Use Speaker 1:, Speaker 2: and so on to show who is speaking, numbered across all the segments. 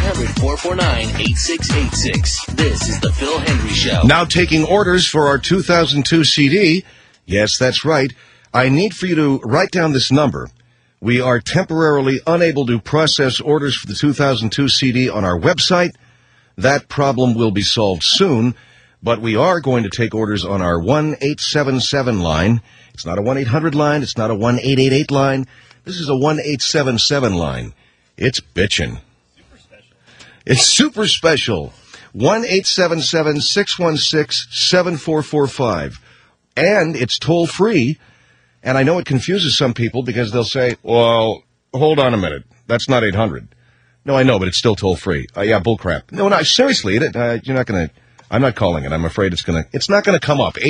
Speaker 1: 1-800-449-8686. This is The Phil Hendry Show.
Speaker 2: Now taking orders for our 2002 CD. Yes, that's right. I need for you to write down this number. We are temporarily unable to process orders for the 2002 CD on our website. That problem will be solved soon, but we are going to take orders on our 1-877 line. It's not a 1-800 line. It's not a 1-888 line. This is a 1-877 line. It's bitchin'.
Speaker 3: Super special.
Speaker 2: It's super special. 1-877-616-7445. And it's toll-free. And I know it confuses some people because they'll say, well, hold on a minute. That's not 800. No, I know, but it's still toll-free. Yeah, bullcrap. No, seriously, you're not going to, I'm not calling it. I'm afraid it's not going to come up.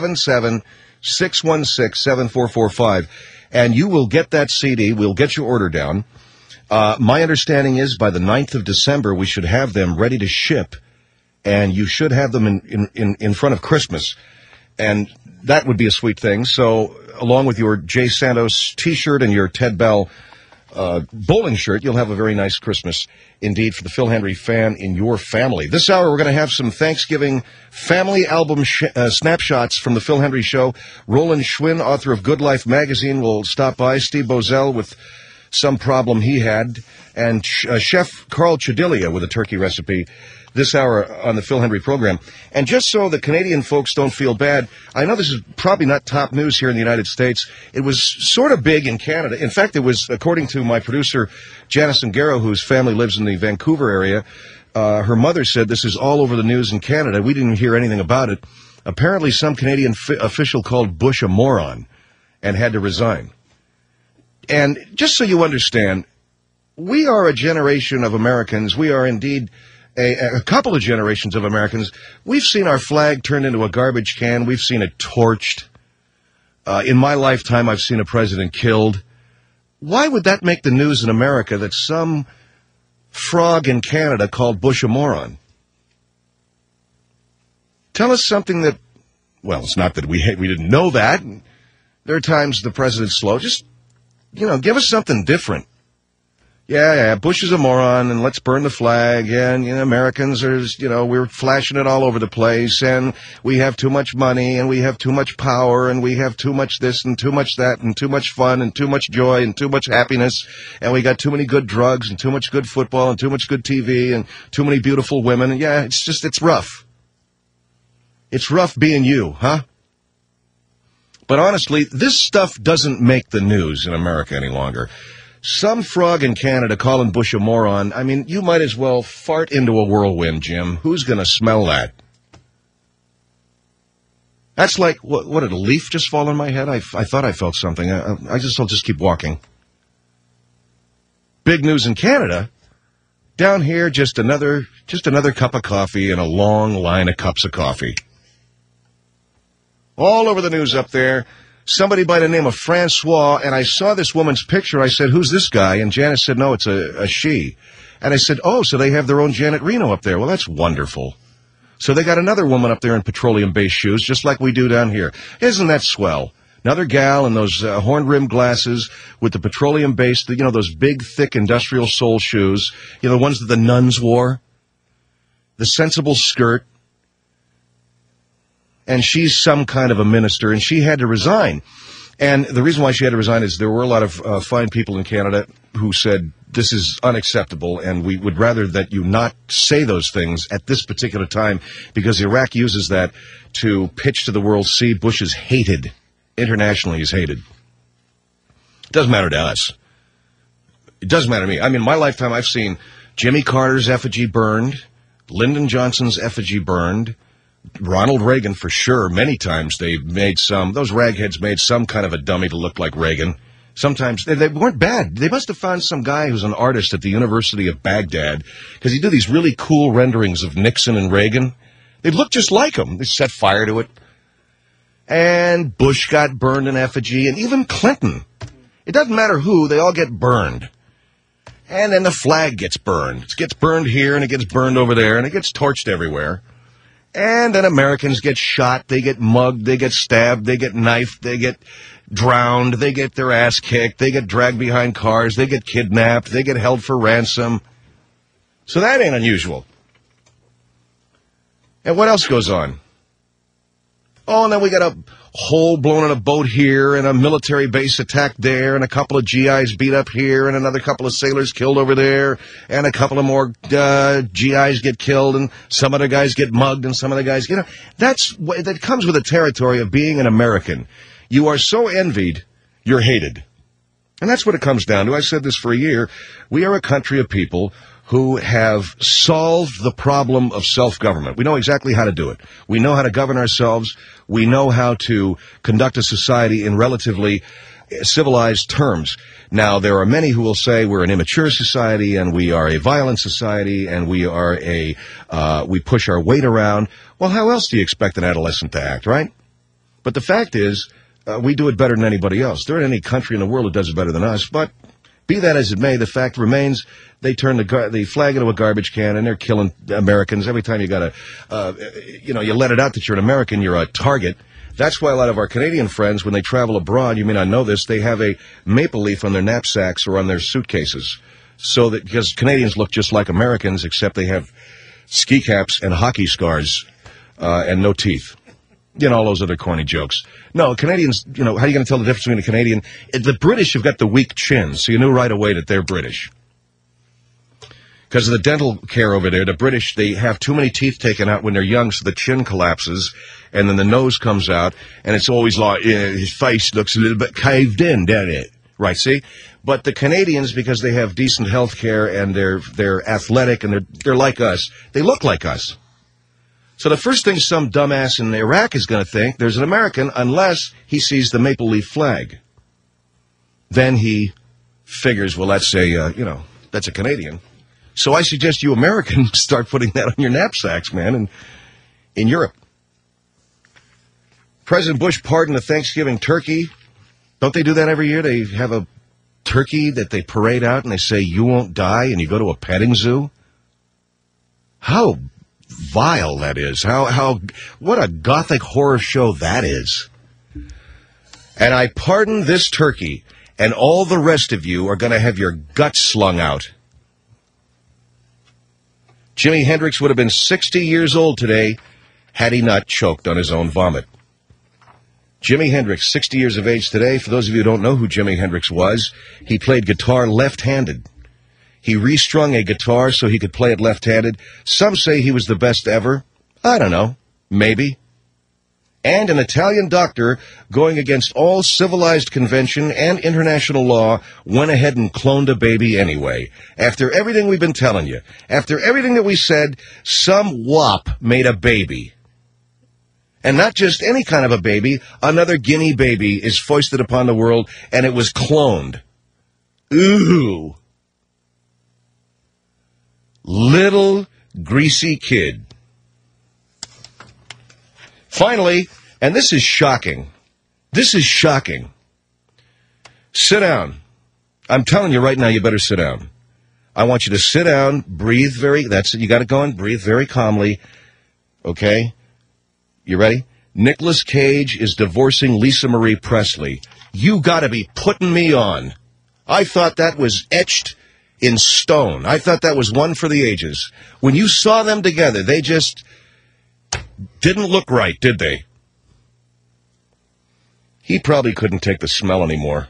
Speaker 2: 877-616-7445. And you will get that CD. We'll get your order down. My understanding is by the 9th of December, we should have them ready to ship. And you should have them in front of Christmas. And that would be a sweet thing. So, along with your Jay Santos T-shirt and your Ted Bell bowling shirt, you'll have a very nice Christmas indeed for the Phil Hendry fan in your family. This hour, we're going to have some Thanksgiving family album snapshots from the Phil Hendry Show. Roland Schwinn, author of Good Life magazine, will stop by. Steve Bozell with some problem he had. And Chef Carl Chedilia with a turkey recipe this hour on the Phil Hendry program. And just so the Canadian folks don't feel bad, I know this is probably not top news here in the United States. It was sort of big in Canada. In fact, it was, according to my producer, Janice Ungaro, whose family lives in the Vancouver area, her mother said this is all over the news in Canada. We didn't hear anything about it. Apparently, some Canadian official called Bush a moron and had to resign. And just so you understand, we are a generation of Americans. We are indeed a couple of generations of Americans. We've seen our flag turned into a garbage can. We've seen it torched. In my lifetime, I've seen a president killed. Why would that make the news in America that some frog in Canada called Bush a moron? Tell us something that, well, it's not that we didn't know that. There are times the president's slow. Just, give us something different. Yeah, Bush is a moron, and let's burn the flag, and, Americans are, we're flashing it all over the place, and we have too much money, and we have too much power, and we have too much this, and too much that, and too much fun, and too much joy, and too much happiness, and we got too many good drugs, and too much good football, and too much good TV, and too many beautiful women, and yeah, it's rough. It's rough being you, huh? But honestly, this stuff doesn't make the news in America any longer. Some frog in Canada calling Bush a moron, I mean, you might as well fart into a whirlwind, Jim. Who's going to smell that? That's like, what did a leaf just fall on my head? I thought I felt something. I'll just keep walking. Big news in Canada. Down here, just another cup of coffee and a long line of cups of coffee. All over the news up there. Somebody by the name of Francois, and I saw this woman's picture. I said, who's this guy? And Janice said, no, it's a she. And I said, oh, so they have their own Janet Reno up there. Well, that's wonderful. So they got another woman up there in petroleum-based shoes, just like we do down here. Isn't that swell? Another gal in those horn-rimmed glasses with the petroleum-based, those big, thick industrial sole shoes, the ones that the nuns wore, the sensible skirt. And she's some kind of a minister, and she had to resign. And the reason why she had to resign is there were a lot of fine people in Canada who said, this is unacceptable, and we would rather that you not say those things at this particular time, because Iraq uses that to pitch to the world, see, Bush is hated. Internationally, he's hated. It doesn't matter to us. It doesn't matter to me. I mean, in my lifetime, I've seen Jimmy Carter's effigy burned, Lyndon Johnson's effigy burned, Ronald Reagan, for sure, many times those ragheads made some kind of a dummy to look like Reagan. Sometimes they weren't bad. They must have found some guy who's an artist at the University of Baghdad, because he did these really cool renderings of Nixon and Reagan. They looked just like him. They set fire to it. And Bush got burned in effigy, and even Clinton. It doesn't matter who, they all get burned. And then the flag gets burned. It gets burned here, and it gets burned over there, and it gets torched everywhere. And then Americans get shot, they get mugged, they get stabbed, they get knifed, they get drowned, they get their ass kicked, they get dragged behind cars, they get kidnapped, they get held for ransom. So that ain't unusual. And what else goes on? Oh, and then we got a hole blown in a boat here, and a military base attacked there, and a couple of GIs beat up here, and another couple of sailors killed over there, and a couple of more GIs get killed, and some other guys get mugged, and some other guys, that comes with the territory of being an American. You are so envied, you're hated. And that's what it comes down to. I said this for a year. We are a country of people who have solved the problem of self-government. We know exactly how to do it. We know how to govern ourselves. We know how to conduct a society in relatively civilized terms. Now, there are many who will say we're an immature society and we are a violent society and we are we push our weight around. Well, how else do you expect an adolescent to act, right? But the fact is, we do it better than anybody else. There isn't any country in the world that does it better than us, but be that as it may, the fact remains they turn the flag into a garbage can, and they're killing Americans. Every time you you let it out that you're an American, you're a target. That's why a lot of our Canadian friends, when they travel abroad, you may not know this, they have a maple leaf on their knapsacks or on their suitcases. Because Canadians look just like Americans, except they have ski caps and hockey scars and no teeth. All those other corny jokes. No, Canadians, how are you going to tell the difference between a Canadian? The British have got the weak chin, so you knew right away that they're British. Because of the dental care over there, the British, they have too many teeth taken out when they're young, so the chin collapses, and then the nose comes out, and it's always like, his face looks a little bit caved in, doesn't it? Right, see? But the Canadians, because they have decent health care, and they're athletic, and they're like us, they look like us. So the first thing some dumbass in Iraq is going to think, there's an American, unless he sees the maple leaf flag. Then he figures, well, that's a Canadian. So I suggest you Americans start putting that on your knapsacks, man, and in Europe. President Bush pardoned a Thanksgiving turkey. Don't they do that every year? They have a turkey that they parade out, and they say, you won't die, and you go to a petting zoo? How vile that is. What a gothic horror show that is. And I pardon this turkey, and all the rest of you are going to have your guts slung out. Jimi Hendrix would have been 60 years old today had he not choked on his own vomit. Jimi Hendrix, 60 years of age today. For those of you who don't know who Jimi Hendrix was, he played guitar left-handed. He restrung a guitar so he could play it left-handed. Some say he was the best ever. I don't know. Maybe. And an Italian doctor, going against all civilized convention and international law, went ahead and cloned a baby anyway. After everything we've been telling you, after everything that we said, some wop made a baby. And not just any kind of a baby, another guinea baby is foisted upon the world, and it was cloned. Ooh. Little greasy kid. Finally, and this is shocking. This is shocking. Sit down. I'm telling you right now, you better sit down. I want you to sit down, breathe that's it, you got it going, breathe very calmly. Okay? You ready? Nicolas Cage is divorcing Lisa Marie Presley. You got to be putting me on. I thought that was etched in stone. I thought that was one for the ages. When you saw them together, they just didn't look right, did they? He probably couldn't take the smell anymore.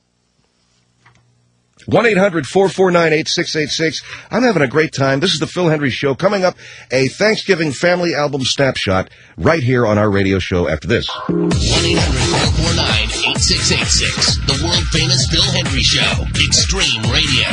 Speaker 2: 1-800-449-8686. I'm having a great time. This is the Phil Hendrie Show. Coming up, a Thanksgiving family album snapshot right here on our radio show after this.
Speaker 1: 1-800-449-8686. The world-famous Phil Hendrie Show. Extreme Radio.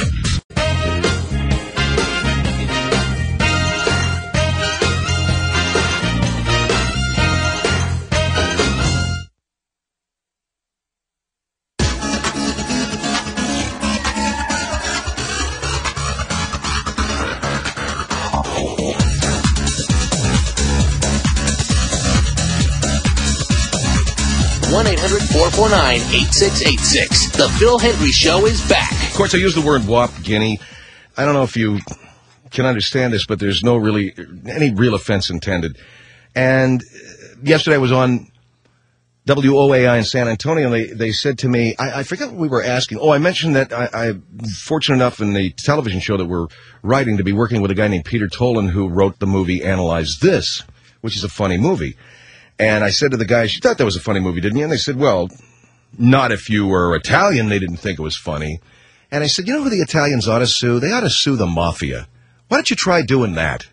Speaker 1: One 1-800-449-8686. The Phil Hendrie Show is back.
Speaker 2: Of course, I use the word wop, guinea. I don't know if you can understand this, but there's no really any real offense intended. And yesterday I was on WOAI in San Antonio, they said to me, I forget what we were asking. Oh, I mentioned that I'm fortunate enough in the television show that we're writing to be working with a guy named Peter Tolan who wrote the movie Analyze This, which is a funny movie. And I said to the guys, you thought that was a funny movie, didn't you? And they said, well, not if you were Italian, they didn't think it was funny. And I said, you know who the Italians ought to sue? They ought to sue the mafia. Why don't you try doing that?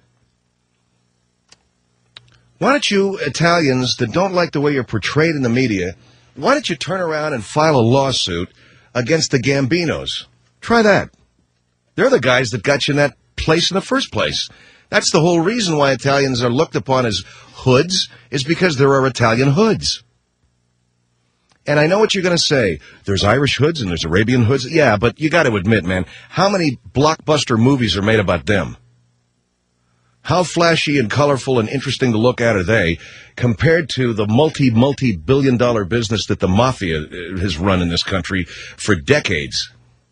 Speaker 2: Why don't you Italians that don't like the way you're portrayed in the media, why don't you turn around and file a lawsuit against the Gambinos? Try that. They're the guys that got you in that place in the first place. That's the whole reason why Italians are looked upon as hoods, is because there are Italian hoods. And I know what you're going to say. There's Irish hoods and there's Arabian hoods. Yeah, but you got to admit, man, how many blockbuster movies are made about them? How flashy and colorful and interesting to look at are they compared to the multi-billion-dollar business that the mafia has run in this country for decades?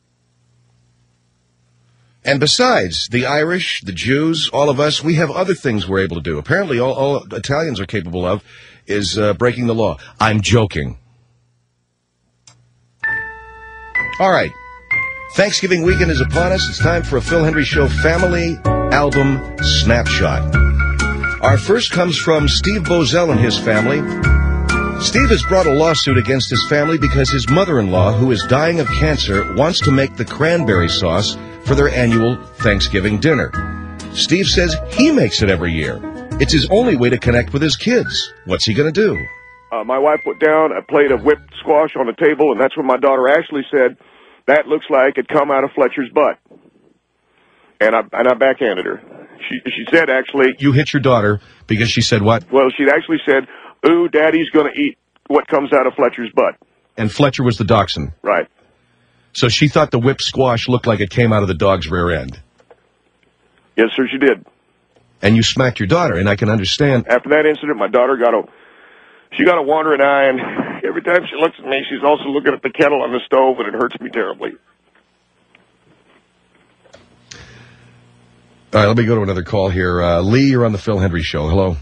Speaker 2: And besides, the Irish, the Jews, all of us, we have other things we're able to do. Apparently, all Italians are capable of is breaking the law. I'm joking. All right. Thanksgiving weekend is upon us. It's time for a Phil Hendrie Show Family Album Snapshot. Our first comes from Steve Bozell and his family. Steve has brought a lawsuit against his family because his mother-in-law, who is dying of cancer, wants to make the cranberry sauce for their annual Thanksgiving dinner. Steve says he makes it every year. It's his only way to connect with his kids. What's he going to do?
Speaker 3: My wife put down a plate of whipped squash on the table, and that's when my daughter Ashley said, that looks like it come out of Fletcher's butt. And I backhanded her. She said, actually...
Speaker 2: You hit your daughter because she said what?
Speaker 3: Well, she actually said, ooh, Daddy's going to eat what comes out of Fletcher's butt.
Speaker 2: And Fletcher was the dachshund.
Speaker 3: Right.
Speaker 2: So she thought the whipped squash looked like it came out of the dog's rear end.
Speaker 3: Yes, sir, she did.
Speaker 2: And you smacked your daughter, and I can understand...
Speaker 3: After that incident, my daughter got a wandering eye, and every time she looks at me, she's also looking at the kettle on the stove, and it hurts me terribly.
Speaker 2: All right, let me go to another call here. Lee, you're on the Phil Hendrie Show. Hello.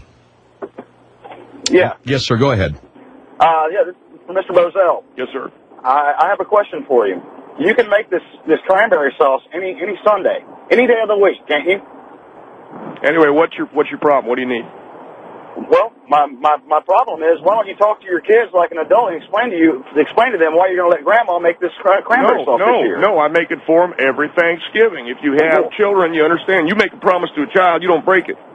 Speaker 4: Yeah.
Speaker 2: Yes, sir. Go ahead.
Speaker 4: Yeah, this is for Mr. Bozell.
Speaker 3: Yes, sir.
Speaker 4: I have a question for you. You can make this cranberry sauce any Sunday, any day of the week, can't you?
Speaker 3: Anyway, what's your problem? What do you need?
Speaker 4: Well, my problem is, why don't you talk to your kids like an adult and explain to them why you're going to let Grandma make this cranberry sauce this year?
Speaker 3: No, I make it for them every Thanksgiving. If you have children, you understand. You make a promise to a child, you don't break it.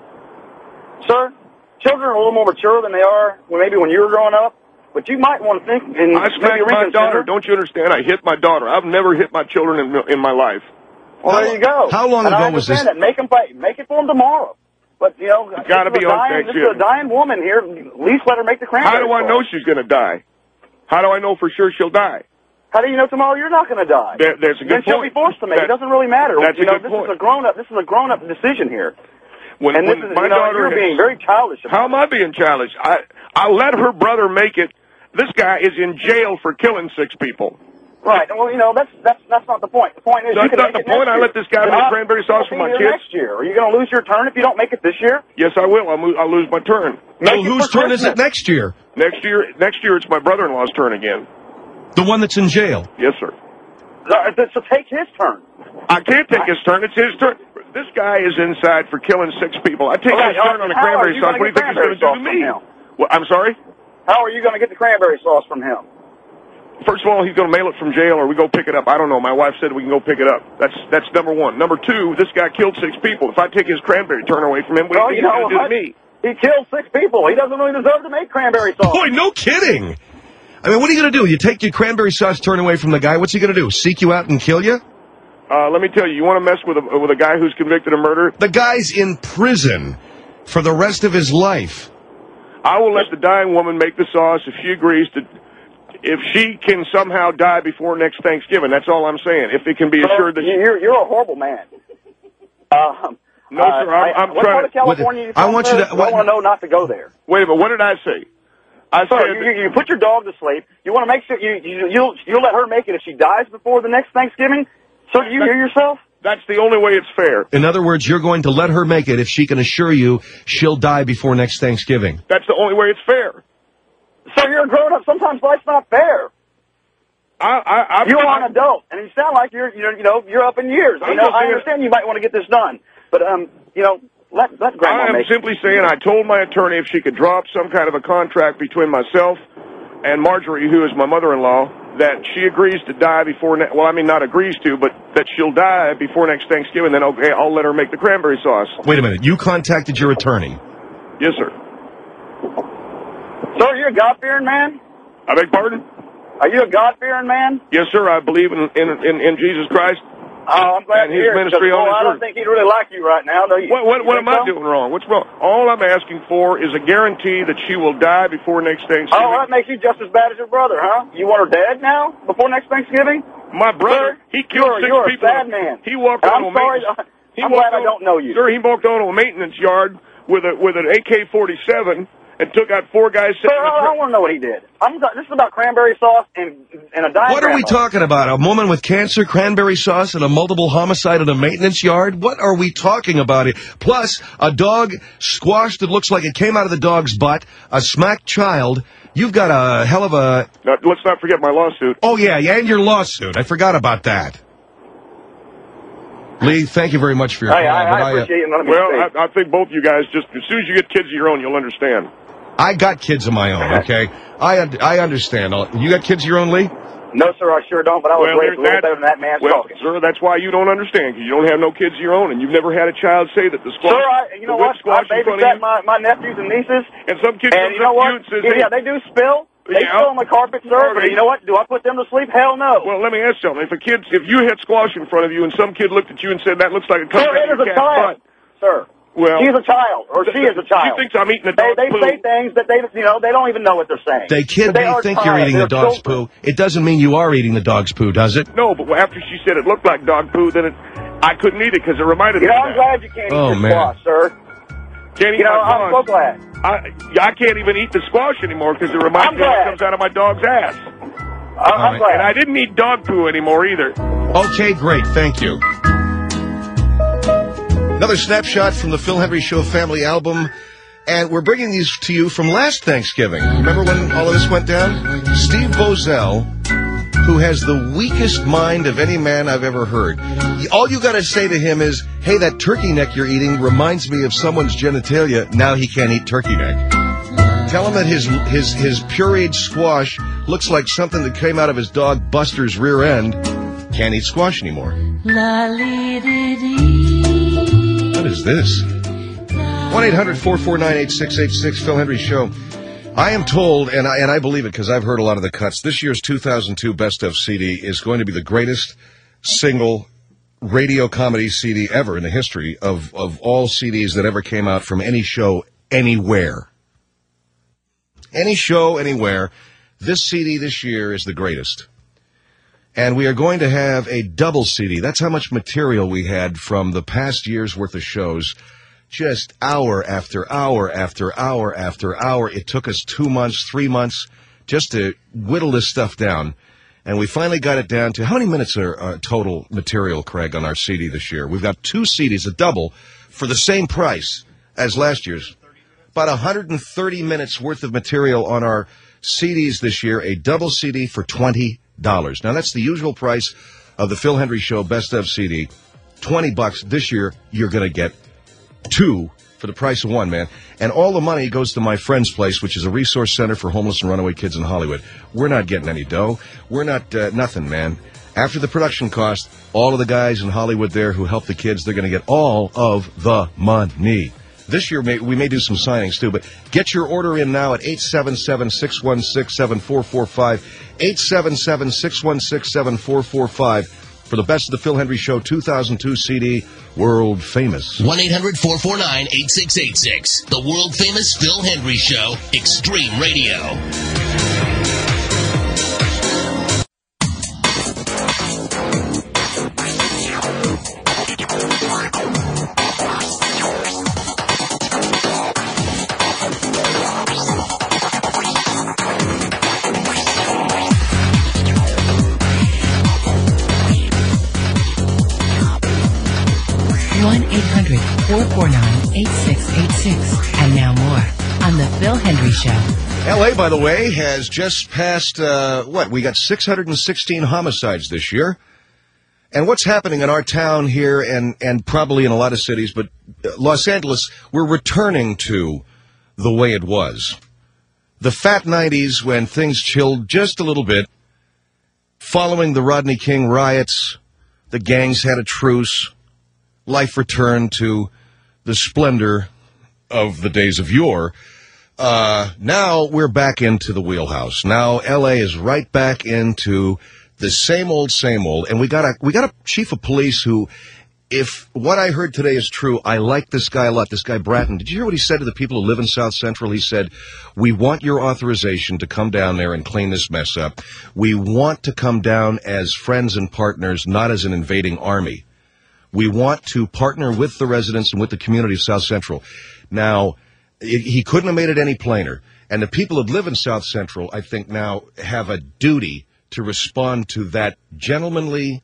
Speaker 4: Sir, children are a little more mature than they are maybe when you were growing up, but you might want to think and
Speaker 3: I smacked my daughter. Don't you understand? I hit my daughter. I've never hit my children in my life.
Speaker 4: Well, there you go.
Speaker 2: How long ago was this?
Speaker 4: That. Make them pay. Make it for them tomorrow. But, you know,
Speaker 3: it's got to be on Thanksgiving.
Speaker 4: This is a dying woman here. At least let her make the cranberry sauce.
Speaker 3: How do I know she's going to die? How do I know for sure she'll die?
Speaker 4: How do you know tomorrow you're not going to die?
Speaker 3: There's a good
Speaker 4: point. Then she'll be forced to make it. It doesn't really matter.
Speaker 3: That's a good point.
Speaker 4: This is a grown-up decision here.
Speaker 3: When my daughter,
Speaker 4: you're being very childish.
Speaker 3: How am I being childish? I let her brother make it. This guy is in jail for killing 6 people.
Speaker 4: Right. Well, you know, that's not the point. The point is,
Speaker 3: that's not the point. I let this guy make cranberry sauce for my kids.
Speaker 4: Next year, are you going to lose your turn if you don't make it this year?
Speaker 3: Yes, I will. I'll lose my turn.
Speaker 2: Well, whose turn is it next year?
Speaker 3: Next year, it's my brother-in-law's turn again.
Speaker 2: The one that's in jail.
Speaker 3: Yes, sir.
Speaker 4: So take his turn.
Speaker 3: I can't take his turn. It's his turn. This guy is inside for killing 6 people. I take his turn on a cranberry sauce. What do you think he's going to do to me? Well, I'm sorry?
Speaker 4: How are you going to get the cranberry sauce from him?
Speaker 3: First of all, he's going to mail it from jail, or we go pick it up. I don't know. My wife said we can go pick it up. That's number one. Number two, this guy killed 6 people. If I take his cranberry turn away from him, what do you think he's going to do to me?
Speaker 4: He killed 6 people. He doesn't really deserve to make cranberry sauce.
Speaker 2: Boy, no kidding. I mean, what are you going to do? You take your cranberry sauce turn away from the guy. What's he going to do? Seek you out and kill you?
Speaker 3: Let me tell you, you want to mess with a guy who's convicted of murder?
Speaker 2: The guy's in prison for the rest of his life.
Speaker 3: I will let the dying woman make the sauce if she agrees to. If she can somehow die before next Thanksgiving, that's all I'm saying. If it can be assured that
Speaker 4: you're a horrible man.
Speaker 3: No, sir. I'm
Speaker 4: what
Speaker 3: trying
Speaker 4: part of California
Speaker 2: I want you to.
Speaker 4: I want to know not to go there.
Speaker 3: Wait a minute. What did I say? I said
Speaker 4: you put your dog to sleep. You want to make sure you'll let her make it if she dies before the next Thanksgiving. So do you hear yourself?
Speaker 3: That's the only way it's fair.
Speaker 2: In other words, you're going to let her make it if she can assure you she'll die before next Thanksgiving.
Speaker 3: That's the only way it's fair.
Speaker 4: So you're a grown-up. Sometimes life's not fair. You're an adult, and you sound like you're up in years. I understand you might want to get this done, but let Grandma
Speaker 3: I am simply saying I told my attorney if she could draw up some kind of a contract between myself and Marjorie, who is my mother-in-law, that she agrees to die before, not agrees to, but that she'll die before next Thanksgiving, then okay, I'll let her make the cranberry sauce.
Speaker 2: Wait a minute. You contacted your attorney?
Speaker 3: Yes, sir.
Speaker 4: Sir, you're a God-fearing man?
Speaker 3: I beg pardon?
Speaker 4: Are you a God-fearing man?
Speaker 3: Yes, sir. I believe in Jesus Christ.
Speaker 4: Oh, I'm glad
Speaker 3: and
Speaker 4: to hear
Speaker 3: his ministry
Speaker 4: it.
Speaker 3: on his
Speaker 4: I don't think he'd really like you right now, do you?
Speaker 3: What am I doing wrong? What's wrong? All I'm asking for is a guarantee that she will die before next Thanksgiving.
Speaker 4: Oh, that makes you just as bad as your brother, huh? You want her dead now? Before next Thanksgiving?
Speaker 3: My brother, he killed 6
Speaker 4: you're
Speaker 3: people.
Speaker 4: You're a bad man.
Speaker 3: He walked onto a maintenance.
Speaker 4: I'm glad I don't know you.
Speaker 3: Sir, he walked onto a maintenance yard with an AK-47 and took out 4 guys.
Speaker 4: Sir, I don't want to know what he did. This is about cranberry sauce and a dying
Speaker 2: What are we talking about? A woman with cancer, cranberry sauce, and a multiple homicide in a maintenance yard? What are we talking about here? Plus, a dog squashed that looks like it came out of the dog's butt, a smacked child. You've got a hell of a...
Speaker 3: Now, let's not forget my lawsuit.
Speaker 2: Oh, yeah, and your lawsuit. I forgot about that. Lee, thank you very much for your call.
Speaker 4: I appreciate it.
Speaker 3: Well, I think both you guys, just as soon as you get kids of your own, you'll understand.
Speaker 2: I got kids of my own, okay? I understand. You got kids of your own, Lee?
Speaker 4: No, sir, I sure don't, but I was raised a little better than that man's talking.
Speaker 3: Sir, that's why you don't understand, because you don't have no kids of your own, and you've never had a child say that the squash...
Speaker 4: Sir, you know what? I babysat my nephews and nieces.
Speaker 3: And some kids...
Speaker 4: And you know what? Yeah, they do spill. They spill on the carpet, sir, but you know what? Do I put them to sleep? Hell no.
Speaker 3: Well, let me ask you something. If you had squash in front of you and some kid looked at you and said, that looks like a
Speaker 4: comes out of your cat's butt. Sir. Well, she's a child, or she is a child.
Speaker 3: She thinks I'm eating a dog's poo.
Speaker 4: They say things that they don't even know what they're saying.
Speaker 2: They think you're eating the dog's poo. It doesn't mean you are eating the dog's poo, does it?
Speaker 3: No, but after she said it looked like dog poo, then I couldn't eat it because it reminded me of that.
Speaker 4: I'm glad you can't eat your squash, sir.
Speaker 3: Can't eat my
Speaker 4: I'm so glad.
Speaker 3: I can't even eat the squash anymore because it reminds me of what comes out of my dog's ass.
Speaker 4: I'm glad.
Speaker 3: And I didn't eat dog poo anymore either.
Speaker 2: Okay, great. Thank you. Another snapshot from the Phil Hendrie Show family album, and we're bringing these to you from last Thanksgiving. Remember when all of this went down? Steve Bozell, who has the weakest mind of any man I've ever heard. All you got to say to him is, hey, that turkey neck you're eating reminds me of someone's genitalia. Now he can't eat turkey neck. Tell him that his pureed squash looks like something that came out of his dog Buster's rear end. Can't eat squash anymore. What is this? 1-800-449-8686, Phil Hendrie Show. I am told, and I believe it because I've heard a lot of the cuts, this year's 2002 Best of CD is going to be the greatest single radio comedy CD ever in the history of all CDs that ever came out from any show anywhere. Any show anywhere, this CD this year is the greatest. And we are going to have a double CD. That's how much material we had from the past year's worth of shows. Just hour after hour after hour after hour. It took us 2 months, 3 months just to whittle this stuff down. And we finally got it down to, how many minutes are total material, Craig, on our CD this year? We've got 2 CDs, a double, for the same price as last year's. About 130 minutes worth of material on our CDs this year, a double CD for $20. Now, that's the usual price of the Phil Hendrie Show Best of CD. $20. This year, you're going to get 2 for the price of 1, man. And all the money goes to My Friend's Place, which is a resource center for homeless and runaway kids in Hollywood. We're not getting any dough. We're not nothing, man. After the production cost, all of the guys in Hollywood there who help the kids, they're going to get all of the money. This year, we may do some signings, too, but get your order in now at 877-616-7445, 877-616-7445 for the Best of the Phil Hendrie Show 2002 CD, World Famous.
Speaker 1: 1-800-449-8686, the World Famous Phil Hendrie Show, Extreme Radio.
Speaker 5: 1-800-449-8686. And now more on the Phil Hendry Show.
Speaker 2: L.A., by the way, has just passed, we got 616 homicides this year. And what's happening in our town here and probably in a lot of cities, but Los Angeles, we're returning to the way it was. The fat 90s when things chilled just a little bit. Following the Rodney King riots, the gangs had a truce. Life returned to the splendor of the days of yore. Now we're back into the wheelhouse. Now L.A. is right back into the same old, and we got a chief of police who, if what I heard today is true, I like this guy a lot, this guy Bratton. Did you hear what he said to the people who live in South Central? He said, we want your authorization to come down there and clean this mess up. We want to come down as friends and partners, not as an invading army. We want to partner with the residents and with the community of South Central. Now, he couldn't have made it any plainer. And the people that live in South Central, I think now, have a duty to respond to that gentlemanly,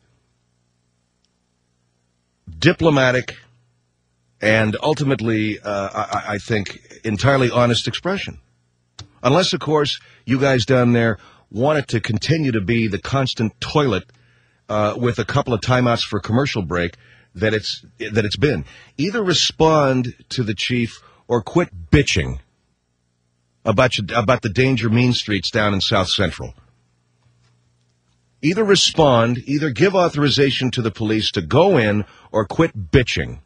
Speaker 2: diplomatic, and ultimately, I think, entirely honest expression. Unless, of course, you guys down there want it to continue to be the constant toilet with a couple of timeouts for a commercial break that it's been. Either respond to the chief or quit bitching about the danger mean streets down in South Central. Either respond, either give authorization to the police to go in, or quit bitching.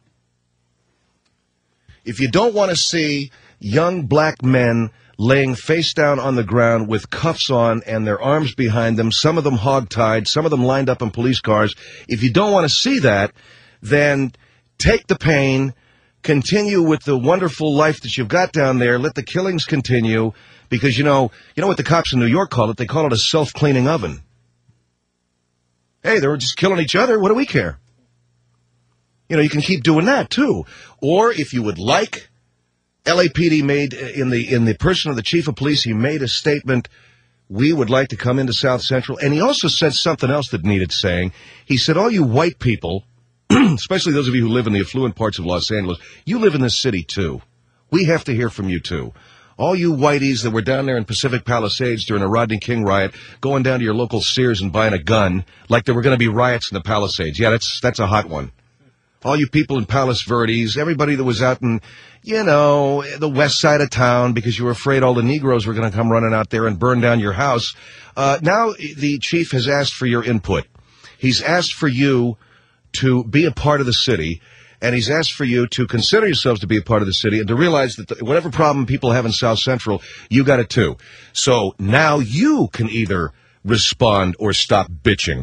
Speaker 2: If you don't want to see young black men laying face down on the ground with cuffs on and their arms behind them, some of them hog-tied, some of them lined up in police cars, if you don't want to see that, then take the pain, continue with the wonderful life that you've got down there, let the killings continue, because you know what the cops in New York call it? They call it a self-cleaning oven. Hey, they were just killing each other. What do we care? You can keep doing that, too. Or if you would like, LAPD made, in the person of the chief of police, he made a statement, we would like to come into South Central. And he also said something else that needed saying. He said, all you white people, especially those of you who live in the affluent parts of Los Angeles, you live in this city, too. We have to hear from you, too. All you whiteys that were down there in Pacific Palisades during the Rodney King riot, going down to your local Sears and buying a gun, like there were going to be riots in the Palisades. Yeah, that's a hot one. All you people in Palos Verdes, everybody that was out in, the west side of town because you were afraid all the Negroes were going to come running out there and burn down your house. Now the chief has asked for your input. He's asked for you to be a part of the city. And he's asked for you to consider yourselves to be a part of the city and to realize that whatever problem people have in South Central, you got it too. So now you can either respond or stop bitching.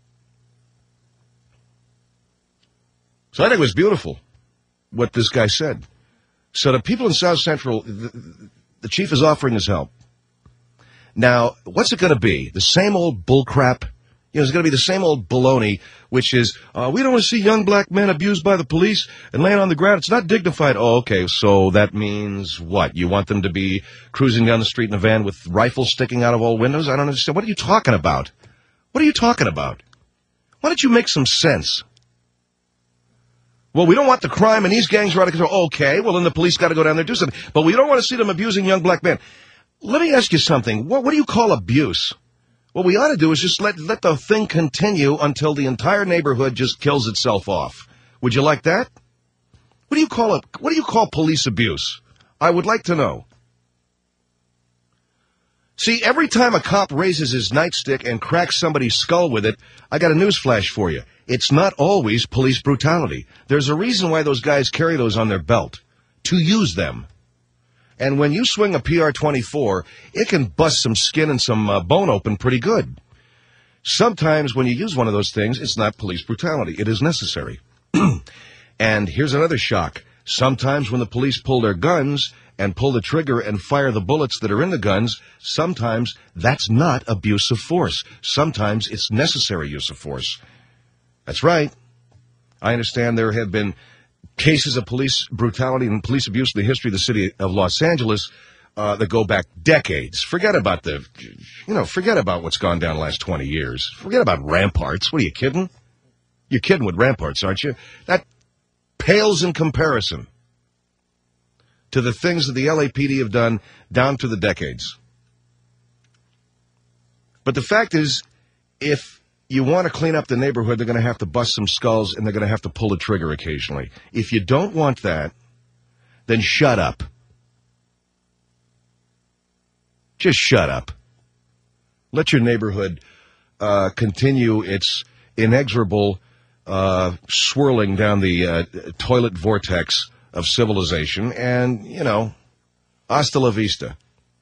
Speaker 2: So I think it was beautiful what this guy said. So the people in South Central, the chief is offering his help. Now, what's it going to be? The same old bullcrap? It's going to be the same old baloney, which is, we don't want to see young black men abused by the police and laying on the ground. It's not dignified. Oh, okay, so that means what? You want them to be cruising down the street in a van with rifles sticking out of all windows? I don't understand. What are you talking about? What are you talking about? Why don't you make some sense? Well, we don't want the crime and these gangs are out of control. Okay, well, then the police got to go down there and do something. But we don't want to see them abusing young black men. Let me ask you something. What do you call abuse? What we ought to do is just let the thing continue until the entire neighborhood just kills itself off. Would you like that? What do you call it? What do you call police abuse? I would like to know. See, every time a cop raises his nightstick and cracks somebody's skull with it, I got a news flash for you. It's not always police brutality. There's a reason why those guys carry those on their belt. To use them. And when you swing a PR-24, it can bust some skin and some bone open pretty good. Sometimes when you use one of those things, it's not police brutality. It is necessary. And here's another shock. Sometimes when the police pull their guns and pull the trigger and fire the bullets that are in the guns, sometimes that's not abuse of force. Sometimes it's necessary use of force. That's right. I understand there have been cases of police brutality and police abuse in the history of the city of Los Angeles that go back decades. Forget about what's gone down the last 20 years. Forget about ramparts. What are you kidding? You're kidding with ramparts, aren't you? That pales in comparison to the things that the LAPD have done down through the decades. But the fact is, if you want to clean up the neighborhood, they're going to have to bust some skulls and they're going to have to pull the trigger occasionally. If you don't want that, then shut up. Just shut up. Let your neighborhood continue its inexorable swirling down the toilet vortex of civilization and, hasta la vista.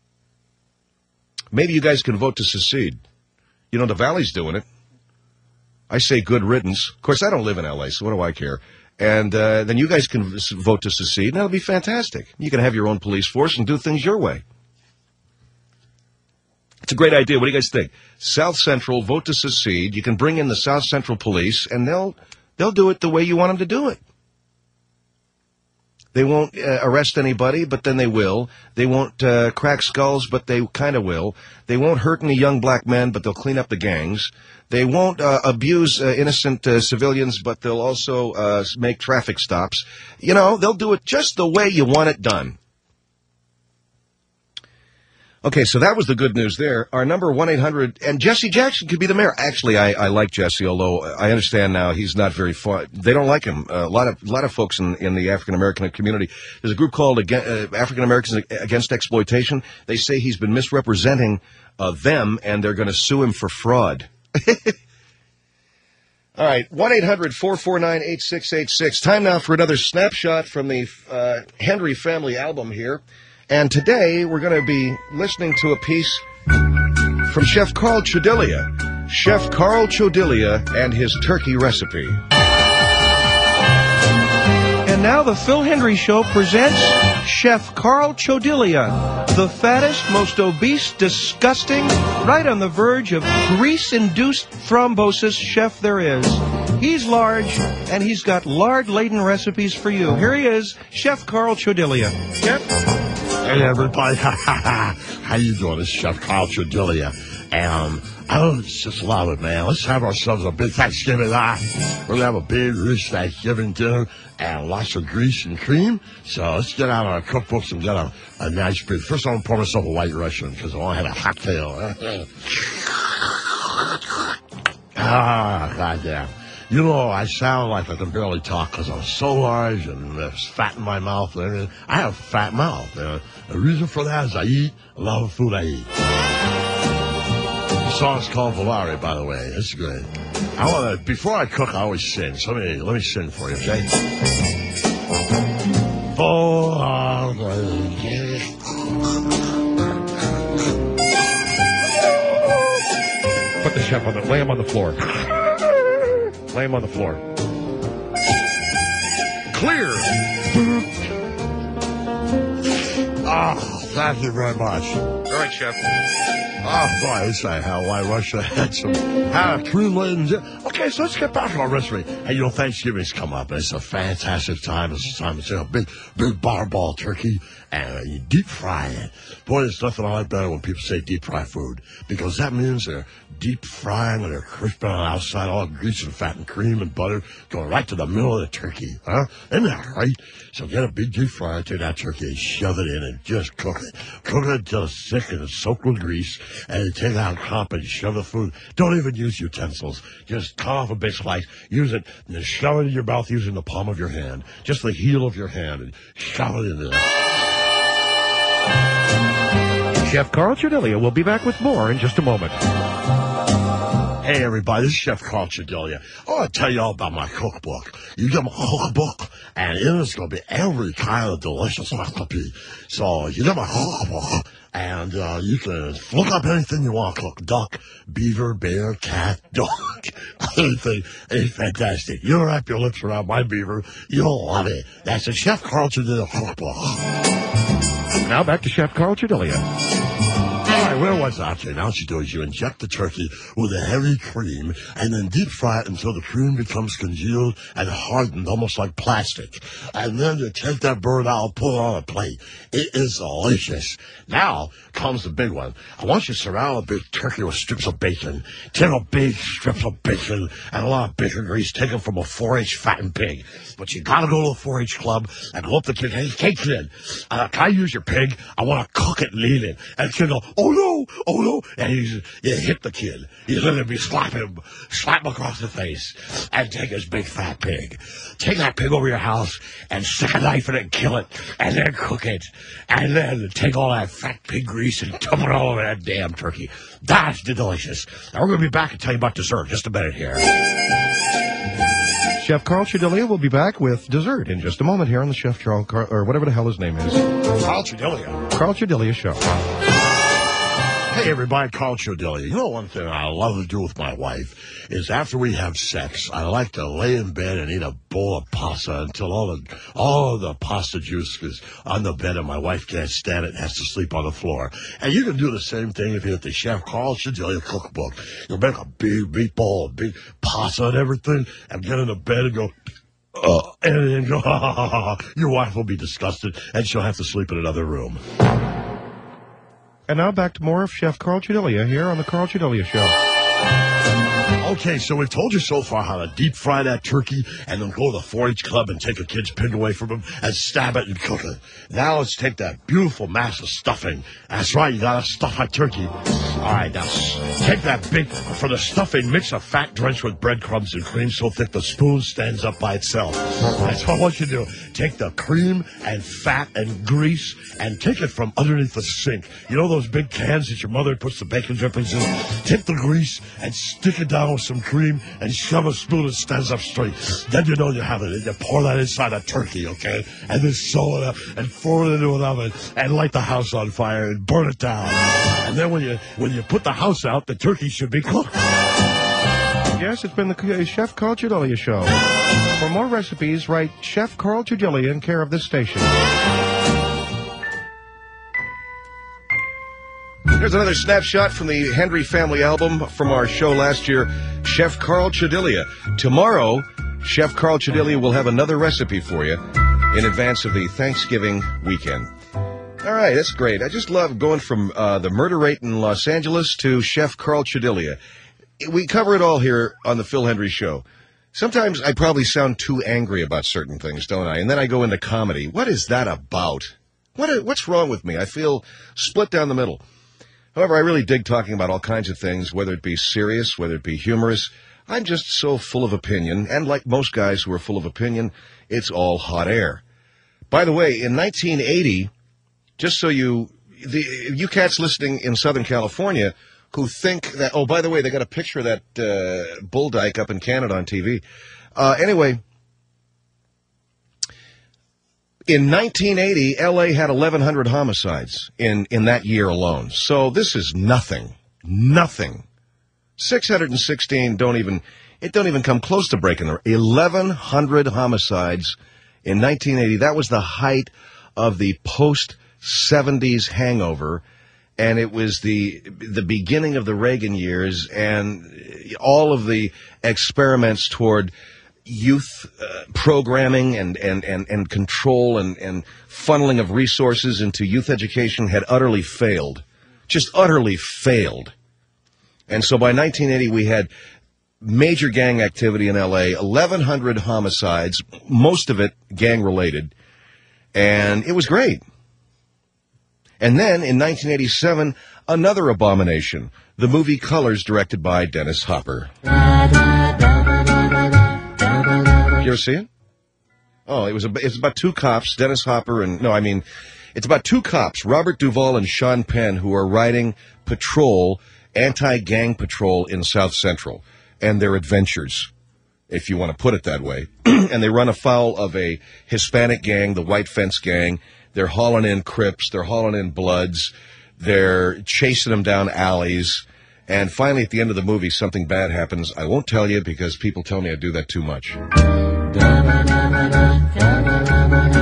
Speaker 2: Maybe you guys can vote to secede. The Valley's doing it. I say good riddance. Of course, I don't live in L.A., so what do I care? And then you guys can vote to secede, and that'll be fantastic. You can have your own police force and do things your way. It's a great idea. What do you guys think? South Central, vote to secede. You can bring in the South Central police, and they'll do it the way you want them to do it. They won't arrest anybody, but then they will. They won't crack skulls, but they kind of will. They won't hurt any young black men, but they'll clean up the gangs. They won't abuse innocent civilians, but they'll also make traffic stops. They'll do it just the way you want it done. Okay, so that was the good news there. Our number 1-800, and Jesse Jackson could be the mayor. Actually, I like Jesse, although I understand now he's not very far. They don't like him. A lot of folks in the African American community. There's a group called African Americans Against Exploitation. They say he's been misrepresenting them, and they're going to sue him for fraud. All right, 1-800-449-8686. Time now for another snapshot from the Henry Family album here. And today, we're going to be listening to a piece from Chef Carl Chodilia. Chef Carl Chodilia and his turkey recipe.
Speaker 5: And now the Phil Hendry Show presents Chef Carl Chodilia, the fattest, most obese, disgusting, right on the verge of grease-induced thrombosis chef there is. He's large, and he's got lard-laden recipes for you. Here he is, Chef Carl Chodilia. Chef?
Speaker 6: Hey, everybody. How you doing? This is Chef Carl Chodilia. And let's just love it, man. Let's have ourselves a big Thanksgiving. We're going to have a big, rich Thanksgiving dinner and lots of grease and cream. So let's get out our cookbooks and get a nice big. First, I'm going to pour myself a White Russian because I want to have a cocktail. Goddamn. I sound like I can barely talk because I'm so large and there's fat in my mouth and everything. I have a fat mouth. The reason for that is I eat a lot of food I eat. The song's called Volare, by the way. It's good. Before I cook, I always sing. So let me sing for you, okay?
Speaker 2: Put the chef lay him on the floor. Lay him on the floor. Clear.
Speaker 6: Thank you very much.
Speaker 2: All right, Chef.
Speaker 6: Oh, boy, this I had White Russia. Had some cream laden. Okay, so let's get back to our recipe. Hey, Thanksgiving's come up. It's a fantastic time. It's a time to take a big butterball turkey and you deep fry it. Boy, there's nothing I like better when people say deep fry food because that means they're deep frying and they're crispy on the outside, all grease and fat and cream and butter going right to the middle of the turkey. Isn't that right? So get a big deep fryer, take that turkey and shove it in and just cook it. Cook it until it's thick and it's soaked with grease. And you take out a cup and shove the food. Don't even use utensils. Just cut off a big slice, use it, and then shove it in your mouth using the palm of your hand. Just the heel of your hand and shove it in there.
Speaker 2: Chef Carl Chodilia will be back with more in just a moment.
Speaker 6: Hey, everybody, this is Chef Carl Chodilia. I want to tell you all about my cookbook. You get my cookbook, and in it's going to be every kind of delicious recipe. So you get my cookbook, and you can look up anything you want to cook. Duck, beaver, bear, cat, dog, anything. It's fantastic. You wrap your lips around my beaver, you'll love it. That's a Chef Carl Chodilia cookbook.
Speaker 2: Now back to Chef Carl Chodilia.
Speaker 6: All right, where was I? Okay, now what you do is you inject the turkey with a heavy cream and then deep fry it until the cream becomes congealed and hardened, almost like plastic. And then you take that bird out, put it on a plate. It is delicious. Now comes the big one. I want you to surround a big turkey with strips of bacon. Take a big strips of bacon and a lot of bacon grease. Take them from a 4-H fattened pig. But you gotta go to the 4-H club and go up to the kid. Hey kid, can I use your pig? I want to cook it and eat it. And the kid go, oh no. And you hit the kid. You literally slap him across the face and take his big fat pig. Take that pig over your house and stick a knife in it and kill it and then cook it. And then take all that fat pig grease and dump it all over that damn turkey. That's delicious. Now we're going to be back and tell you about dessert in just a minute here.
Speaker 5: Chef Carl Chidilia will be back with dessert in just a moment here on the Chef Carl, or whatever the hell his name is.
Speaker 6: Carl Chidilia.
Speaker 5: Carl Chidilia Show.
Speaker 6: Hey everybody, Carl Chidilia. You know one thing I love to do with my wife is after we have sex, I like to lay in bed and eat a bowl of pasta until all of the pasta juice is on the bed and my wife can't stand it and has to sleep on the floor. And you can do the same thing if you get the Chef Carl Chidilia cookbook. You'll make a big meatball, a big pasta and everything, and get in the bed and go, and then go, your wife will be disgusted and she'll have to sleep in another room.
Speaker 5: And now back to more of Chef Carl Chidilia here on the Carl Chidilia Show.
Speaker 6: Okay, so we've told you so far how to deep fry that turkey and then go to the 4-H club and take a kid's pig away from him and stab it and cook it. Now let's take that beautiful mass of stuffing. That's right, you gotta stuff that turkey. All right, now take that for the stuffing, mix a fat drench with breadcrumbs and cream so thick the spoon stands up by itself. That's all I want you to do. Take the cream and fat and grease and take it from underneath the sink. You know those big cans that your mother puts the bacon drippings in? Take the grease and stick it down with some cream and shove a spoon that stands up straight. Then you know you have it. And you pour that inside a turkey, okay? And then sew it up and throw it into an oven and light the house on fire and burn it down. And then when you put the house out, the turkey should be cooked.
Speaker 5: Yes, it's been the Chef Carl Chidilia Show. For more recipes, write Chef Carl Chidilia in care of this station.
Speaker 2: Here's another snapshot from the Hendry Family album from our show last year, Chef Carl Chidilia. Tomorrow, Chef Carl Chidilia will have another recipe for you in advance of the Thanksgiving weekend. All right, that's great. I just love going from the murder rate in Los Angeles to Chef Carl Chidilia. We cover it all here on the Phil Hendry Show. Sometimes I probably sound too angry about certain things, don't I? And then I go into comedy. What is that about? What's wrong with me? I feel split down the middle. However, I really dig talking about all kinds of things, whether it be serious, whether it be humorous. I'm just so full of opinion, and like most guys who are full of opinion, it's all hot air. By the way, in 1980, just so you cats listening in Southern California who think that, oh, by the way, they got a picture of that bull dyke up in Canada on TV. Anyway, in 1980, L.A. had 1,100 homicides in that year alone. So this is nothing. 616 don't even come close to breaking the 1,100 homicides in 1980. That was the height of the post-70s hangover, and it was the beginning of the Reagan years and all of the experiments toward youth programming and control and funneling of resources into youth education had utterly failed. Just utterly failed. And so by 1980, we had major gang activity in L.A., 1,100 homicides, most of it gang-related, and it was great. And then, in 1987, another abomination, the movie Colors, directed by Dennis Hopper. Did you ever see it? Oh, it's about two cops, Dennis Hopper it's about two cops, Robert Duvall and Sean Penn, who are riding patrol, anti-gang patrol in South Central, and their adventures, if you want to put it that way. And they run afoul of a Hispanic gang, the White Fence Gang. They're hauling in Crips, they're hauling in Bloods, they're chasing them down alleys. And finally, at the end of the movie, something bad happens. I won't tell you because people tell me I do that too much.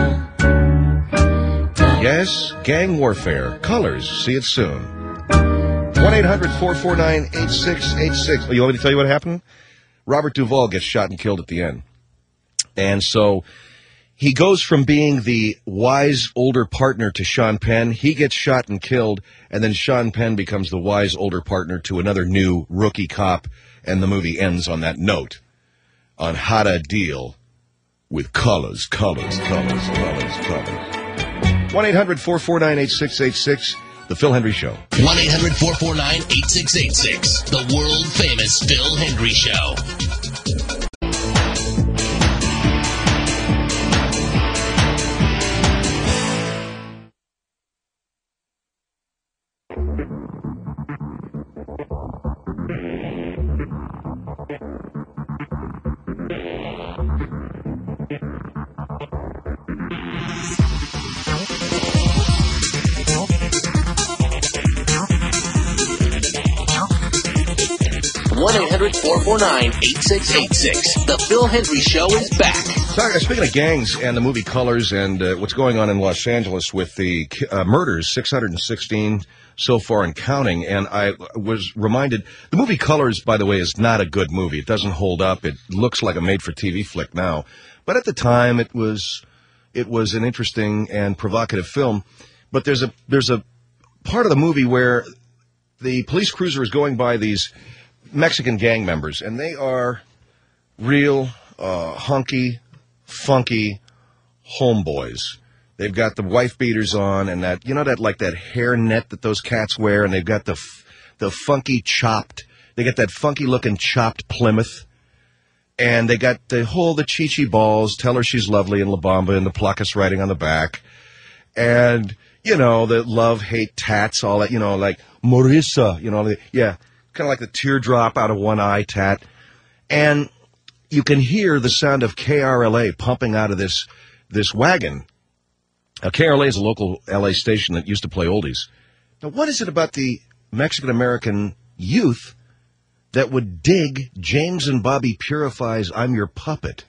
Speaker 2: Yes, gang warfare. Colors. See it soon. 1-800-449-8686. Oh, you want me to tell you what happened? Robert Duvall gets shot and killed at the end. And so he goes from being the wise older partner to Sean Penn. He gets shot and killed, and then Sean Penn becomes the wise older partner to another new rookie cop, and the movie ends on that note, on how to deal with colors. 1-800-449-8686, The Phil Hendry Show.
Speaker 1: 1-800-449-8686, the world-famous Phil Hendry Show. One 1-800-449-8686. The Phil Hendry Show is back.
Speaker 2: Speaking of gangs and the movie Colors and what's going on in Los Angeles with the murders, 616 so far and counting, and I was reminded, the movie Colors, by the way, is not a good movie. It doesn't hold up. It looks like a made-for-TV flick now. But at the time, it was an interesting and provocative film. But there's a part of the movie where the police cruiser is going by these Mexican gang members, and they are real hunky, funky homeboys. They've got the wife beaters on, and that that hair net that those cats wear, and they've got the funky chopped. They got that funky looking chopped Plymouth, and they got the Chi-Chi balls. Tell her she's lovely in La Bamba, and the Placas writing on the back, and the love hate tats, all that. Like Marissa, kind of like the teardrop out of one eye tat. And you can hear the sound of KRLA pumping out of this wagon. Now, KRLA is a local L.A. station that used to play oldies. Now, what is it about the Mexican-American youth that would dig James and Bobby Purify's I'm Your Puppet?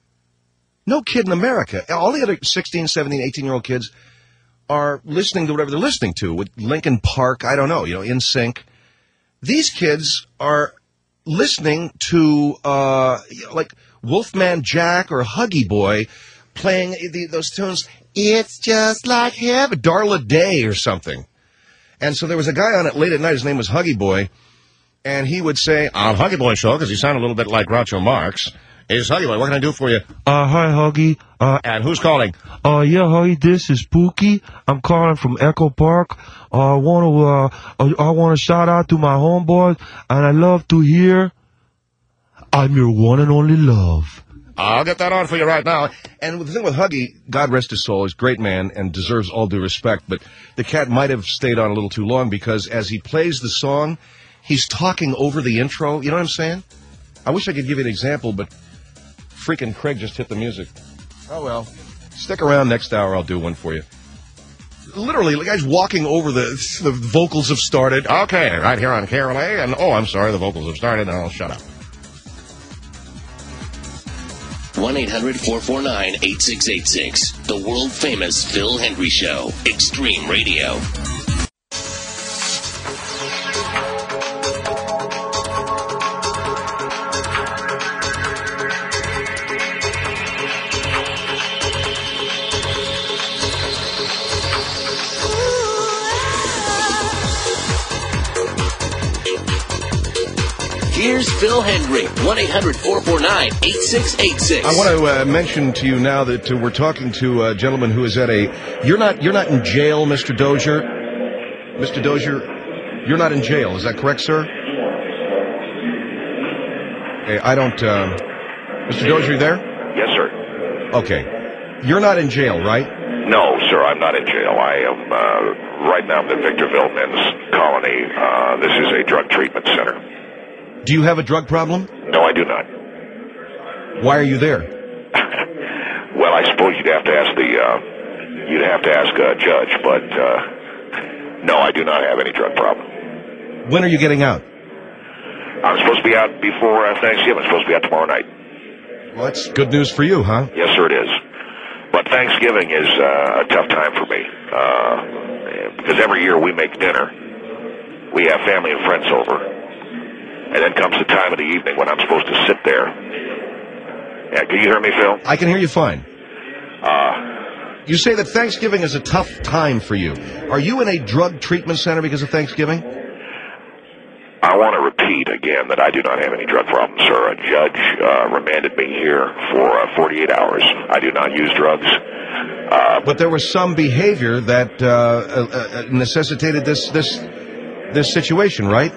Speaker 2: No kid in America. All the other 16, 17, 18-year-old kids are listening to whatever they're listening to, with Linkin Park, I don't know, In Sync. These kids are listening to, like Wolfman Jack or Huggy Boy playing those tunes. It's just like heaven, Darla Day or something. And so there was a guy on it late at night. His name was Huggy Boy. And he would say, on Huggy Boy Show, because he sounded a little bit like Groucho Marx. Is Huggy Boy, what can I do for you?
Speaker 7: Hi, Huggy.
Speaker 2: And who's calling?
Speaker 7: Yeah, Huggy, this is Pookie. I'm calling from Echo Park. I want to shout out to my homeboys, and I love to hear I'm Your One and Only Love.
Speaker 2: I'll get that on for you right now. And the thing with Huggy, God rest his soul, is a great man and deserves all due respect, but the cat might have stayed on a little too long because as he plays the song, he's talking over the intro. You know what I'm saying? I wish I could give you an example, but freaking Craig just hit the music. Oh, well. Stick around next hour. I'll do one for you. Literally, the guy's walking over the vocals have started. Okay, right here on KRLA. And, I'm sorry, the vocals have started. And I'll shut up.
Speaker 1: 1-800-449-8686. The world-famous Phil Hendry Show. Extreme Radio. Here's Phil Hendry, 1-800-449-8686.
Speaker 2: I want to mention to you now that we're talking to a gentleman who is at you're not in jail, Mr. Dozier. Mr. Dozier, you're not in jail. Is that correct, sir? Okay, I don't, Mr. Dozier, you there?
Speaker 8: Yes, sir.
Speaker 2: Okay. You're not in jail, right?
Speaker 8: No, sir, I'm not in jail. I am, right now I'm at Victorville Men's Colony. This is a drug treatment center.
Speaker 2: Do you have a drug problem?
Speaker 8: No, I do not.
Speaker 2: Why are you there?
Speaker 8: Well, I suppose you'd have to ask a judge, but no, I do not have any drug problem.
Speaker 2: When are you getting out?
Speaker 8: I'm supposed to be out before Thanksgiving. I'm supposed to be out tomorrow night.
Speaker 2: Well, that's good news for you, huh?
Speaker 8: Yes, sir, it is. But Thanksgiving is a tough time for me because every year we make dinner. we have family and friends over. And then comes the time of the evening when I'm supposed to sit there. Yeah, can you hear me, Phil?
Speaker 2: I can hear you fine. You say that Thanksgiving is a tough time for you. Are you in a drug treatment center because of Thanksgiving?
Speaker 8: I want to repeat again that I do not have any drug problems, sir. A judge remanded me here for 48 hours. I do not use drugs.
Speaker 2: But there was some behavior that necessitated this situation, right?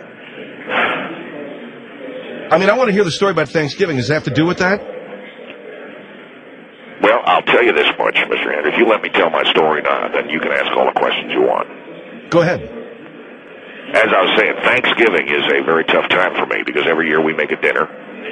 Speaker 2: I mean, I want to hear the story about Thanksgiving. Does it have to do with that?
Speaker 8: Well, I'll tell you this much, Mr. Andrew. If you let me tell my story now, then you can ask all the questions you want.
Speaker 2: Go ahead.
Speaker 8: As I was saying, Thanksgiving is a very tough time for me because every year we make a dinner.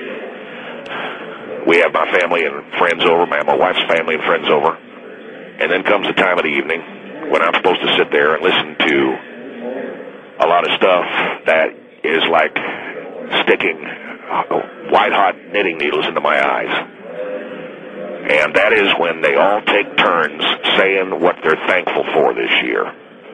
Speaker 8: We have my family and friends over, my wife's family and friends over. And then comes the time of the evening when I'm supposed to sit there and listen to a lot of stuff that is like sticking white-hot knitting needles into my eyes. And that is when they all take turns saying what they're thankful for this year.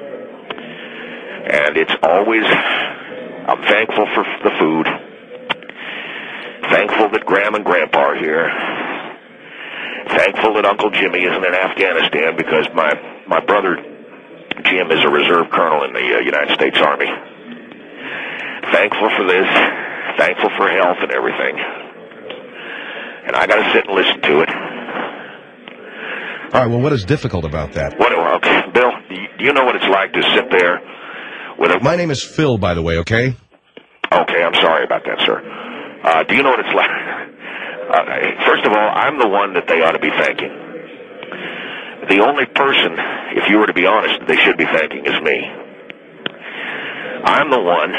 Speaker 8: And it's always, I'm thankful for the food, thankful that Graham and Grandpa are here, thankful that Uncle Jimmy isn't in Afghanistan because my brother Jim is a reserve colonel in the United States Army. Thankful for this, thankful for health and everything. And I got to sit and listen to it.
Speaker 2: All right, well, what is difficult about that?
Speaker 8: Okay, Bill, do you know what it's like to sit there with a...
Speaker 2: My name is Phil, by the way, okay?
Speaker 8: Okay, I'm sorry about that, sir. Do you know what it's like? First of all, I'm the one that they ought to be thanking. The only person, if you were to be honest, they should be thanking is me. I'm the one...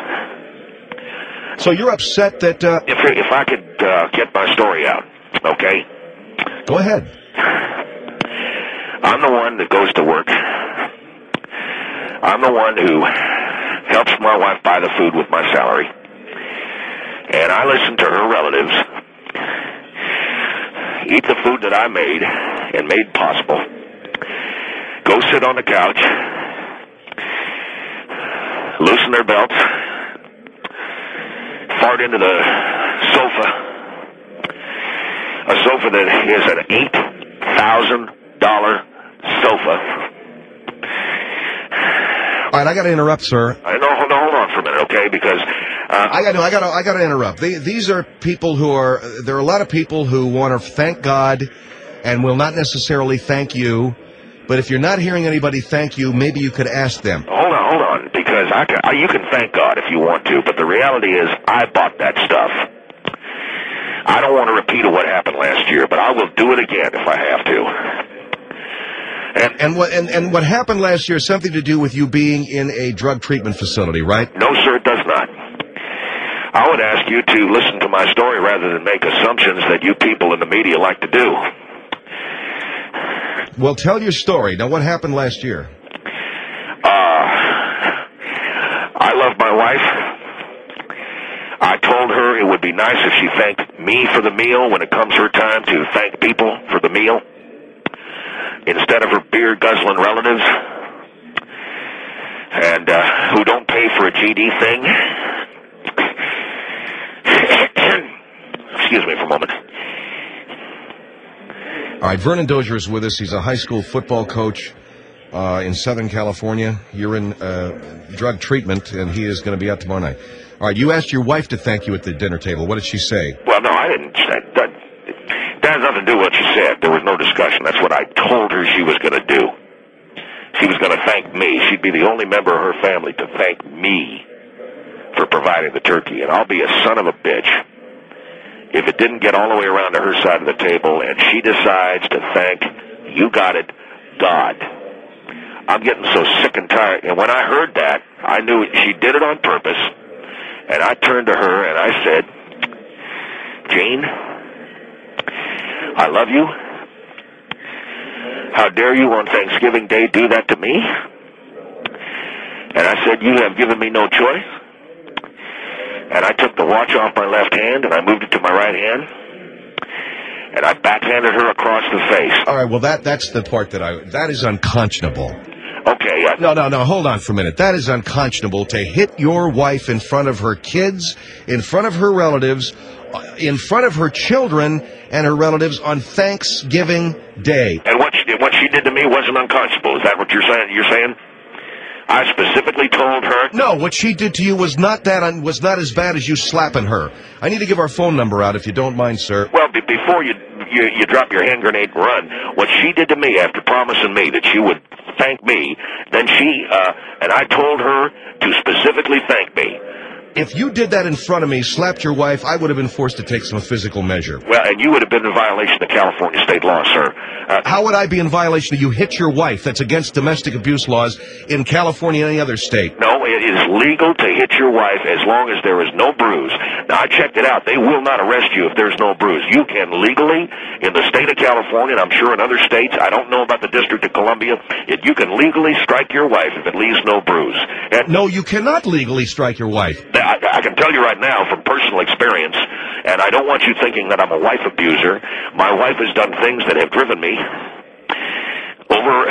Speaker 2: So you're upset that...
Speaker 8: If I could get my story out, okay?
Speaker 2: Go ahead.
Speaker 8: I'm the one that goes to work. I'm the one who helps my wife buy the food with my salary. And I listen to her relatives eat the food that I made and made possible. Go sit on the couch, loosen their belts, fart into the sofa. A sofa that is an $8,000 sofa.
Speaker 2: All right, I got to interrupt, sir.
Speaker 8: Hold on for a minute, okay? Because
Speaker 2: I got to interrupt. These are people who are. There are a lot of people who want to thank God, and will not necessarily thank you. But if you're not hearing anybody thank you, maybe you could ask them.
Speaker 8: Hold on, because you can thank God if you want to, but the reality is I bought that stuff. I don't want to repeat what happened last year, but I will do it again if I have to.
Speaker 2: And what happened last year has something to do with you being in a drug treatment facility, right?
Speaker 8: No, sir, it does not. I would ask you to listen to my story rather than make assumptions that you people in the media like to do.
Speaker 2: Well, tell your story. Now, what happened last year?
Speaker 8: I love my wife. I told her it would be nice if she thanked me for the meal when it comes her time to thank people for the meal, instead of her beer-guzzling relatives and who don't pay for a GD thing. Excuse me for a moment.
Speaker 2: All right, Vernon Dozier is with us. He's a high school football coach in Southern California. You're in drug treatment, and he is going to be out tomorrow night. All right, you asked your wife to thank you at the dinner table. What did she say?
Speaker 8: Well, no, I didn't. That has nothing to do with what she said. There was no discussion. That's what I told her she was going to do. She was going to thank me. She'd be the only member of her family to thank me for providing the turkey. And I'll be a son of a bitch if it didn't get all the way around to her side of the table and she decides to thank, you got it, God. I'm getting so sick and tired. And when I heard that, I knew she did it on purpose. And I turned to her and I said, Jane, I love you. How dare you on Thanksgiving Day do that to me? And I said, you have given me no choice. And I took the watch off my left hand and I moved it to my right hand. And I backhanded her across the face.
Speaker 2: All right, well, that's the part that is unconscionable.
Speaker 8: Okay.
Speaker 2: No, hold on for a minute. That is unconscionable to hit your wife in front of her kids, in front of her relatives, in front of her children and her relatives on Thanksgiving Day.
Speaker 8: And what she did to me wasn't unconscionable. Is that what you're saying? I specifically told her.
Speaker 2: No, what she did to you was not as bad as you slapping her. I need to give our phone number out if you don't mind, sir.
Speaker 8: Well, before you drop your hand grenade and run, what she did to me after promising me that she would thank me, then and I told her to specifically thank me.
Speaker 2: If you did that in front of me, slapped your wife, I would have been forced to take some physical measure.
Speaker 8: Well, and you would have been in violation of California state law, sir.
Speaker 2: How would I be in violation of you hit your wife? That's against domestic abuse laws in California and any other state.
Speaker 8: No, it is legal to hit your wife as long as there is no bruise. Now, I checked it out. They will not arrest you if there's no bruise. You can legally, in the state of California, and I'm sure in other states, I don't know about the District of Columbia, you can legally strike your wife if it leaves no bruise. And
Speaker 2: no, you cannot legally strike your wife.
Speaker 8: I can tell you right now from personal experience, and I don't want you thinking that I'm a wife abuser. My wife has done things that have driven me over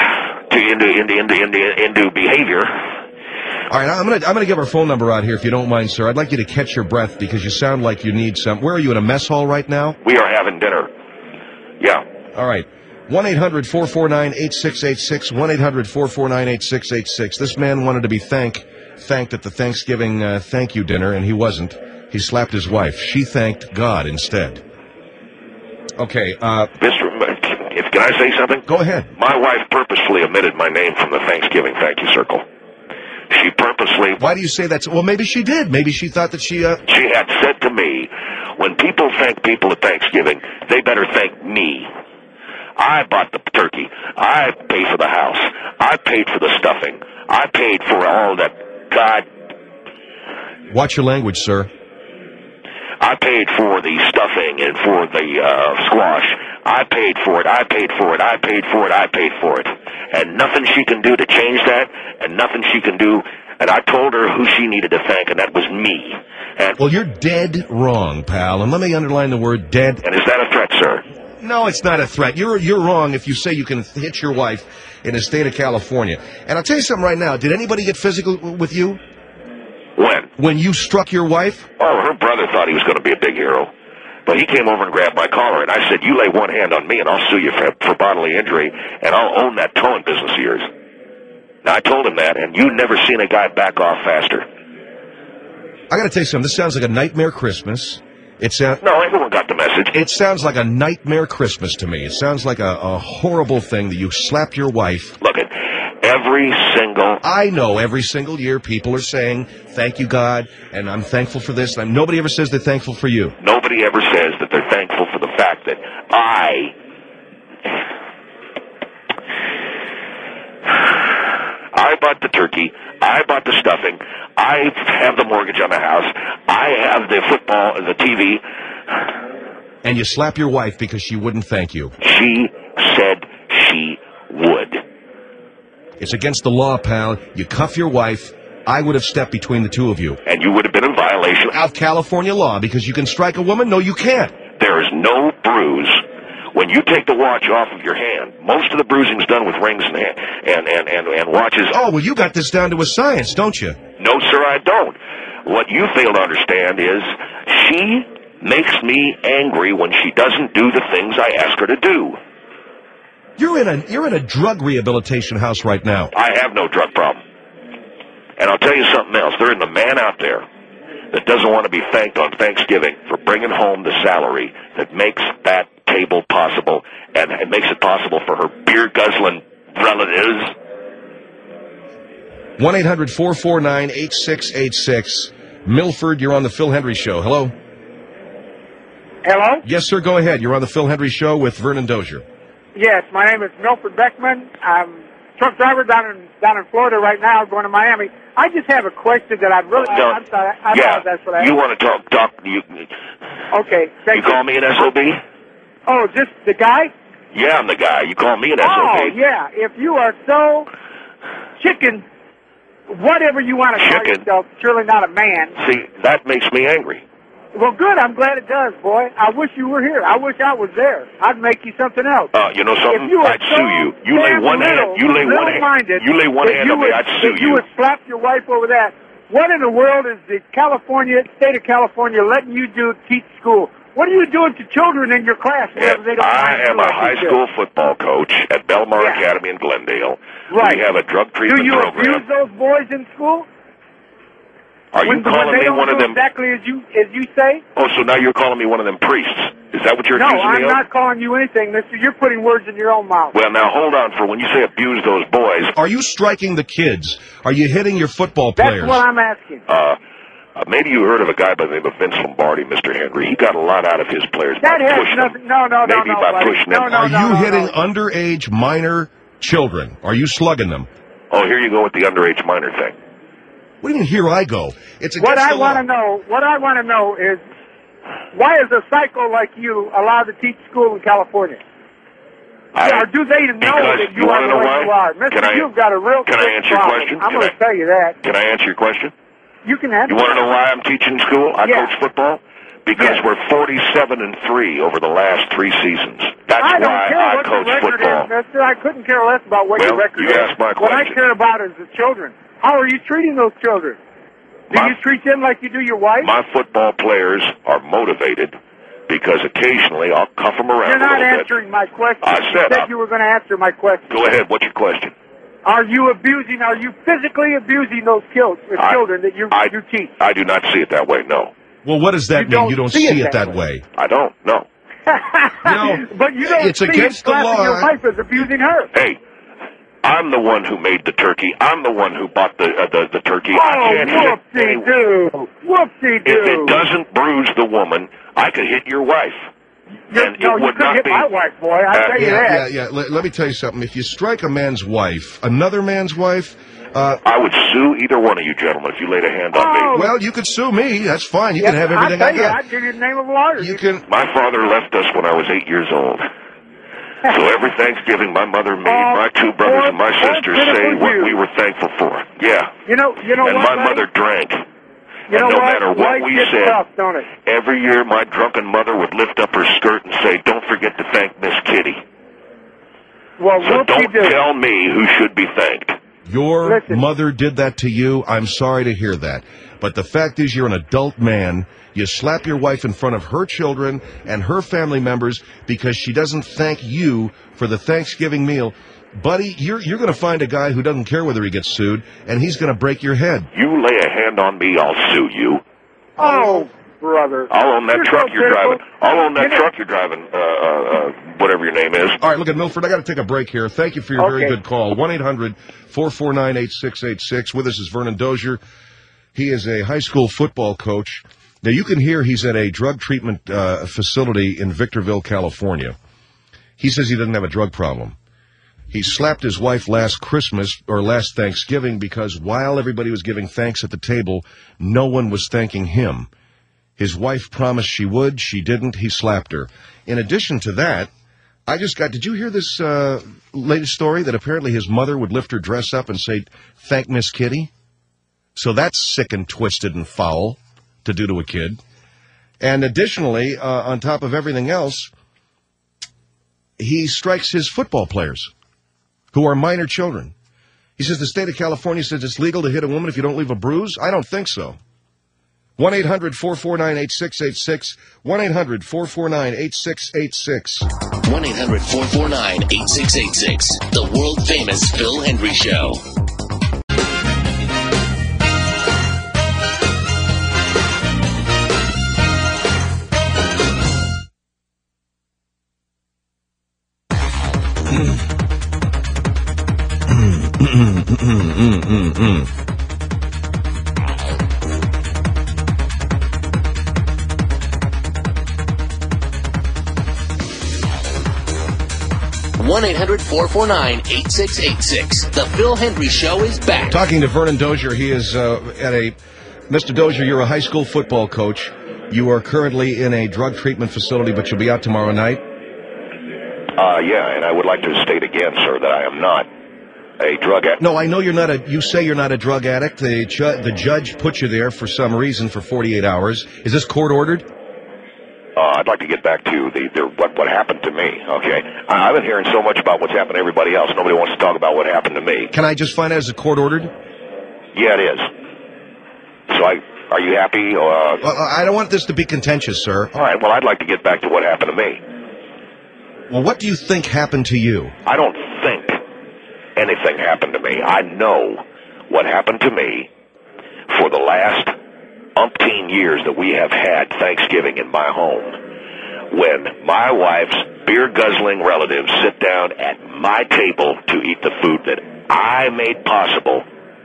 Speaker 8: into behavior.
Speaker 2: All right, I'm gonna give our phone number out here if you don't mind, sir. I'd like you to catch your breath because you sound like you need some. Where are you, in a mess hall right now?
Speaker 8: We are having dinner. Yeah.
Speaker 2: All right. 1-800-449-8686. 1-800-449-8686. This man wanted to be thanked at the Thanksgiving thank you dinner, and he wasn't. He slapped his wife. She thanked God instead. Okay,
Speaker 8: can I say something?
Speaker 2: Go ahead.
Speaker 8: My wife purposefully omitted my name from the Thanksgiving thank you circle. She purposely...
Speaker 2: Why do you say that? Well, maybe she did. Maybe she thought that she...
Speaker 8: She had said to me, when people thank people at Thanksgiving, they better thank me. I bought the turkey. I paid for the house. I paid for the stuffing. I paid for all that. God.
Speaker 2: Watch your language, sir.
Speaker 8: I paid for the stuffing and for the squash. I paid for it. I paid for it. I paid for it. I paid for it. And nothing she can do to change that, and nothing she can do. And I told her who she needed to thank, and that was me. And
Speaker 2: well, you're dead wrong, pal. And let me underline the word dead.
Speaker 8: And is that a threat, sir?
Speaker 2: No, it's not a threat. You're wrong if you say you can hit your wife in the state of California. And I'll tell you something right now. Did anybody get physical with you?
Speaker 8: When?
Speaker 2: When you struck your wife?
Speaker 8: Oh, her brother thought he was going to be a big hero. But he came over and grabbed my collar, and I said, you lay one hand on me, and I'll sue you for bodily injury, and I'll own that towing business of yours. Now, I told him that, and you've never seen a guy back off faster.
Speaker 2: I got to tell you something. This sounds like a nightmare Christmas.
Speaker 8: No, everyone got the message.
Speaker 2: It sounds like a nightmare Christmas to me. It sounds like a horrible thing that you slapped your wife.
Speaker 8: Look, every single year people are saying, thank you, God, and I'm thankful for this. And nobody ever says they're thankful for you. Nobody ever says that they're thankful for the fact that I bought the turkey, I bought the stuffing, I have the mortgage on the house, I have the football, the TV.
Speaker 2: And you slap your wife because she wouldn't thank you.
Speaker 8: She said she would.
Speaker 2: It's against the law, pal. You cuff your wife. I would have stepped between the two of you.
Speaker 8: And you would have been in violation
Speaker 2: of California law because you can strike a woman? No, you can't.
Speaker 8: There is no bruise. When you take the watch off of your hand, most of the bruising's done with rings and watches.
Speaker 2: Oh, well, you got this down to a science, don't you?
Speaker 8: No, sir, I don't. What you fail to understand is she makes me angry when she doesn't do the things I ask her to do.
Speaker 2: You're in a drug rehabilitation house right now.
Speaker 8: I have no drug problem. And I'll tell you something else. There isn't a man out there that doesn't want to be thanked on Thanksgiving for bringing home the salary that makes that table possible, and it makes it possible for her beer-guzzling relatives.
Speaker 2: 1-800-449-8686. Milford, you're on the Phil Hendry Show. Hello?
Speaker 9: Hello?
Speaker 2: Yes, sir, go ahead. You're on the Phil Hendry Show with Vernon Dozier.
Speaker 9: Yes, my name is Milford Beckman. I'm a truck driver down in Florida right now, going to Miami. I just have a question that I'm sorry. I apologize for that.
Speaker 8: You want to talk?
Speaker 9: Okay.
Speaker 8: You call me an SOB?
Speaker 9: Oh, just the guy?
Speaker 8: Yeah, I'm the guy. You call me an SOB?
Speaker 9: Oh, yeah. If you are so chicken, whatever you want to call yourself, surely not a man.
Speaker 8: See, that makes me angry.
Speaker 9: Well, good. I'm glad it does, boy. I wish you were here. I wish I was there. I'd make you something else.
Speaker 8: You know something? I'd sue you. You lay one hand. You lay one hand. You lay one hand on me. I'd sue you.
Speaker 9: You would slap your wife over that. What in the world is the state of California letting you teach school? What are you doing to children in your class?
Speaker 8: I am a high school football coach at Belmar Academy in Glendale.
Speaker 9: Right.
Speaker 8: We have a drug treatment program.
Speaker 9: Do you abuse those boys in school?
Speaker 8: Are you calling me one of them?
Speaker 9: Exactly as you say?
Speaker 8: Oh, so now you're calling me one of them priests. Is that what you're accusing me of?
Speaker 9: No, I'm not calling you anything, mister. You're putting words in your own mouth.
Speaker 8: Well, now, hold on. For when you say abuse those boys...
Speaker 2: Are you striking the kids? Are you hitting your football players?
Speaker 9: That's what I'm asking.
Speaker 8: Maybe you heard of a guy by the name of Vince Lombardi, Mr. Henry. He got a lot out of his players
Speaker 9: that
Speaker 8: by pushing
Speaker 9: nothing.
Speaker 8: them.
Speaker 9: No,
Speaker 8: Maybe by pushing them.
Speaker 2: Are you hitting underage minor children? Are you slugging them?
Speaker 8: Oh, here you go with the underage minor thing.
Speaker 2: What do you mean, here I go? It's
Speaker 9: what I want to know is, why is a psycho like you allowed to teach school in California? Or do they know that you are the way you are? Mister, you've got a real
Speaker 8: Can I answer your question?
Speaker 9: I'm going to tell you that.
Speaker 8: Can I answer your question?
Speaker 9: You can answer.
Speaker 8: You want to know why I'm teaching school? I coach football? Because we're 47-3 over the last 3 seasons. That's why I coach football.
Speaker 9: Mister, I couldn't care less about what your record is.
Speaker 8: You asked my question.
Speaker 9: What I care about is the children. How are you treating those children? Do you treat them like you do your wife?
Speaker 8: My football players are motivated because occasionally I'll cuff them around a little bit.
Speaker 9: You're not answering my question.
Speaker 8: I said
Speaker 9: you were going to answer my question.
Speaker 8: Go ahead. What's your question?
Speaker 9: Are you physically abusing those children that you teach?
Speaker 8: I do not see it that way, no.
Speaker 2: Well, what does that mean? You don't see it that way.
Speaker 8: I don't, no.
Speaker 9: But you don't
Speaker 2: it's against the law.
Speaker 9: Your wife is abusing her.
Speaker 8: Hey, I'm the one who made the turkey. I'm the one who bought the turkey.
Speaker 9: Whoopsie-doo. Whoopsie-doo.
Speaker 8: If it doesn't bruise the woman, I could hit your wife.
Speaker 9: You couldn't hit my wife, boy. I'll tell you that.
Speaker 2: Yeah. Let me tell you something. If you strike a man's wife, another man's wife...
Speaker 8: I would sue either one of you gentlemen if you laid a hand on me.
Speaker 2: Well, you could sue me. That's fine. You can have everything I got.
Speaker 9: I'd give you the name of a lawyer.
Speaker 8: My father left us when I was 8 years old. So every Thanksgiving, my mother, me, my 2 brothers, and my sisters say what we were thankful for. Yeah.
Speaker 9: You know
Speaker 8: and
Speaker 9: what,
Speaker 8: my mother drank.
Speaker 9: You know
Speaker 8: no matter what we said,
Speaker 9: tough, don't it?
Speaker 8: every year my drunken mother would lift up her skirt and say, "Don't forget to thank Miss Kitty."
Speaker 9: Well,
Speaker 8: so don't tell me who should be thanked.
Speaker 2: Your mother did that to you. I'm sorry to hear that. But the fact is, you're an adult man. You slap your wife in front of her children and her family members because she doesn't thank you for the Thanksgiving meal. Buddy, you're going to find a guy who doesn't care whether he gets sued, and he's going to break your head.
Speaker 8: You lay a hand on me, I'll sue you.
Speaker 9: Oh, brother.
Speaker 8: I'll own that truck you're driving. I'll own that truck you're driving, whatever your name is.
Speaker 2: All right, look at Milford. I got to take a break here. Thank you for your very good call. 1-800-449-8686. With us is Vernon Dozier. He is a high school football coach. Now, you can hear he's at a drug treatment facility in Victorville, California. He says he doesn't have a drug problem. He slapped his wife last Thanksgiving because while everybody was giving thanks at the table, no one was thanking him. His wife promised she would. She didn't. He slapped her. In addition to that, did you hear this latest story that apparently his mother would lift her dress up and say, "Thank Miss Kitty"? So that's sick and twisted and foul to do to a kid. And additionally, on top of everything else, he strikes his football players who are minor children. He says the state of California says it's legal to hit a woman if you don't leave a bruise. I don't think so. 1-800-449-8686. 1-800-449-8686.
Speaker 1: 1-800-449-8686. The world-famous Phil Hendry Show. One 1-800-449-8686. The Phil Hendry Show is back.
Speaker 2: Talking to Vernon Dozier. He is Mr. Dozier, you're a high school football coach. You are currently in a drug treatment facility, but you'll be out tomorrow night?
Speaker 8: Yeah, and I would like to state again, sir, that I am not. a drug addict.
Speaker 2: No, I know you're not you say you're not a drug addict. The judge put you there for some reason for 48 hours. Is this court ordered?
Speaker 8: I'd like to get back to what happened to me, okay? I've been hearing so much about what's happened to everybody else. Nobody wants to talk about what happened to me.
Speaker 2: Can I just find out, is it court ordered?
Speaker 8: Yeah, it is. So are you happy?
Speaker 2: Well, I don't want this to be contentious, sir.
Speaker 8: All right, well, I'd like to get back to what happened to me.
Speaker 2: Well, what do you think happened to you?
Speaker 8: I don't think anything happened to me. I know what happened to me for the last umpteen years that we have had Thanksgiving in my home, when my wife's beer-guzzling relatives sit down at my table to eat the food that I made possible.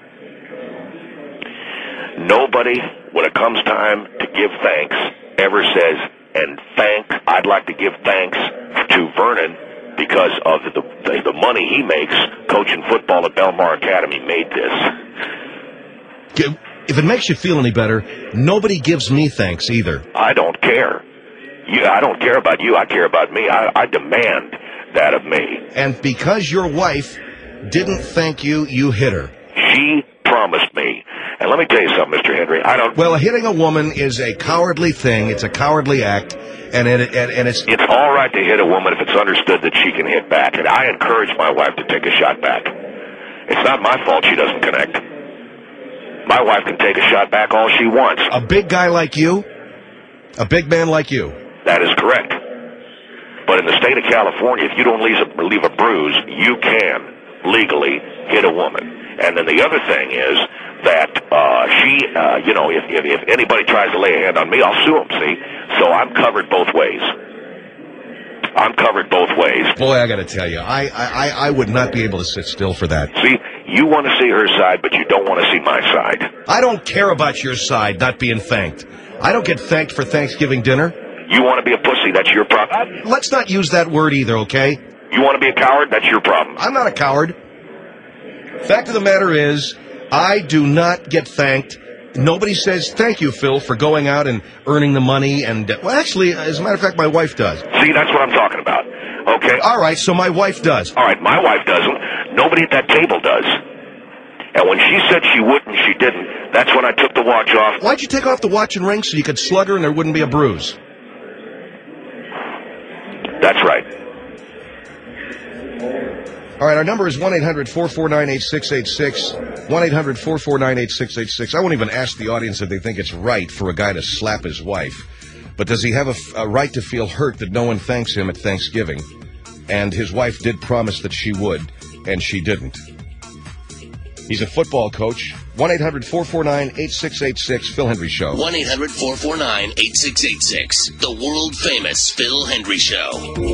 Speaker 8: Nobody, when it comes time to give thanks, ever says, I'd like to give thanks to Vernon because of the money he makes coaching football at Belmar Academy made this.
Speaker 2: If it makes you feel any better, nobody gives me thanks either.
Speaker 8: I don't care. I don't care about you. I care about me. I demand that of me.
Speaker 2: And because your wife didn't thank you, you hit her.
Speaker 8: She promised me. And let me tell you something, Mr. Henry.
Speaker 2: Well, hitting a woman is a cowardly thing. It's a cowardly act. And it's
Speaker 8: all right to hit a woman if it's understood that she can hit back. And I encourage my wife to take a shot back. It's not my fault she doesn't connect. My wife can take a shot back all she wants.
Speaker 2: A big guy like you? A big man like you?
Speaker 8: That is correct. But in the state of California, if you don't leave a bruise, you can legally hit a woman. And then the other thing is that if anybody tries to lay a hand on me, I'll sue them, see? So I'm covered both ways.
Speaker 2: Boy, I got to tell you, I would not be able to sit still for that.
Speaker 8: See, you want to see her side, but you don't want to see my side.
Speaker 2: I don't care about your side not being thanked. I don't get thanked for Thanksgiving dinner.
Speaker 8: You want to be a pussy, that's your problem.
Speaker 2: Let's not use that word either, okay?
Speaker 8: You want to be a coward, that's your problem.
Speaker 2: I'm not a coward. Fact of the matter is, I do not get thanked. Nobody says, thank you, Phil, for going out and earning the money. And well, actually, as a matter of fact, my wife does.
Speaker 8: See, that's what I'm talking about. Okay?
Speaker 2: All right, so my wife does.
Speaker 8: All right, my wife doesn't. Nobody at that table does. And when she said she wouldn't, she didn't. That's when I took the watch off.
Speaker 2: Why'd you take off the watch and ring so you could slug her and there wouldn't be a bruise?
Speaker 8: That's right.
Speaker 2: All right, our number is 1-800-449-8686, 1-800-449-8686. I won't even ask the audience if they think it's right for a guy to slap his wife. But does he have a right to feel hurt that no one thanks him at Thanksgiving? And his wife did promise that she would, and she didn't. He's a football coach. 1-800-449-8686, Phil Hendry Show.
Speaker 1: 1-800-449-8686, the world-famous Phil Hendry Show.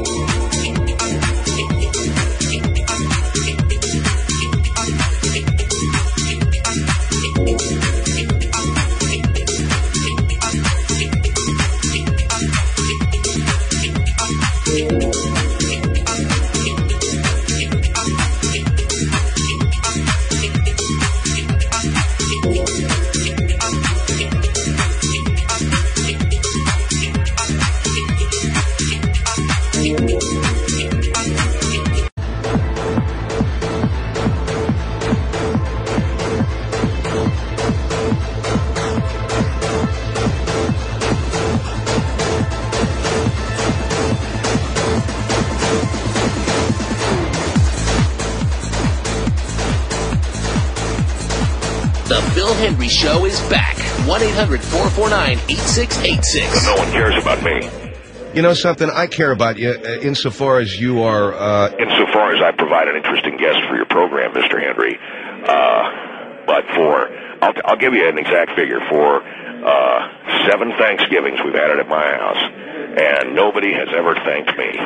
Speaker 1: The Phil Hendry Show is back. 1-800-449-8686.
Speaker 8: But no one cares about me.
Speaker 2: You know something? I care about you insofar as you are...
Speaker 8: Insofar as I provide an interesting guest for your program, Mr. Hendry. But I'll give you an exact figure. For 7 Thanksgivings we've had it at my house, and nobody has ever thanked me.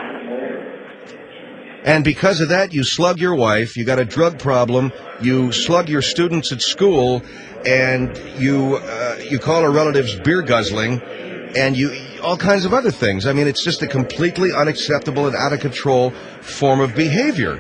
Speaker 2: And because of that, you slug your wife, you got a drug problem, you slug your students at school, and you call her relatives beer guzzling, and all kinds of other things. I mean, it's just a completely unacceptable and out of control form of behavior.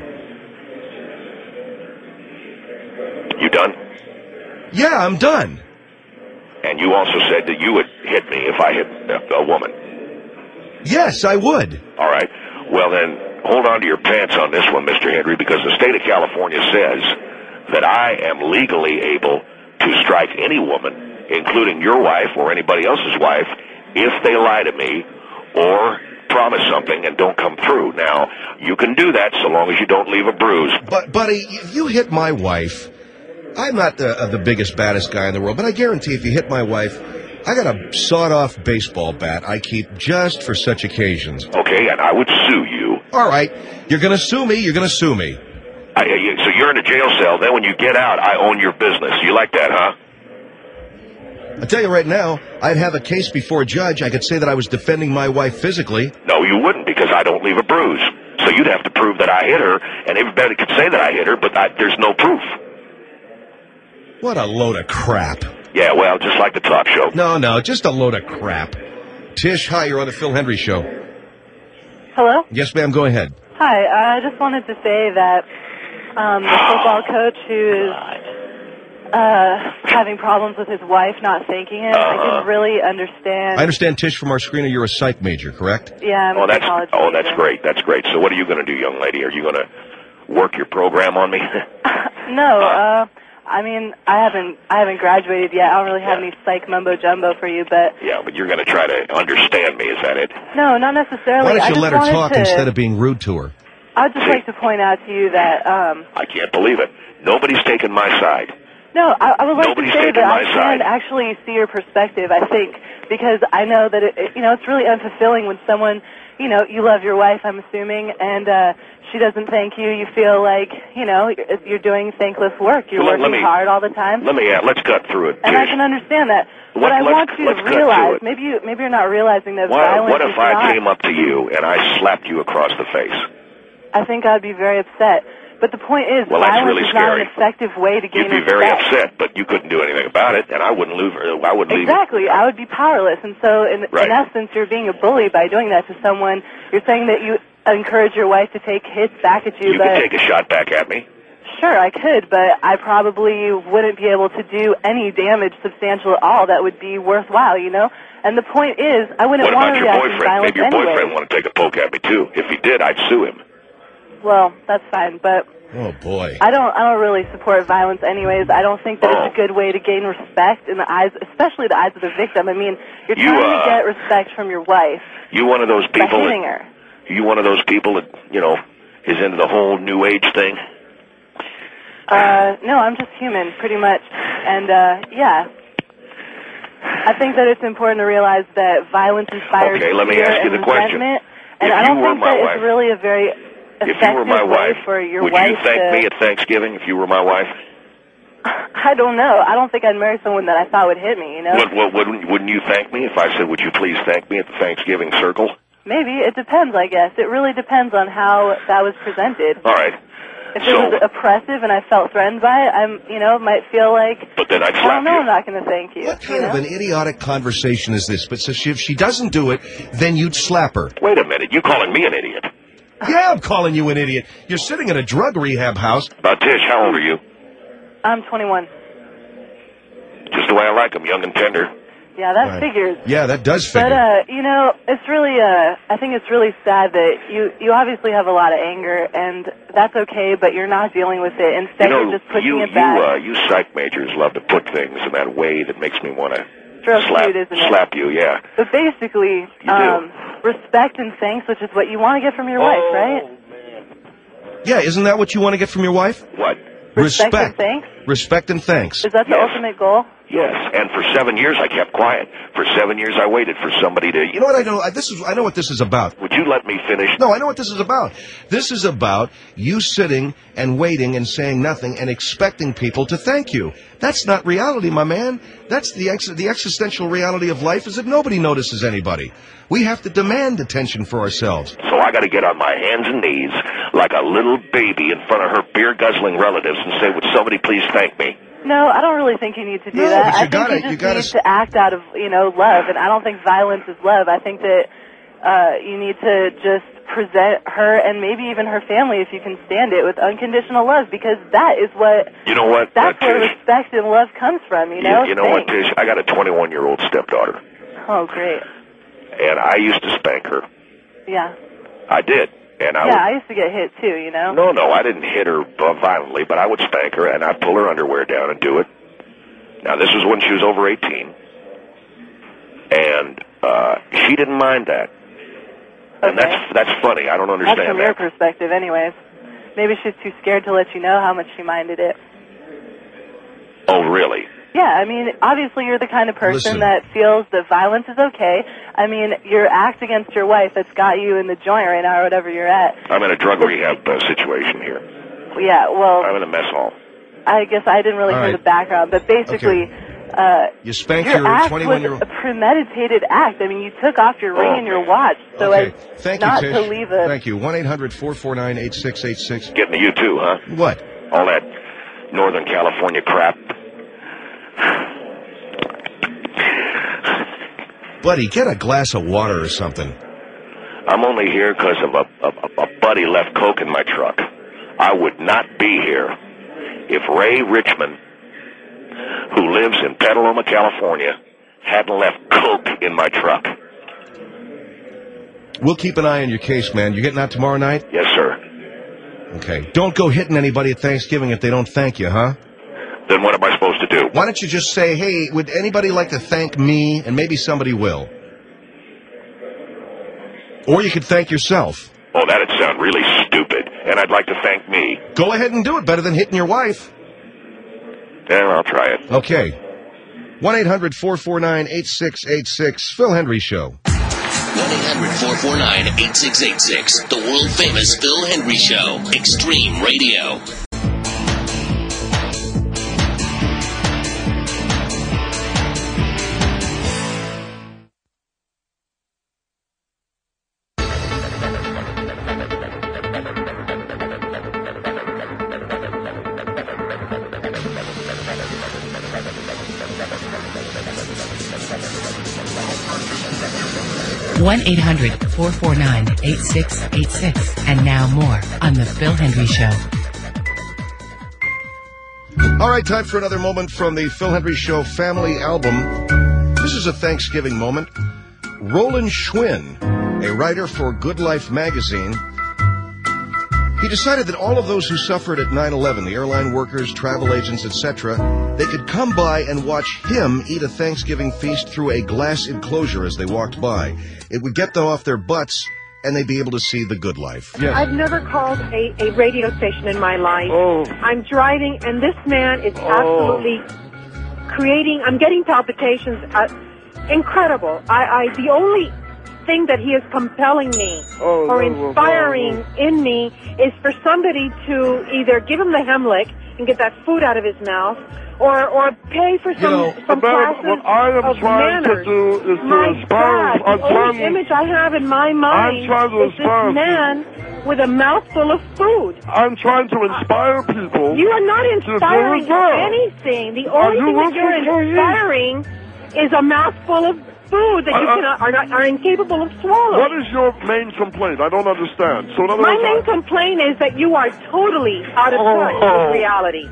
Speaker 8: You done?
Speaker 2: Yeah, I'm done.
Speaker 8: And you also said that you would hit me if I hit a woman.
Speaker 2: Yes, I would.
Speaker 8: All right. Well, then, hold on to your pants on this one, Mr. Henry, because the state of California says that I am legally able to strike any woman, including your wife or anybody else's wife, if they lie to me or promise something and don't come through. Now, you can do that so long as you don't leave a bruise.
Speaker 2: But, buddy, if you hit my wife, I'm not the biggest, baddest guy in the world, but I guarantee if you hit my wife, I got a sawed-off baseball bat I keep just for such occasions.
Speaker 8: Okay, and I would sue you.
Speaker 2: All right. You're going to sue me? You're going to sue me.
Speaker 8: So you're in a jail cell. Then when you get out, I own your business. You like that, huh?
Speaker 2: I tell you right now, I'd have a case before a judge. I could say that I was defending my wife physically.
Speaker 8: No, you wouldn't, because I don't leave a bruise. So you'd have to prove that I hit her, and everybody could say that I hit her, but there's no proof.
Speaker 2: What a load of crap.
Speaker 8: Yeah, well, just like the talk show.
Speaker 2: No, just a load of crap. Tish, hi, you're on the Phil Hendry Show.
Speaker 10: Hello?
Speaker 2: Yes, ma'am, go ahead.
Speaker 10: Hi, I just wanted to say that the football coach who is having problems with his wife not thanking him, I didn't really understand.
Speaker 2: I understand, Tish, from our screener, you're a psych major, correct?
Speaker 10: Yeah, I'm a college major.
Speaker 8: That's great. That's great. So what are you going to do, young lady? Are you going to work your program on me?
Speaker 10: No, I mean, I haven't graduated yet. I don't really have any psych mumbo-jumbo for you, but...
Speaker 8: Yeah, but you're going to try to understand me, is that it?
Speaker 10: No, not necessarily.
Speaker 2: Why don't you let her talk instead of being rude to her?
Speaker 10: I'd just like to point out to you that...
Speaker 8: I can't believe it. Nobody's taken my side.
Speaker 10: No, I would like to say that I
Speaker 8: side.
Speaker 10: can actually see your perspective, I think, because I know that, it's really unfulfilling when someone, you love your wife, I'm assuming, and she doesn't thank you. You feel like, you're doing thankless work. You're working hard all the time.
Speaker 8: Let's cut through it.
Speaker 10: And I can understand that. What I want you to realize, maybe you're not realizing that violence
Speaker 8: What if I came up to you and I slapped you across the face?
Speaker 10: I think I'd be very upset. But the point is,
Speaker 8: well, that's
Speaker 10: violence
Speaker 8: really
Speaker 10: is
Speaker 8: scary.
Speaker 10: not an effective way to gain
Speaker 8: You'd be very upset, but you couldn't do anything about it, and I wouldn't leave.
Speaker 10: Exactly, I would be powerless. And so, in essence, you're being a bully by doing that to someone. You're saying that you encourage your wife to take hits back at you.
Speaker 8: You could take a shot back at me.
Speaker 10: Sure, I could, but I probably wouldn't be able to do any damage substantial at all that would be worthwhile, And the point is, I wouldn't want to react to violence
Speaker 8: Maybe your boyfriend want to take a poke at me too. If he did, I'd sue him.
Speaker 10: Well, that's fine, but
Speaker 2: oh boy,
Speaker 10: I don't really support violence anyways. I don't think that it's a good way to gain respect in the eyes, especially the eyes of the victim. I mean, you're trying to get respect from your wife.
Speaker 8: You one of those people
Speaker 10: by hitting her.
Speaker 8: You one of those people that, is into the whole New Age thing?
Speaker 10: No, I'm just human, pretty much. And, yeah. I think that it's important to realize that violence inspires fear and resentment. And I don't think that it's really a very effective way for your wife to...
Speaker 8: Would you thank me at Thanksgiving if you were my wife?
Speaker 10: I don't know. I don't think I'd marry someone that I thought would hit me,
Speaker 8: Wouldn't you thank me if I said, would you please thank me at the Thanksgiving circle?
Speaker 10: Maybe. It depends, I guess. It really depends on how that was presented.
Speaker 8: All right.
Speaker 10: If it was oppressive and I felt threatened by it, might feel like...
Speaker 8: But then I'd slap you.
Speaker 10: I'm not going to thank you.
Speaker 2: What kind of an idiotic conversation is this? But so if she doesn't do it, then you'd slap her.
Speaker 8: Wait a minute. You calling me an idiot?
Speaker 2: Yeah, I'm calling you an idiot. You're sitting in a drug rehab house.
Speaker 8: Tish, how old are you?
Speaker 10: I'm 21.
Speaker 8: Just the way I like them, young and tender.
Speaker 10: Yeah, that figures.
Speaker 2: Yeah, that does figure.
Speaker 10: But, it's really, I think it's really sad that you obviously have a lot of anger, and that's okay, but you're not dealing with it. Instead, you're just pushing it back.
Speaker 8: You psych majors love to put things in that way that makes me want to
Speaker 10: slap
Speaker 8: you, yeah.
Speaker 10: But basically, respect and thanks, which is what you want to get from your wife, right?
Speaker 2: Yeah, isn't that what you want to get from your wife?
Speaker 8: What?
Speaker 10: Respect and thanks?
Speaker 2: Respect and thanks.
Speaker 10: Is that the ultimate goal?
Speaker 8: Yes, and for 7 years I kept quiet. For 7 years I waited for somebody to...
Speaker 2: You know what I know? I know what this is about.
Speaker 8: Would you let me finish?
Speaker 2: No, I know what this is about. This is about you sitting and waiting and saying nothing and expecting people to thank you. That's not reality, my man. That's the existential reality of life is that nobody notices anybody. We have to demand attention for ourselves.
Speaker 8: So I got to get on my hands and knees like a little baby in front of her beer-guzzling relatives and say, would somebody please thank me?
Speaker 10: No, I don't really think you need to do that. I think you just need to act out of, love, and I don't think violence is love. I think that you need to just present her and maybe even her family, if you can stand it, with unconditional love, because that is what...
Speaker 8: You know what?
Speaker 10: That's where respect and love comes from,
Speaker 8: You know what, Tish? I got a 21-year-old stepdaughter.
Speaker 10: Oh, great.
Speaker 8: And I used to spank her.
Speaker 10: Yeah.
Speaker 8: I did. And
Speaker 10: I used to get hit too, you know?
Speaker 8: No, I didn't hit her violently, but I would spank her, and I'd pull her underwear down and do it. Now, this was when she was over 18. And she didn't mind that. And that's funny. I don't understand that.
Speaker 10: That's from your perspective anyways. Maybe she's too scared to let you know how much she minded it.
Speaker 8: Oh, really?
Speaker 10: Yeah, I mean, obviously you're the kind of person that feels that violence is okay. I mean, your act against your wife that's got you in the joint right now or whatever you're at.
Speaker 8: I'm in a drug rehab situation here.
Speaker 10: Yeah, well...
Speaker 8: I'm in a mess hall.
Speaker 10: I guess I didn't really hear the background, but basically...
Speaker 2: you spanked
Speaker 10: your
Speaker 2: 21-year-old...
Speaker 10: act was a premeditated act. I mean, you took off your ring and your watch, so as not to leave a...
Speaker 2: Thank you. 1-800-449-8686.
Speaker 8: Getting to you too, huh?
Speaker 2: What?
Speaker 8: All that Northern California crap.
Speaker 2: Buddy, get a glass of water or something.
Speaker 8: I'm only here because of a buddy left coke in my truck. I would not be here if Ray Richmond, who lives in Petaluma, California, hadn't left coke in my truck.
Speaker 2: We'll keep an eye on your case, man. You getting out tomorrow night?
Speaker 8: Yes, sir.
Speaker 2: Okay. Don't go hitting anybody at Thanksgiving if they don't thank you, huh?
Speaker 8: Then what am I supposed to do?
Speaker 2: Why don't you just say, hey, would anybody like to thank me? And maybe somebody will. Or you could thank yourself.
Speaker 8: Oh, that'd sound really stupid. And I'd like to thank me.
Speaker 2: Go ahead and do it. Better than hitting your wife.
Speaker 8: Yeah, I'll try it.
Speaker 2: Okay. 1-800-449-8686. Phil Hendry Show.
Speaker 1: 1-800-449-8686. The world-famous Phil Hendry Show. Extreme Radio.
Speaker 11: One 1-800-449-8686. And now more on The Phil Hendry Show.
Speaker 2: All right, time for another moment from the Phil Hendry Show family album. This is a Thanksgiving moment. Roland Schwinn, a writer for Good Life magazine, he decided that all of those who suffered at 9/11, the airline workers, travel agents, etc., they could come by and watch him eat a Thanksgiving feast through a glass enclosure as they walked by. It would get them off their butts, and they'd be able to see the good life.
Speaker 12: Yes. I've never called a radio station in my life. I'm driving, and this man is absolutely creating... I'm getting palpitations. Incredible. The only thing that he is compelling me or inspiring in me is for somebody to either give him the Heimlich and get that food out of his mouth, or pay for some classes
Speaker 6: what I am
Speaker 12: of
Speaker 6: trying
Speaker 12: manners.
Speaker 6: to do is to inspire.
Speaker 12: The only image I have in my mind is this man with a mouthful of food.
Speaker 6: I'm trying to inspire people.
Speaker 12: You are not inspiring anything. The only thing that you're inspiring is a mouthful of food that you are incapable of swallowing.
Speaker 6: What is your main complaint? I don't understand. So in other
Speaker 12: my
Speaker 6: words,
Speaker 12: main complaint is that you are totally out of touch with reality.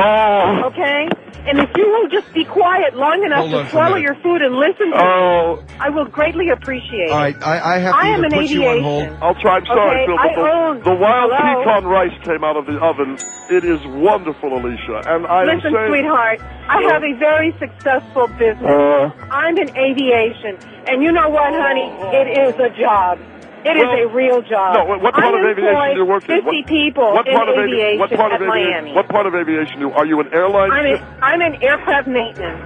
Speaker 12: Okay? And if you will just be quiet long enough to swallow your food and listen to me, I will greatly appreciate it.
Speaker 2: All right, I have to either put you on hold.
Speaker 6: I'll try. I'm sorry, Phil, but the wild pecan rice came out of the oven. It is wonderful, Alicia. And
Speaker 12: Listen, sweetheart, I have a very successful business. I'm in aviation. And you know what, honey? It is a job. It is a real job.
Speaker 6: No, what part of aviation do you work in?
Speaker 12: 50 people in aviation at Miami.
Speaker 6: What part of aviation are you an airline?
Speaker 12: I'm in aircraft maintenance.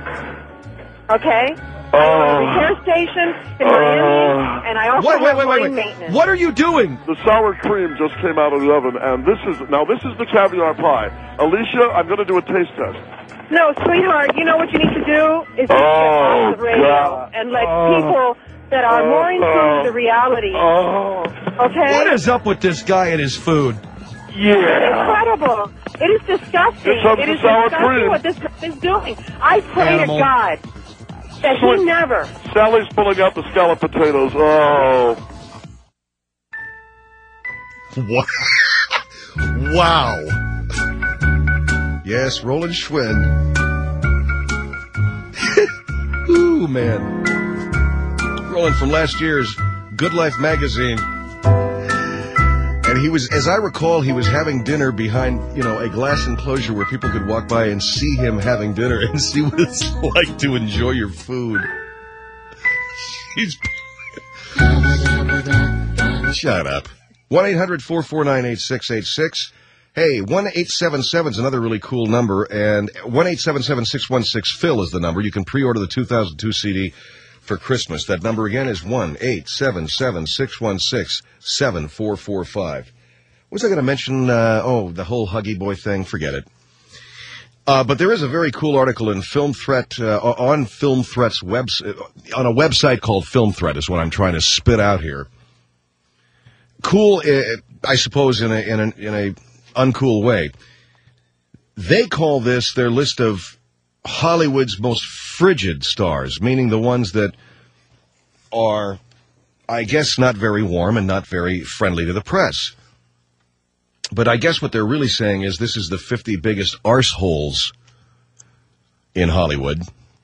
Speaker 12: Okay? I'm at a repair station in Miami, and I also have plane maintenance.
Speaker 2: What are you doing?
Speaker 6: The sour cream just came out of the oven, and this is the caviar pie. Alicia, I'm going to do a taste test.
Speaker 12: No, sweetheart, you know what you need to do is get off the radio and let people that are more in tune with the reality. Okay?
Speaker 2: What is up with this guy and his food?
Speaker 6: Yeah.
Speaker 12: Incredible. It is disgusting. It is disgusting what this is doing. I pray to God that he never...
Speaker 6: Sally's pulling out the scalloped potatoes.
Speaker 2: What? Wow. Yes, Roland Schwinn. Ooh, man. Roland from last year's Good Life magazine. he was, as I recall, he was having dinner behind, a glass enclosure where people could walk by and see him having dinner and see what it's like to enjoy your food. Shut up. 1-800-449-8686. Hey, 1-877 is another really cool number, and 1-877-616-PHIL is the number. You can pre-order the 2002 CD for Christmas. That number again is 1-877-616-7445. What was I going to mention? The whole Huggy Boy thing. Forget it. But there is a very cool article in Film Threat, on Film Threat's on a website called Film Threat is what I'm trying to spit out here. Cool, I suppose, in a uncool way. They call this their list of Hollywood's most frigid stars, meaning the ones that are, I guess, not very warm and not very friendly to the press. But I guess what they're really saying is this is the 50 biggest arseholes in Hollywood.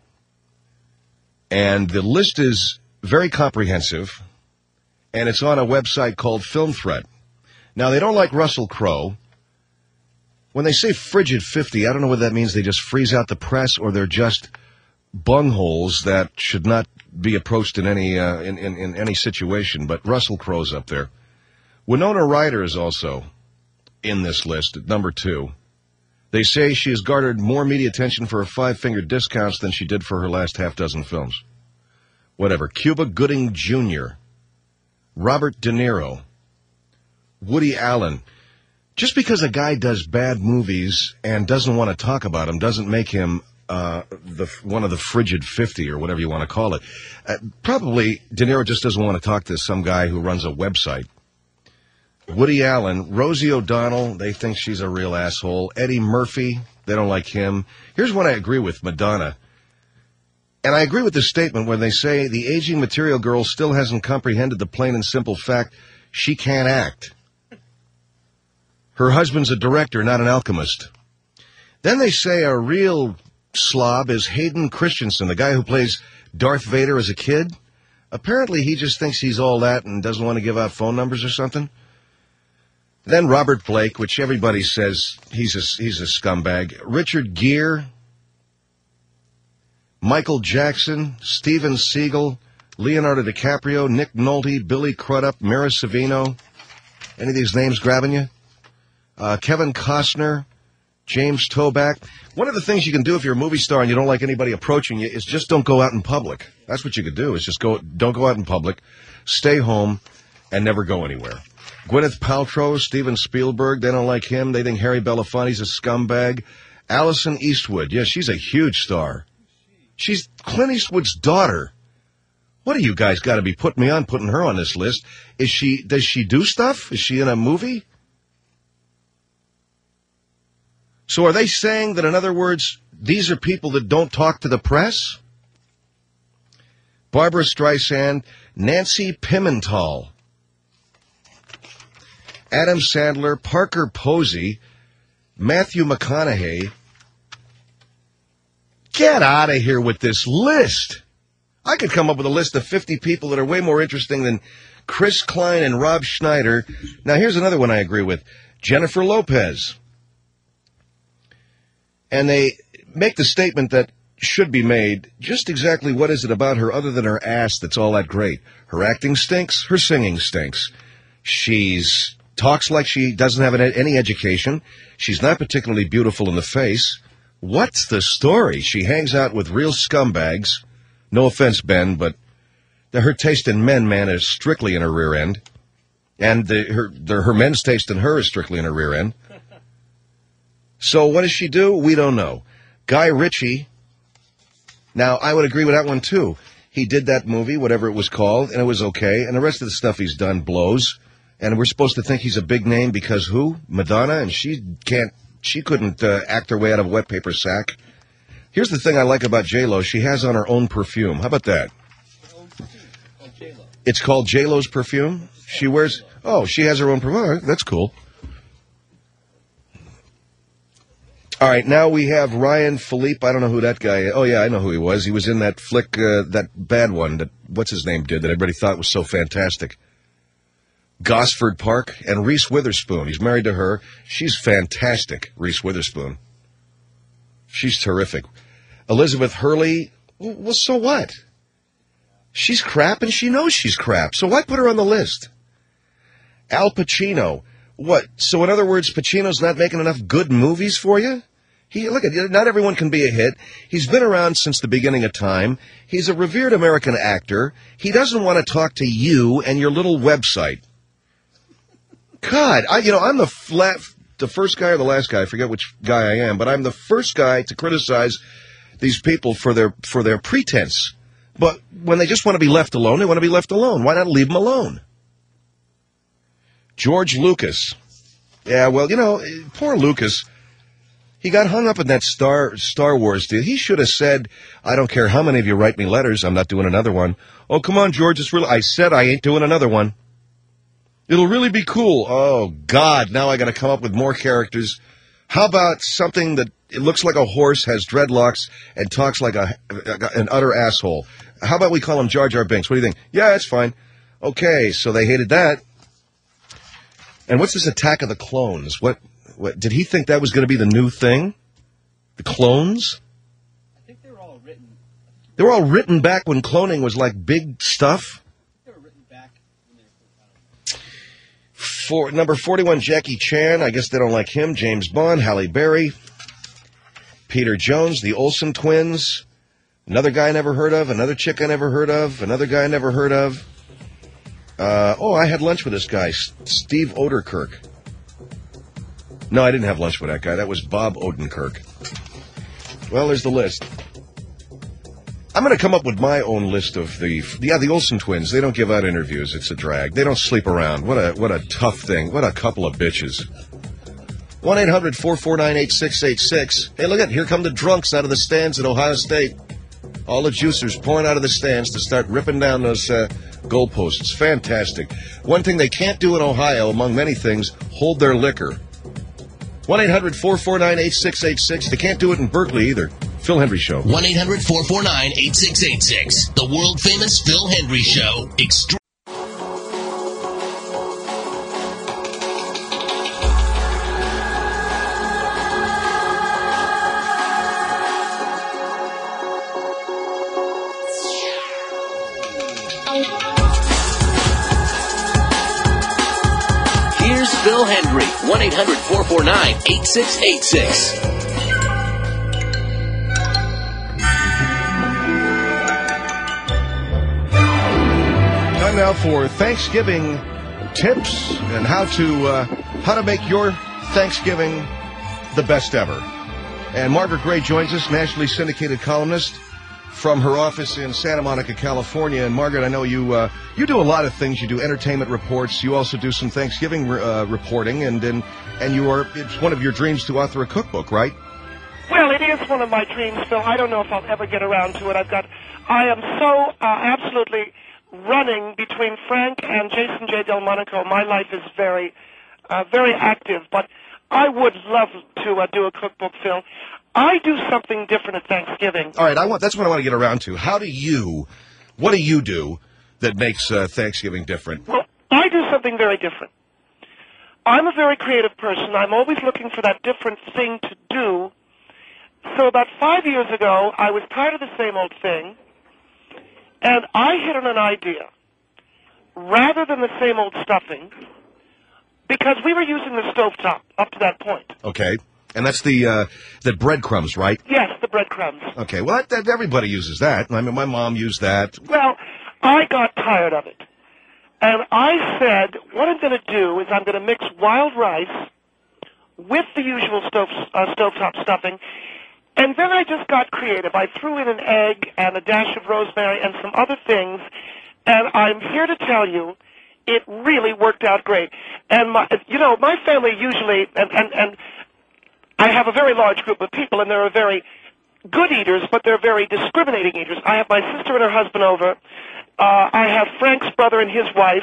Speaker 2: And the list is very comprehensive, and it's on a website called Film Threat. Now, they don't like Russell Crowe. When they say frigid 50, I don't know whether that means they just freeze out the press or they're just bungholes that should not be approached in any in any situation. But Russell Crowe's up there. Winona Ryder is also in this list at number 2. They say she has garnered more media attention for her 5-finger discounts than she did for her last half-dozen films. Whatever. Cuba Gooding Jr., Robert De Niro, Woody Allen. Just because a guy does bad movies and doesn't want to talk about them doesn't make him one of the frigid 50 or whatever you want to call it. Probably De Niro just doesn't want to talk to some guy who runs a website. Woody Allen, Rosie O'Donnell, they think she's a real asshole. Eddie Murphy, they don't like him. Here's what I agree with, Madonna. And I agree with this statement when they say the aging material girl still hasn't comprehended the plain and simple fact she can't act. Her husband's a director, not an alchemist. Then they say a real slob is Hayden Christensen, the guy who plays Darth Vader as a kid. Apparently he just thinks he's all that and doesn't want to give out phone numbers or something. Then Robert Blake, which everybody says he's a scumbag. Richard Gere, Michael Jackson, Steven Seagal, Leonardo DiCaprio, Nick Nolte, Billy Crudup, Mira Sorvino. Any of these names grabbing you? Kevin Costner, James Toback. One of the things you can do if you're a movie star and you don't like anybody approaching you is just don't go out in public. That's what you could do, is just don't go out in public, stay home, and never go anywhere. Gwyneth Paltrow, Steven Spielberg, they don't like him. They think Harry Belafonte's a scumbag. Allison Eastwood, yeah, she's a huge star. She's Clint Eastwood's daughter. What do you guys got to be putting her on this list? Does she do stuff? Is she in a movie? So are they saying that, in other words, these are people that don't talk to the press? Barbara Streisand, Nancy Pimental, Adam Sandler, Parker Posey, Matthew McConaughey. Get out of here with this list. I could come up with a list of 50 people that are way more interesting than Chris Klein and Rob Schneider. Now, here's another one I agree with. Jennifer Lopez. And they make the statement that should be made, just exactly what is it about her other than her ass that's all that great? Her acting stinks. Her singing stinks. She's talks like she doesn't have any education. She's not particularly beautiful in the face. What's the story? She hangs out with real scumbags. No offense, Ben, but her taste in men, man, is strictly in her rear end. And her men's taste in her is strictly in her rear end. So what does she do? We don't know. Guy Ritchie. Now, I would agree with that one, too. He did that movie, whatever it was called, and it was okay. And the rest of the stuff he's done blows. And we're supposed to think he's a big name because who? Madonna? And she couldn't act her way out of a wet paper sack. Here's the thing I like about J-Lo. She has on her own perfume. How about that? It's called J-Lo's perfume? She wears... Oh, she has her own perfume. That's cool. All right, now we have Ryan Philippe. I don't know who that guy is. Oh, yeah, I know who he was. He was in that flick, that bad one that, what's his name, did, that everybody thought was so fantastic. Gosford Park, and Reese Witherspoon. He's married to her. She's fantastic, Reese Witherspoon. She's terrific. Elizabeth Hurley, well, so what? She's crap, and she knows she's crap. So why put her on the list? Al Pacino. What? So in other words, Pacino's not making enough good movies for you? Look, not everyone can be a hit. He's been around since the beginning of time. He's a revered American actor. He doesn't want to talk to you and your little website. God, I'm the first guy or the last guy, I forget which guy I am, but I'm the first guy to criticize these people for their pretense. But when they just want to be left alone, they want to be left alone. Why not leave them alone? George Lucas. Yeah, well, poor Lucas. He got hung up in that Star Wars deal. He should have said, I don't care how many of you write me letters, I'm not doing another one. Oh, come on, George, I said I ain't doing another one. It'll really be cool. Oh, God, now I got to come up with more characters. How about something that it looks like a horse, has dreadlocks, and talks like an utter asshole? How about we call him Jar Jar Binks? What do you think? Yeah, that's fine. Okay, so they hated that. And what's this Attack of the Clones? What did he think that was going to be the new thing? The clones?
Speaker 13: I think they were all written.
Speaker 2: They were all written back when cloning was like big stuff?
Speaker 13: They were written back when they were
Speaker 2: For number 41, Jackie Chan. I guess they don't like him. James Bond, Halle Berry, Peter Jones, the Olsen twins. Another guy I never heard of. Another chick I never heard of. Another guy I never heard of. I had lunch with this guy, Steve Odenkirk. No, I didn't have lunch with that guy. That was Bob Odenkirk. Well, there's the list. I'm going to come up with my own list of the Olsen twins. They don't give out interviews. It's a drag. They don't sleep around. What a tough thing. What a couple of bitches. 1-800-449-8686. Hey, look here come the drunks out of the stands at Ohio State. All the juicers pouring out of the stands to start ripping down those goalposts. Fantastic. One thing they can't do in Ohio, among many things, hold their liquor. 1-800-449-8686. They can't do it in Berkeley either. Phil Hendry Show.
Speaker 1: 1-800-449-8686. The world-famous Phil Hendry Show. Extreme. Here's Phil Hendry. 1-800-449-8686.
Speaker 2: Time now for Thanksgiving tips and how to make your Thanksgiving the best ever. And Margaret Gray joins us, nationally syndicated columnist from her office in Santa Monica, California. And Margaret, I know you do a lot of things. You do entertainment reports. You also do some Thanksgiving reporting, and it's one of your dreams to author a cookbook, right?
Speaker 14: Well, it is one of my dreams, Phil. I don't know if I'll ever get around to it. I am so absolutely running between Frank and Jason J. Delmonico. My life is very, very active, but I would love to do a cookbook, Phil. I do something different at Thanksgiving.
Speaker 2: All right, that's what I want to get around to. What do you do that makes Thanksgiving different?
Speaker 14: Well, I do something very different. I'm a very creative person. I'm always looking for that different thing to do. So about 5 years ago, I was tired of the same old thing, and I hit on an idea. Rather than the same old stuffing, because we were using the stovetop up to that point.
Speaker 2: Okay. And that's the breadcrumbs, right?
Speaker 14: Yes, the breadcrumbs.
Speaker 2: Okay, well, everybody uses that. I mean, my mom used that.
Speaker 14: Well, I got tired of it. And I said, what I'm going to do is I'm going to mix wild rice with the usual stovetop stuffing. And then I just got creative. I threw in an egg and a dash of rosemary and some other things. And I'm here to tell you, it really worked out great. And my family usually, and I have a very large group of people, and they're very good eaters, but they're very discriminating eaters. I have my sister and her husband over. I have Frank's brother and his wife.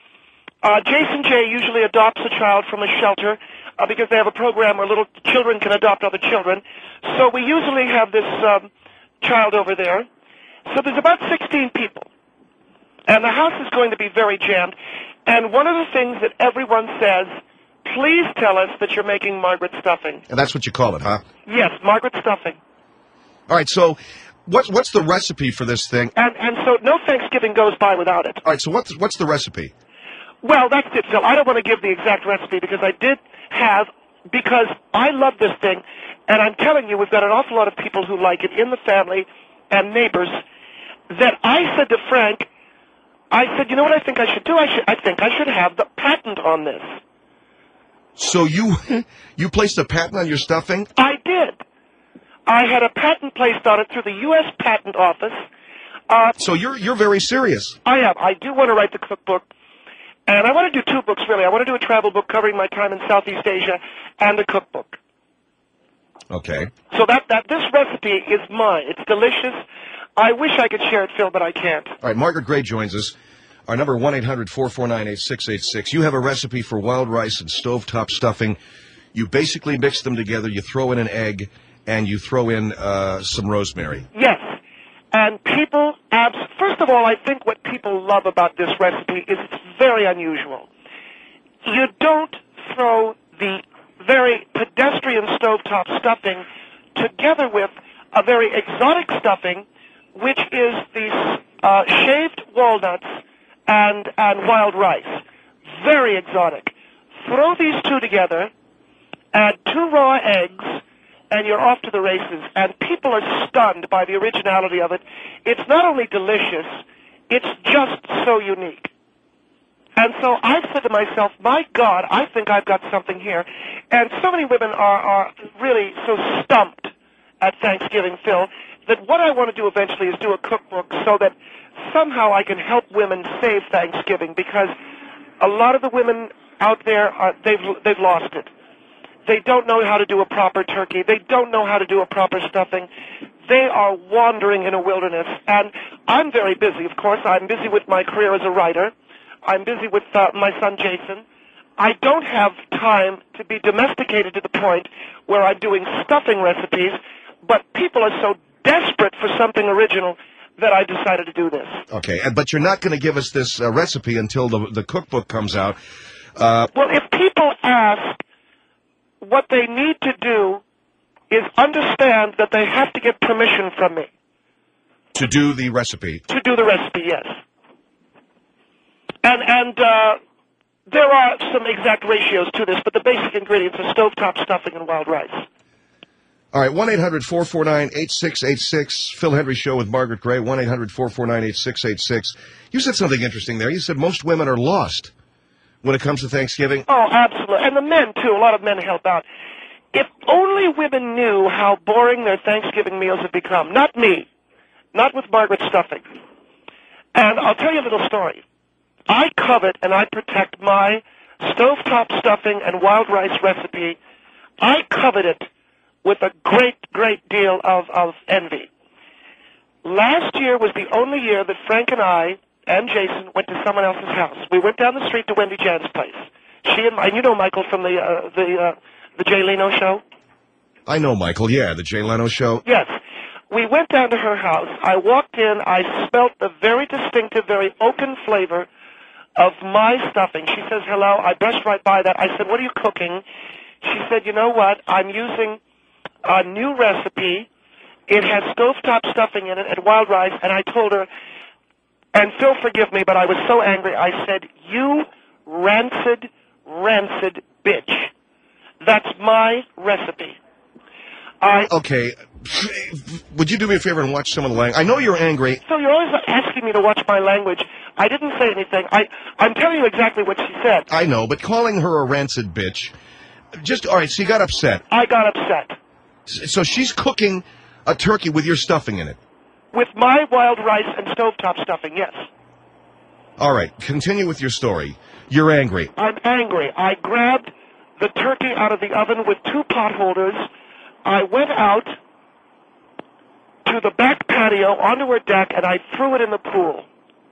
Speaker 14: Jason J. usually adopts a child from a shelter because they have a program where little children can adopt other children. So we usually have this child over there. So there's about 16 people. And the house is going to be very jammed. And one of the things that everyone says, please tell us that you're making Margaret stuffing.
Speaker 2: And that's what you call it, huh?
Speaker 14: Yes, Margaret stuffing.
Speaker 2: All right, so what's the recipe for this thing?
Speaker 14: And so no Thanksgiving goes by without it.
Speaker 2: All right, so what's the recipe?
Speaker 14: Well, that's it, Phil. I don't want to give the exact recipe because because I love this thing, and I'm telling you, we've got an awful lot of people who like it in the family and neighbors, that I said to Frank, you know what I think I should do? I think I should have the patent on this.
Speaker 2: So you placed a patent on your stuffing?
Speaker 14: I did. I had a patent placed on it through the U.S. Patent Office.
Speaker 2: So you're very serious.
Speaker 14: I am. I do want to write the cookbook. And I want to do 2 books, really. I want to do a travel book covering my time in Southeast Asia and a cookbook.
Speaker 2: Okay.
Speaker 14: So this recipe is mine. It's delicious. I wish I could share it, Phil, but I can't.
Speaker 2: All right, Margaret Gray joins us. Our number 1-800-449-8686. You have a recipe for wild rice and stovetop stuffing. You basically mix them together. You throw in an egg, and you throw in some rosemary.
Speaker 14: Yes. And people, first of all, I think what people love about this recipe is it's very unusual. You don't throw the very pedestrian stovetop stuffing together with a very exotic stuffing, which is the shaved walnuts and wild rice. Very exotic. Throw these 2 together, add 2 raw eggs, and you're off to the races. And people are stunned by the originality of it. It's not only delicious, it's just so unique. And so I've said to myself, my God, I think I've got something here. And so many women are really so stumped at Thanksgiving, Phil, that what I want to do eventually is do a cookbook so that somehow I can help women save Thanksgiving, because a lot of the women out there, they've lost it. They don't know how to do a proper turkey. They don't know how to do a proper stuffing. They are wandering in a wilderness. And I'm very busy, of course. I'm busy with my career as a writer. I'm busy with my son, Jason. I don't have time to be domesticated to the point where I'm doing stuffing recipes, but people are so desperate for something original that I decided to do this.
Speaker 2: Okay, but you're not going to give us this recipe until the cookbook comes out.
Speaker 14: Well, if people ask, what they need to do is understand that they have to get permission from me.
Speaker 2: To do the recipe?
Speaker 14: To do the recipe, yes. And there are some exact ratios to this, but the basic ingredients are stovetop stuffing and wild rice.
Speaker 2: All right, 1-800-449-8686. Phil Hendrie Show with Margaret Gray, 1-800-449-8686. You said something interesting there. You said most women are lost when it comes to Thanksgiving.
Speaker 14: Oh, absolutely. And the men, too. A lot of men help out. If only women knew how boring their Thanksgiving meals have become. Not me. Not with Margaret stuffing. And I'll tell you a little story. I covet and I protect my stovetop stuffing and wild rice recipe. I covet it with a great, great deal of envy. Last year was the only year that Frank and I and Jason went to someone else's house. We went down the street to Wendy Jan's place. She and you know Michael from the Jay Leno show?
Speaker 2: I know Michael, yeah, the Jay Leno show.
Speaker 14: Yes. We went down to her house. I walked in. I smelt the very distinctive, very oaken flavor of my stuffing. She says, hello. I brushed right by that. I said, what are you cooking? She said, you know what? I'm using a new recipe. It has stovetop stuffing in it and wild rice. And I told her, and Phil, forgive me, but I was so angry. I said, you rancid bitch. That's my recipe.
Speaker 2: Okay. Would you do me a favor and watch some of the language? I know you're angry.
Speaker 14: So you're always asking me to watch my language. I didn't say anything. I'm telling you exactly what she said.
Speaker 2: I know, but calling her a rancid bitch. All right, so you got upset.
Speaker 14: I got upset.
Speaker 2: So she's cooking a turkey with your stuffing in it.
Speaker 14: With my wild rice and stovetop stuffing, yes.
Speaker 2: All right, continue with your story. You're angry.
Speaker 14: I'm angry. I grabbed the turkey out of the oven with 2 pot holders. I went out to the back patio onto her deck, and I threw it in the pool.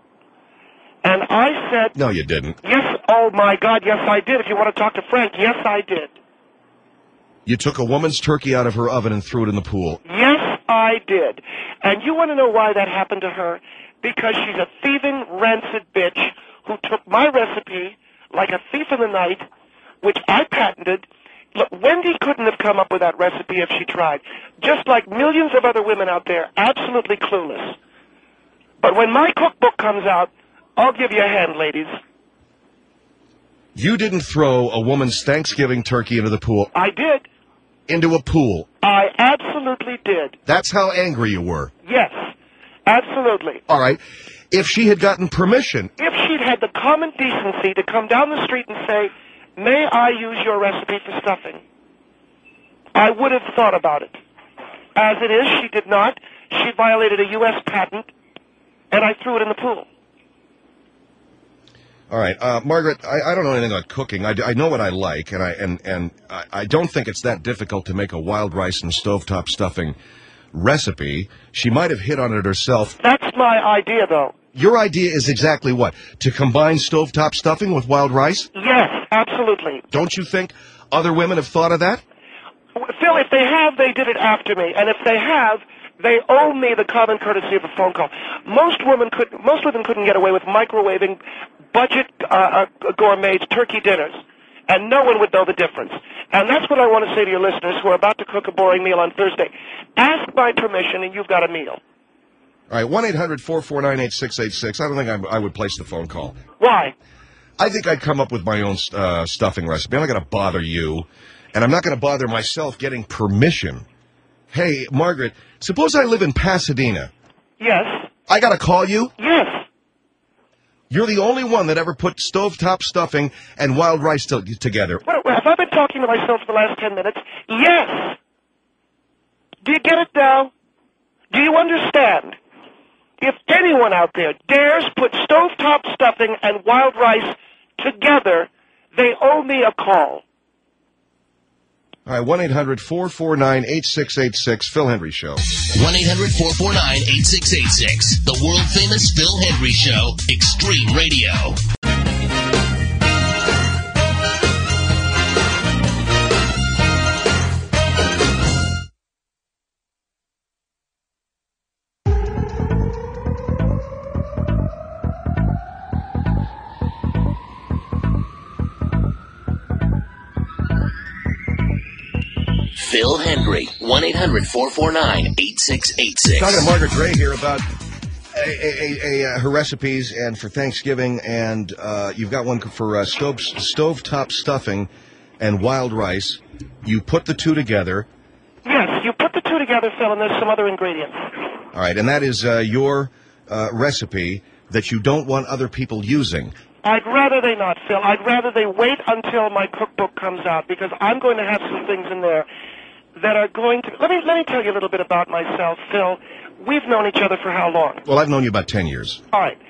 Speaker 14: And I said...
Speaker 2: No, you didn't.
Speaker 14: Yes, oh my God, yes I did. If you want to talk to Frank, yes I did.
Speaker 2: You took a woman's turkey out of her oven and threw it in the pool.
Speaker 14: Yes, I did. And you want to know why that happened to her? Because she's a thieving, rancid bitch who took my recipe like a thief in the night, which I patented. Look, Wendy couldn't have come up with that recipe if she tried. Just like millions of other women out there, absolutely clueless. But when my cookbook comes out, I'll give you a hand, ladies.
Speaker 2: You didn't throw a woman's Thanksgiving turkey into the pool.
Speaker 14: I did.
Speaker 2: Into a pool.
Speaker 14: I absolutely did.
Speaker 2: That's how angry you were.
Speaker 14: Yes, absolutely.
Speaker 2: All right. If she had gotten permission.
Speaker 14: If she'd had the common decency to come down the street and say, may I use your recipe for stuffing, I would have thought about it. As it is, she did not. She violated a U.S. patent, and I threw it in the pool.
Speaker 2: All right, Margaret, I don't know anything about cooking. I know what I like, and I don't think it's that difficult to make a wild rice and stovetop stuffing recipe. She might have hit on it herself.
Speaker 14: That's my idea, though.
Speaker 2: Your idea is exactly what? To combine stovetop stuffing with wild rice?
Speaker 14: Yes, absolutely.
Speaker 2: Don't you think other women have thought of that?
Speaker 14: Phil, if they have, they did it after me, and if they have, they owe me the common courtesy of a phone call. Most women couldn't get away with microwaving budget gourmet turkey dinners, and no one would know the difference. And that's what I want to say to your listeners who are about to cook a boring meal on Thursday. Ask my permission, and you've got a meal.
Speaker 2: All right, 1-800-449-8686. I don't think I would place the phone call.
Speaker 14: Why?
Speaker 2: I think I'd come up with my own stuffing recipe. I'm not going to bother you, and I'm not going to bother myself getting permission. Hey, Margaret, suppose I live in Pasadena.
Speaker 14: Yes.
Speaker 2: I got to call you?
Speaker 14: Yes.
Speaker 2: You're the only one that ever put stovetop stuffing and wild rice together.
Speaker 14: Well, have I been talking to myself for the last 10 minutes? Yes. Do you get it now? Do you understand? If anyone out there dares put stovetop stuffing and wild rice together, they owe me a call.
Speaker 2: All right, 1-800-449-8686, Phil Hendry Show.
Speaker 1: 1-800-449-8686, the world-famous Phil Hendry Show, Extreme Radio. Phil Hendry, 1-800-449-8686.
Speaker 2: Talking to Margaret Gray here about her recipes and for Thanksgiving, and you've got one for stovetop stuffing and wild rice. You put the two together.
Speaker 14: Yes, you put the two together, Phil, and there's some other ingredients.
Speaker 2: All right, and that is your recipe that you don't want other people using.
Speaker 14: I'd rather they not, Phil. I'd rather they wait until my cookbook comes out, because I'm going to have some things in there that are going to... Let me tell you a little bit about myself, Phil. We've known each other for how long?
Speaker 2: Well, I've known you about 10 years.
Speaker 14: All right.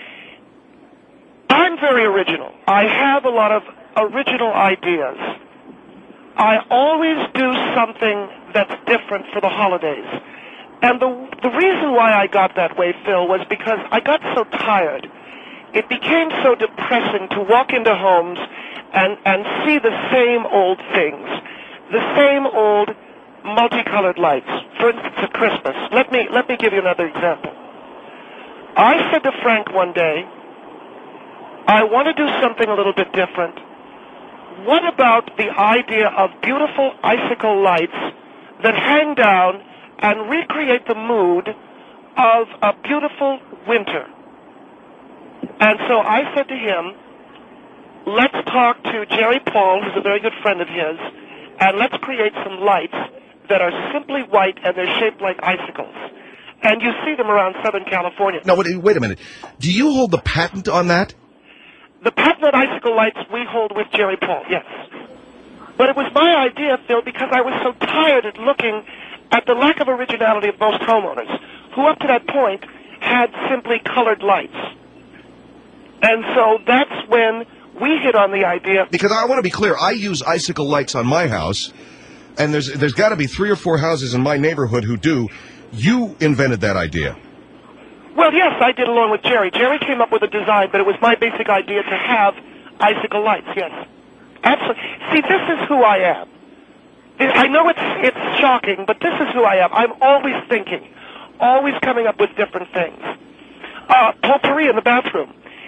Speaker 14: I'm very original. I have a lot of original ideas. I always do something that's different for the holidays. And the reason why I got that way, Phil, was because I got so tired. It became so depressing to walk into homes and see the same old things, the same old multicolored lights. For instance, at Christmas. Let me give you another example. I said to Frank one day, I want to do something a little bit different. What about the idea of beautiful icicle lights that hang down and recreate the mood of a beautiful winter? And so I said to him, let's talk to Jerry Paul, who's a very good friend of his, and let's create some lights that are simply white and they're shaped like icicles. And you see them around Southern California.
Speaker 2: No, wait a minute. Do you hold the patent on that?
Speaker 14: The patent on icicle lights we hold with Jerry Paul, yes. But it was my idea, Phil, because I was so tired of looking at the lack of originality of most homeowners, who up to that point had simply colored lights. And so that's when we hit on the idea.
Speaker 2: Because I want to be clear, I use icicle lights on my house, and there's got to be 3 or 4 houses in my neighborhood who do. You invented that idea.
Speaker 14: Well, yes, I did along with Jerry. Jerry came up with a design, but it was my basic idea to have icicle lights, yes. Absolutely. See, this is who I am. I know it's shocking, but this is who I am. I'm always thinking, always coming up with different things. Potpourri in the bathroom.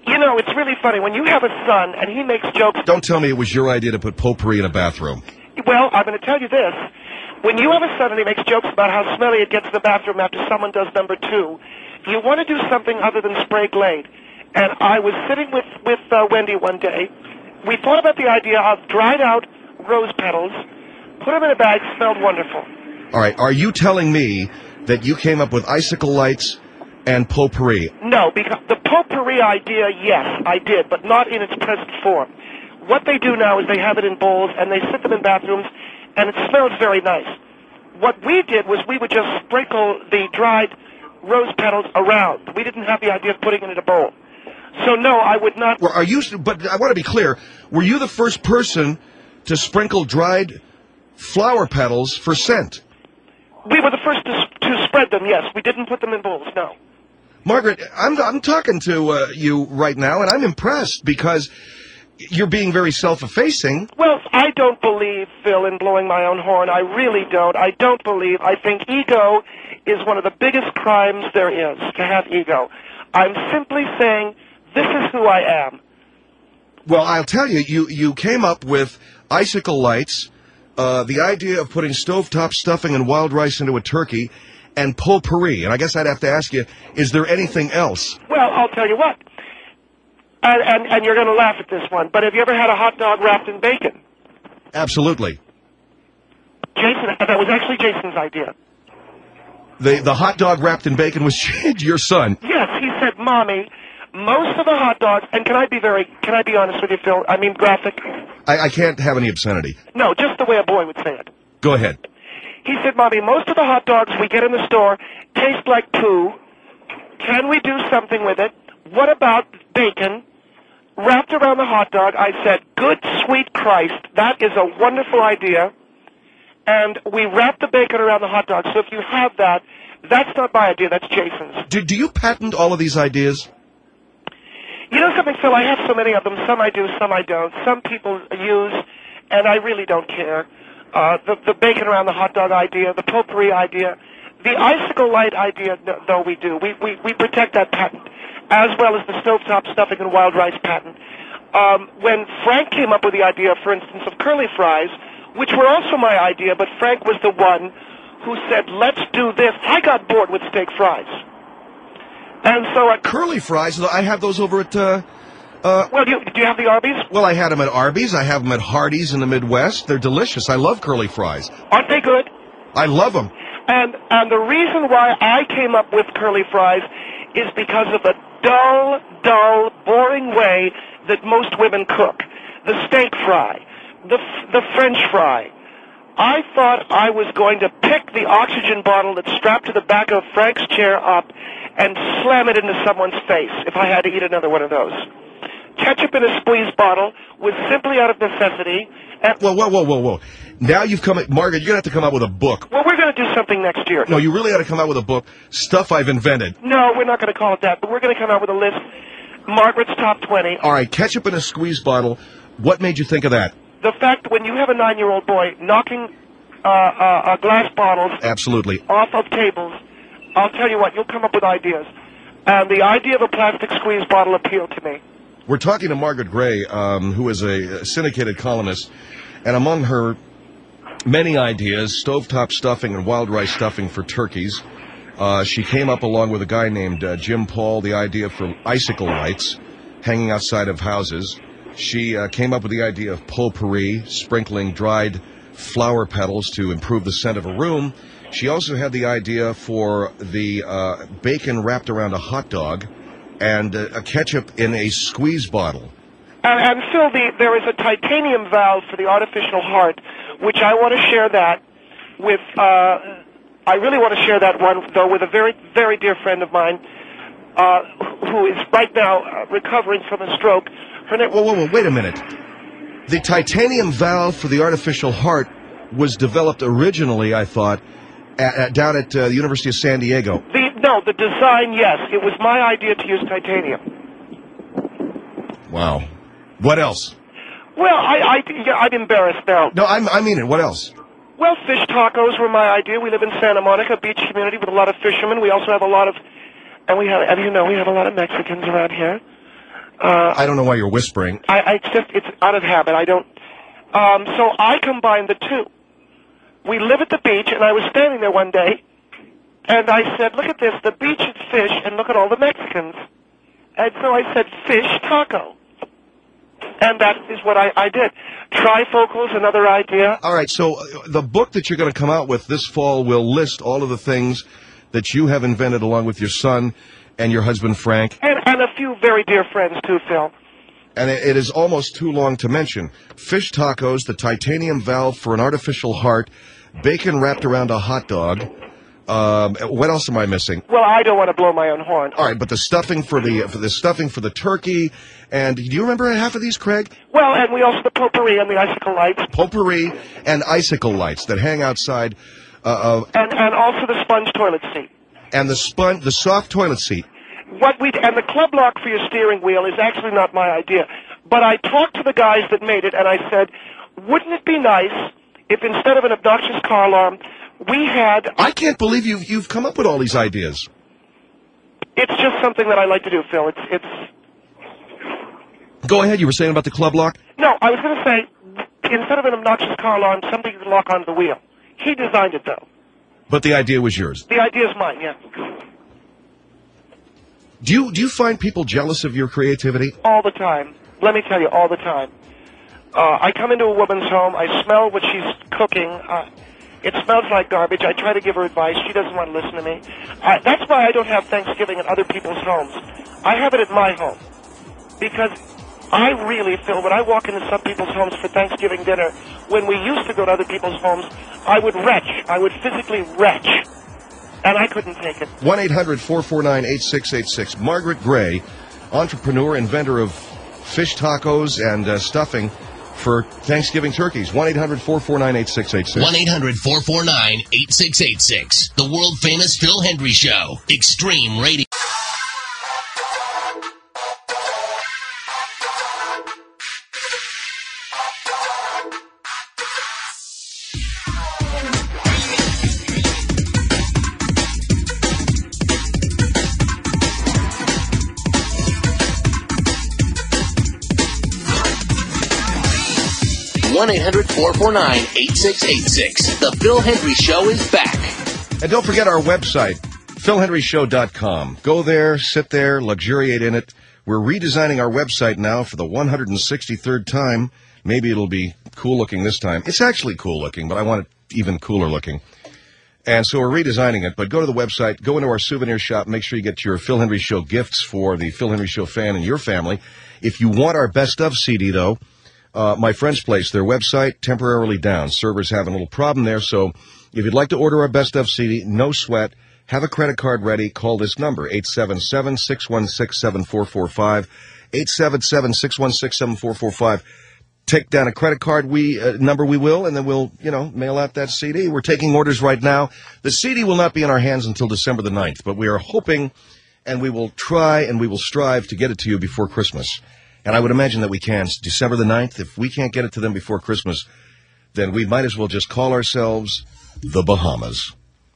Speaker 14: You know, it's really funny. When you have a son and he makes jokes...
Speaker 2: Don't tell me it was your idea to put potpourri in a bathroom.
Speaker 14: Well, I'm going to tell you this. When you have a son and he makes jokes about how smelly it gets in the bathroom after someone does number 2, you want to do something other than spray Glade. And I was sitting with Wendy one day. We thought about the idea of dried out rose petals, put them in a bag, smelled wonderful.
Speaker 2: All right, are you telling me that you came up with icicle lights and potpourri?
Speaker 14: No, because the potpourri idea, yes, I did, but not in its present form. What they do now is they have it in bowls, and they sit them in bathrooms, and it smells very nice. What we did was we would just sprinkle the dried rose petals around. We didn't have the idea of putting it in a bowl. So, no, I would not...
Speaker 2: Well, but I want to be clear, were you the first person to sprinkle dried flower petals for scent?
Speaker 14: We were the first to spread them, yes. We didn't put them in bowls, no.
Speaker 2: Margaret, I'm talking to you right now, and I'm impressed because you're being very self-effacing.
Speaker 14: Well, I don't believe, Phil, in blowing my own horn. I really don't. I don't believe. I think ego is one of the biggest crimes there is, to have ego. I'm simply saying this is who I am.
Speaker 2: Well, I'll tell you, you came up with icicle lights, the idea of putting stovetop stuffing and wild rice into a turkey, and potpourri. And I guess I'd have to ask you, is there anything else?
Speaker 14: Well, I'll tell you what. And you're going to laugh at this one, but have you ever had a hot dog wrapped in bacon?
Speaker 2: Absolutely.
Speaker 14: Jason, that was actually Jason's idea.
Speaker 2: The hot dog wrapped in bacon was your son.
Speaker 14: Yes, he said, Mommy, most of the hot dogs, and can I be honest with you, Phil? I mean graphic.
Speaker 2: I can't have any obscenity.
Speaker 14: No, just the way a boy would say it.
Speaker 2: Go ahead.
Speaker 14: He said, Mommy, most of the hot dogs we get in the store taste like poo. Can we do something with it? What about bacon wrapped around the hot dog? I said, good sweet Christ, that is a wonderful idea. And we wrapped the bacon around the hot dog. So if you have that, that's not my idea, that's Jason's.
Speaker 2: Do you patent all of these ideas?
Speaker 14: You know something, Phil? I have so many of them. Some I do, some I don't. Some people use, and I really don't care. The bacon around the hot dog idea, the potpourri idea, the icicle light idea, though we do. We protect that patent, as well as the stovetop stuffing and wild rice patent. When Frank came up with the idea, for instance, of curly fries, which were also my idea, but Frank was the one who said, let's do this, I got bored with steak fries. And so
Speaker 2: curly fries, I have those over at...
Speaker 14: well, do you have the Arby's?
Speaker 2: Well, I had them at Arby's. I have them at Hardee's in the Midwest. They're delicious. I love curly fries.
Speaker 14: Aren't they good?
Speaker 2: I love them.
Speaker 14: And the reason why I came up with curly fries is because of the dull, boring way that most women cook. The steak fry, the French fry. I thought I was going to pick the oxygen bottle that's strapped to the back of Frank's chair up and slam it into someone's face if I had to eat another one of those. Ketchup in a squeeze bottle was simply out of necessity. And
Speaker 2: Whoa. Now you've come... Margaret, you're going to have to come out with a book.
Speaker 14: Well, we're going to do something next year.
Speaker 2: No, you really ought to come out with a book, Stuff I've Invented.
Speaker 14: No, we're not going to call it that, but we're going to come out with a list. Margaret's Top 20.
Speaker 2: All right, ketchup in a squeeze bottle. What made you think of that?
Speaker 14: The fact when you have a 9-year-old boy knocking glass bottles...
Speaker 2: Absolutely.
Speaker 14: ...off of tables, I'll tell you what, you'll come up with ideas. And the idea of a plastic squeeze bottle appealed to me.
Speaker 2: We're talking to Margaret Gray, who is a syndicated columnist, and among her many ideas, stovetop stuffing and wild rice stuffing for turkeys, she came up along with a guy named Jim Paul, the idea for icicle lights hanging outside of houses. She came up with the idea of potpourri, sprinkling dried flower petals to improve the scent of a room. She also had the idea for the bacon wrapped around a hot dog and a ketchup in a squeeze bottle.
Speaker 14: And Phil, there is a titanium valve for the artificial heart, which I want to share that with, I really want to share that one, though, with a very, very dear friend of mine who is right now recovering from a stroke. Her name...
Speaker 2: Whoa, wait a minute. The titanium valve for the artificial heart was developed originally, I thought, down at the University of San Diego.
Speaker 14: The design, yes. It was my idea to use titanium.
Speaker 2: Wow. What else?
Speaker 14: Well, I'm embarrassed now.
Speaker 2: No, I mean it. What else?
Speaker 14: Well, fish tacos were my idea. We live in Santa Monica, beach community with a lot of fishermen. We also have a lot of, and we have a lot of Mexicans around here.
Speaker 2: I don't know why you're whispering.
Speaker 14: It's out of habit. I don't. So I combined the two. We live at the beach, and I was standing there one day, and I said, look at this, the beach is fish, and look at all the Mexicans. And so I said, fish taco. And that is what I did. Trifocals, another idea.
Speaker 2: All right, so the book that you're going to come out with this fall will list all of the things that you have invented along with your son and your husband, Frank.
Speaker 14: And a few very dear friends, too, Phil.
Speaker 2: And it is almost too long to mention. Fish tacos, the titanium valve for an artificial heart, bacon wrapped around a hot dog. What else am I missing?
Speaker 14: Well, I don't want to blow my own horn.
Speaker 2: All right, but the stuffing for the turkey, and do you remember half of these, Craig?
Speaker 14: Well, and we also the potpourri and the icicle lights.
Speaker 2: Potpourri and icicle lights that hang outside.
Speaker 14: And also the sponge toilet seat.
Speaker 2: And the soft toilet seat.
Speaker 14: And the club lock for your steering wheel is actually not my idea. But I talked to the guys that made it, and I said, wouldn't it be nice if instead of an obnoxious car alarm, we had...
Speaker 2: I can't believe you've come up with all these ideas.
Speaker 14: It's just something that I like to do, Phil. It's...
Speaker 2: Go ahead, you were saying about the club lock?
Speaker 14: No, I was going to say, instead of an obnoxious car alarm, something you can lock onto the wheel. He designed it, though.
Speaker 2: But the idea was yours?
Speaker 14: The idea is mine, yeah.
Speaker 2: Do you find people jealous of your creativity?
Speaker 14: All the time. Let me tell you, all the time. I come into a woman's home, I smell what she's cooking, it smells like garbage, I try to give her advice, she doesn't want to listen to me. That's why I don't have Thanksgiving at other people's homes. I have it at my home. Because I really feel when I walk into some people's homes for Thanksgiving dinner, when we used to go to other people's homes, I would retch. I would physically retch. And I couldn't take it.
Speaker 2: 1-800-449-8686. Margaret Gray, entrepreneur, inventor of fish tacos and stuffing for Thanksgiving turkeys. 1-800-449-8686.
Speaker 1: 1-800-449-8686. The world-famous Phil Hendry Show. Extreme Radio. One 1-800-449-8686. The Phil Hendry Show is back.
Speaker 2: And don't forget our website, philhendryshow.com. Go there, sit there, luxuriate in it. We're redesigning our website now for the 163rd time. Maybe it'll be cool looking this time. It's actually cool looking, but I want it even cooler looking. And so we're redesigning it. But go to the website, go into our souvenir shop, make sure you get your Phil Hendry Show gifts for the Phil Hendry Show fan and your family. If you want our best of CD, though, my friend's place, their website, temporarily down. Servers having a little problem there, so if you'd like to order our best of CD, no sweat. Have a credit card ready. Call this number, 877-616-7445, 877-616-7445. Take down a credit card number we will, and then we'll, mail out that CD. We're taking orders right now. The CD will not be in our hands until December the 9th, but we are hoping, and we will try, and we will strive to get it to you before Christmas. And I would imagine that we can. December the 9th, if we can't get it to them before Christmas, then we might as well just call ourselves the Bahamas.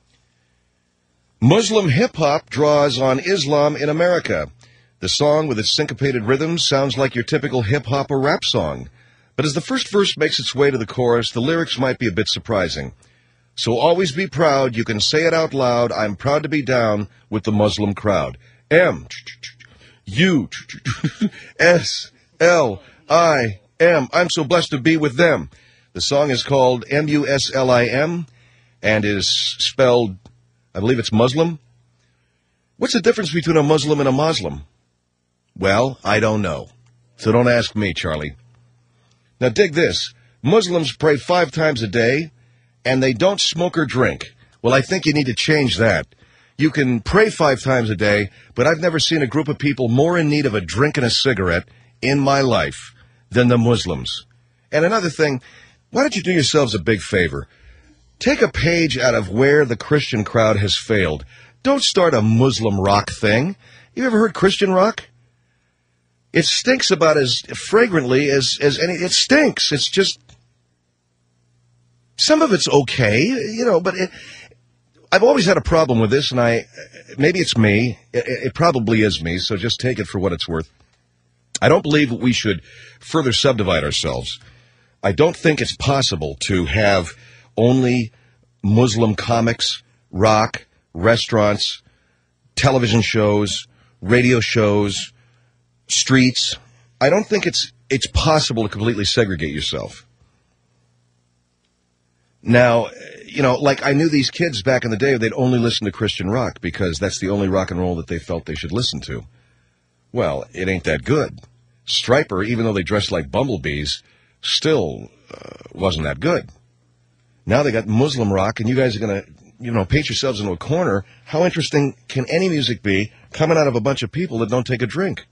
Speaker 2: Muslim hip-hop draws on Islam in America. The song, with its syncopated rhythms, sounds like your typical hip-hop or rap song. But as the first verse makes its way to the chorus, the lyrics might be a bit surprising. So always be proud, you can say it out loud, I'm proud to be down with the Muslim crowd. M-U-S-L-I-M. I'm so blessed to be with them. The song is called M-U-S-L-I-M and is spelled, I believe it's Muslim. What's the difference between a Muslim and a Muslim? Well, I don't know. So don't ask me, Charlie. Now dig this. Muslims pray 5 times a day and they don't smoke or drink. Well, I think you need to change that. You can pray 5 times a day, but I've never seen a group of people more in need of a drink and a cigarette in my life than the Muslims. And another thing, why don't you do yourselves a big favor? Take a page out of where the Christian crowd has failed. Don't start a Muslim rock thing. You ever heard Christian rock? It stinks about as fragrantly as any. It stinks. It's just, some of it's okay, but I've always had a problem with this, and maybe it's me. It probably is me, so just take it for what it's worth. I don't believe we should further subdivide ourselves. I don't think it's possible to have only Muslim comics, rock, restaurants, television shows, radio shows, streets. I don't think it's possible to completely segregate yourself. Now, you know, like I knew these kids back in the day, they'd only listen to Christian rock because that's the only rock and roll that they felt they should listen to. Well, it ain't that good. Stryper, even though they dressed like bumblebees, still wasn't that good. Now they got Muslim rock, and you guys are going to, you know, paint yourselves into a corner. How interesting can any music be coming out of a bunch of people that don't take a drink?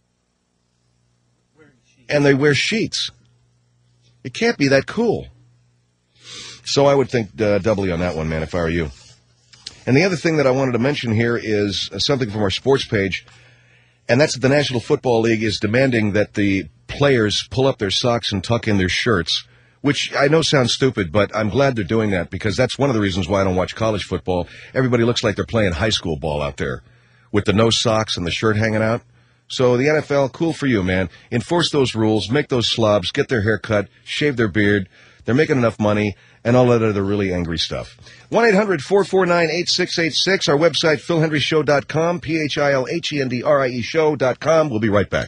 Speaker 2: And they wear sheets. It can't be that cool. So I would think doubly on that one, man, if I were you. And the other thing that I wanted to mention here is something from our sports page, and that's that the National Football League is demanding that the players pull up their socks and tuck in their shirts, which I know sounds stupid, but I'm glad they're doing that because that's one of the reasons why I don't watch college football. Everybody looks like they're playing high school ball out there with the no socks and the shirt hanging out. So the NFL, cool for you, man. Enforce those rules, make those slobs, get their hair cut, shave their beard. They're making enough money, and all that other really angry stuff. 1-800-449-8686. Our website, philhendryshow.com, PHILHENDRIE show.com. We'll be right back.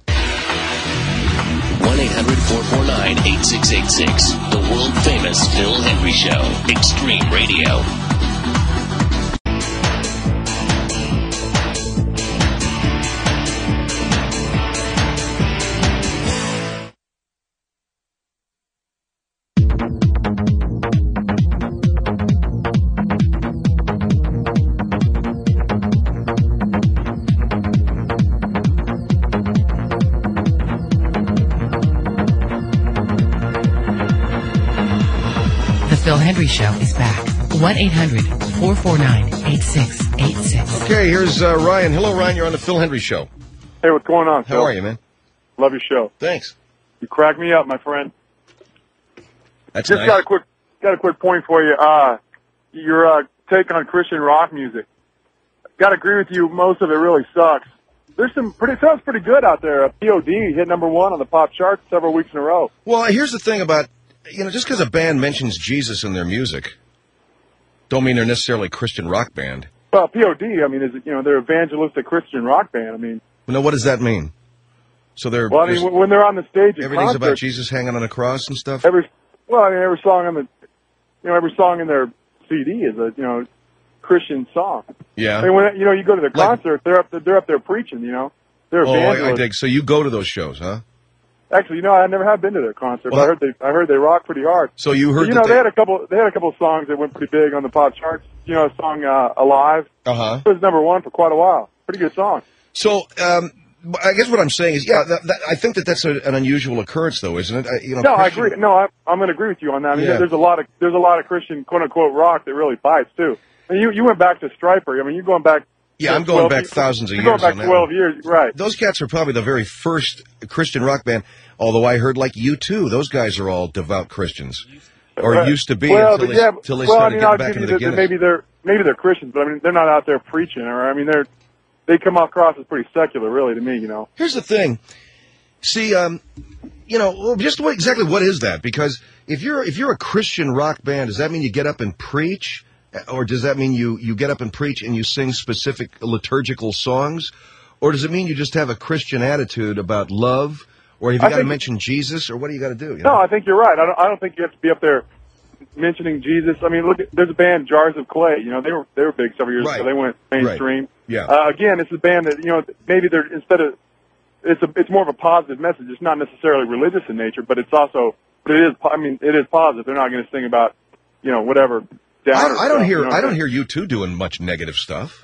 Speaker 1: 1-800-449-8686. The world-famous Phil Hendry Show. Extreme Radio.
Speaker 11: Phil Hendry Show is back. 1-800-449-8686.
Speaker 2: Okay, here's Ryan. Hello, Ryan. You're on the Phil Hendry Show.
Speaker 15: Hey, what's going on, Phil?
Speaker 2: How are you, man?
Speaker 15: Love your show.
Speaker 2: Thanks.
Speaker 15: You crack me up, my friend.
Speaker 2: That's
Speaker 15: Just
Speaker 2: nice.
Speaker 15: got a quick point for you. Your take on Christian rock music. Got to agree with you. Most of it really sucks. There's sounds pretty good out there. POD hit #1 on the pop charts several weeks in a row.
Speaker 2: Well, here's the thing about, you know, just because a band mentions Jesus in their music, don't mean they're necessarily a Christian rock band.
Speaker 15: Well, POD, I mean, they're evangelistic Christian rock band. I mean,
Speaker 2: now what does that mean? So they're
Speaker 15: well, I mean, when they're on the stage,
Speaker 2: everything's about Jesus hanging on a cross and stuff.
Speaker 15: Every song every song in their CD is a Christian song.
Speaker 2: Yeah.
Speaker 15: I mean, when you go to the concert, they're up there preaching. They're evangelists.
Speaker 2: I dig. So you go to those shows, huh?
Speaker 15: Actually, I never have been to their concert, but I heard they rock pretty hard.
Speaker 2: So you heard?
Speaker 15: They had a couple of songs that went pretty big on the pop charts. A song "Alive."
Speaker 2: Uh-huh.
Speaker 15: It was #1 for quite a while. Pretty good song.
Speaker 2: So I guess what I'm saying is, I think that's an unusual occurrence, though, isn't it?
Speaker 15: No, I agree. No, I'm going to agree with you on that. I mean, there's a lot of Christian quote unquote rock that really bites too. And you went back to Stryper. I mean, you're going back.
Speaker 2: Yeah, I'm going back thousands of years.
Speaker 15: You're going back 12 years, right?
Speaker 2: Those cats are probably the very first Christian rock band. Although I heard like U2, those guys are all devout Christians, or used to be until they started getting back into the Guinness.
Speaker 15: Maybe they're Christians, but I mean they're not out there preaching, or I mean they come across as pretty secular, really, to me.
Speaker 2: Here's the thing. See, just exactly what is that? Because if you're a Christian rock band, does that mean you get up and preach? Or does that mean you get up and preach and you sing specific liturgical songs? Or does it mean you just have a Christian attitude about love? Or have you got to mention Jesus? Or what do you got to do?
Speaker 15: No, I think you're right. I don't think you have to be up there mentioning Jesus. I mean, look, there's a band, Jars of Clay. They were big several years ago. They went mainstream.
Speaker 2: Right. Yeah.
Speaker 15: Again, it's a band that, maybe they're, it's more of a positive message. It's not necessarily religious in nature, but it is positive. They're not going to sing about, whatever.
Speaker 2: I don't hear U2 doing much negative stuff.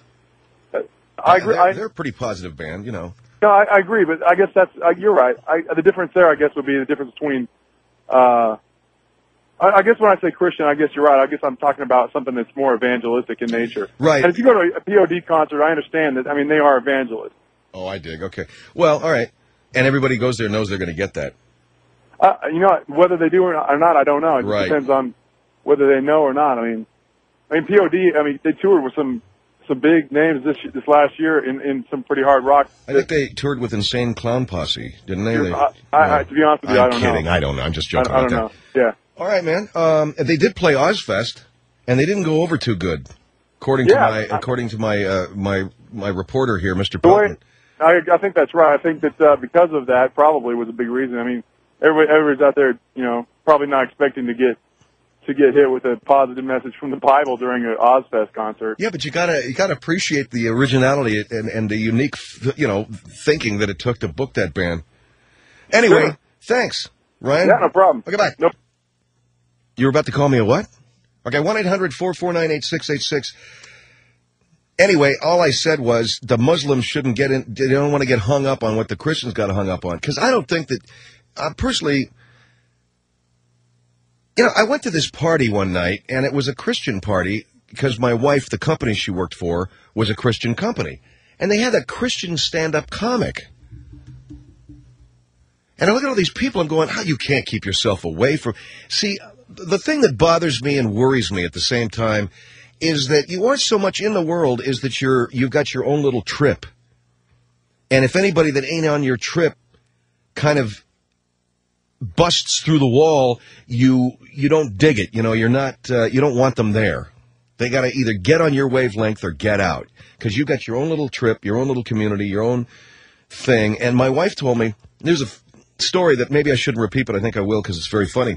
Speaker 15: I agree.
Speaker 2: They're a pretty positive band,
Speaker 15: No, I agree, but I guess you're right. The difference there, I guess, would be the difference between. I guess when I say Christian, I guess you're right. I guess I'm talking about something that's more evangelistic in nature.
Speaker 2: Right.
Speaker 15: And if you go to a POD concert, I understand that. I mean, they are evangelists.
Speaker 2: Oh, I dig. Okay. Well, all right. And everybody goes there knows they're going to get that.
Speaker 15: Whether they do or not, I don't know. It depends on whether they know or not. I mean, POD. I mean, they toured with some some big names this last year in some pretty hard rock.
Speaker 2: I think they toured with Insane Clown Posse, didn't they?
Speaker 15: To be honest with you, I don't know.
Speaker 2: I'm kidding. I don't know. I'm just joking.
Speaker 15: I don't know. Yeah.
Speaker 2: All right, man. They did play Ozfest, and they didn't go over too good, according to my reporter here, Mr. Pelton.
Speaker 15: I think that's right. I think that because of that, probably was a big reason. I mean, everybody's out there, probably not expecting to get hit with a positive message from the Bible during an Ozfest concert.
Speaker 2: Yeah, but you gotta appreciate the originality and the unique, thinking that it took to book that band. Anyway, Thanks, Ryan.
Speaker 15: Yeah, no problem.
Speaker 2: Okay, bye.
Speaker 15: Nope.
Speaker 2: You were about to call me a what? Okay, 1-800-449-8686. Anyway, all I said was the Muslims shouldn't get in. They don't want to get hung up on what the Christians got hung up on. Because I don't think that, personally, I went to this party one night, and it was a Christian party because my wife, the company she worked for, was a Christian company. And they had a Christian stand-up comic. And I look at all these people, I'm going, you can't keep yourself away from... See, the thing that bothers me and worries me at the same time is that you aren't so much in the world, is that you've got your own little trip. And if anybody that ain't on your trip kind of busts through the wall, you don't dig it. You're not, you don't want them there. They got to either get on your wavelength or get out. Because you've got your own little trip, your own little community, your own thing. And my wife told me, there's a story that maybe I shouldn't repeat, but I think I will because it's very funny.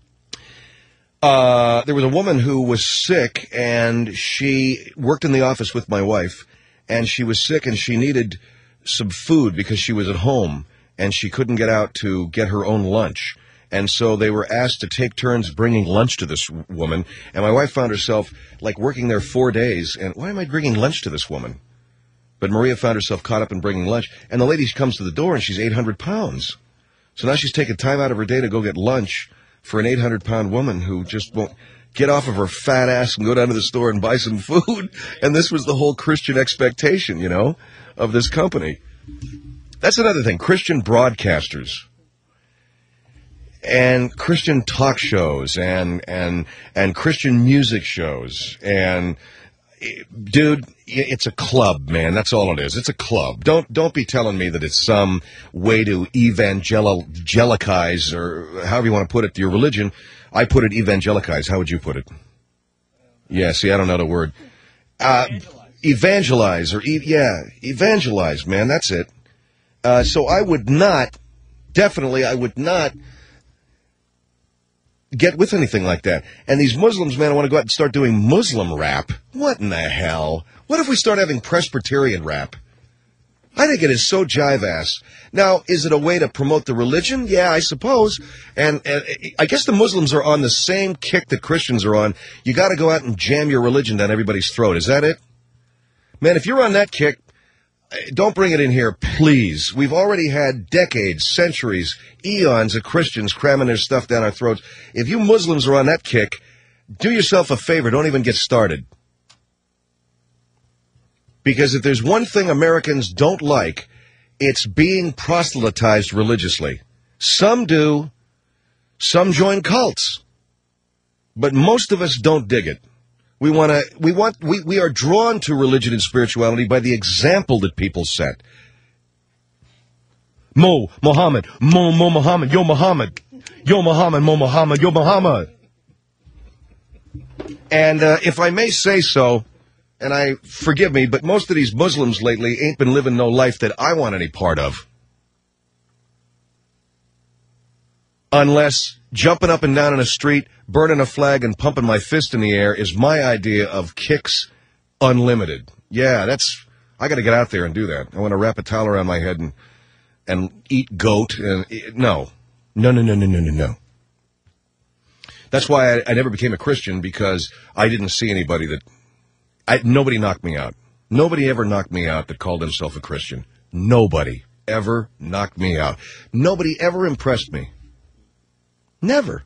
Speaker 2: There was a woman who was sick, and she worked in the office with my wife, and she was sick, and she needed some food because she was at home, and she couldn't get out to get her own lunch. And so they were asked to take turns bringing lunch to this woman, and my wife found herself, working there 4 days, and why am I bringing lunch to this woman? But Maria found herself caught up in bringing lunch, and the lady comes to the door, and she's 800 pounds. So now she's taking time out of her day to go get lunch for an 800-pound woman who just won't get off of her fat ass and go down to the store and buy some food. And this was the whole Christian expectation, of this company. That's another thing. Christian broadcasters and Christian talk shows and Christian music shows. And, dude, it's a club, man. That's all it is. It's a club. Don't be telling me that it's some way to evangelicize, or however you want to put it, your religion. I put it evangelicize. How would you put it? Yeah, see, I don't know the word. Evangelize, evangelize, man. That's it. So I would not get with anything like that. And these Muslims, man, I want to go out and start doing Muslim rap. What in the hell? What if we start having Presbyterian rap? I think it is so jive-ass. Now, is it a way to promote the religion? Yeah, I suppose. And I guess the Muslims are on the same kick that Christians are on. You got to go out and jam your religion down everybody's throat. Is that it? Man, if you're on that kick, don't bring it in here, please. We've already had decades, centuries, eons of Christians cramming their stuff down our throats. If you Muslims are on that kick, do yourself a favor. Don't even get started. Because if there's one thing Americans don't like, it's being proselytized religiously. Some do. Some join cults. But most of us don't dig it. We are drawn to religion and spirituality by the example that people set. Muhammad, Muhammad, yo Muhammad, yo Muhammad, Muhammad, yo Muhammad. And if I may say so, and forgive me, but most of these Muslims lately ain't been living no life that I want any part of. Unless jumping up and down in a street, burning a flag, and pumping my fist in the air is my idea of kicks unlimited. Yeah, I got to get out there and do that. I want to wrap a towel around my head and eat goat. No. That's why I never became a Christian, because I didn't see anybody nobody knocked me out. Nobody ever knocked me out that called himself a Christian. Nobody ever knocked me out. Nobody ever impressed me. Never.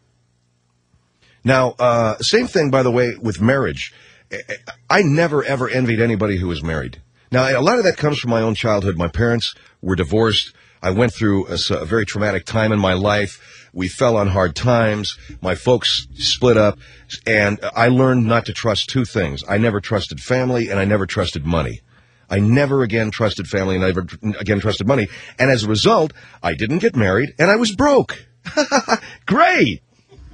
Speaker 2: Now, same thing, by the way, with marriage. I never, ever envied anybody who was married. Now, a lot of that comes from my own childhood. My parents were divorced. I went through a very traumatic time in my life. We fell on hard times. My folks split up, and I learned not to trust two things. I never trusted family, and I never trusted money. I never again trusted family, and I never again trusted money. And as a result, I didn't get married, and I was broke. Great!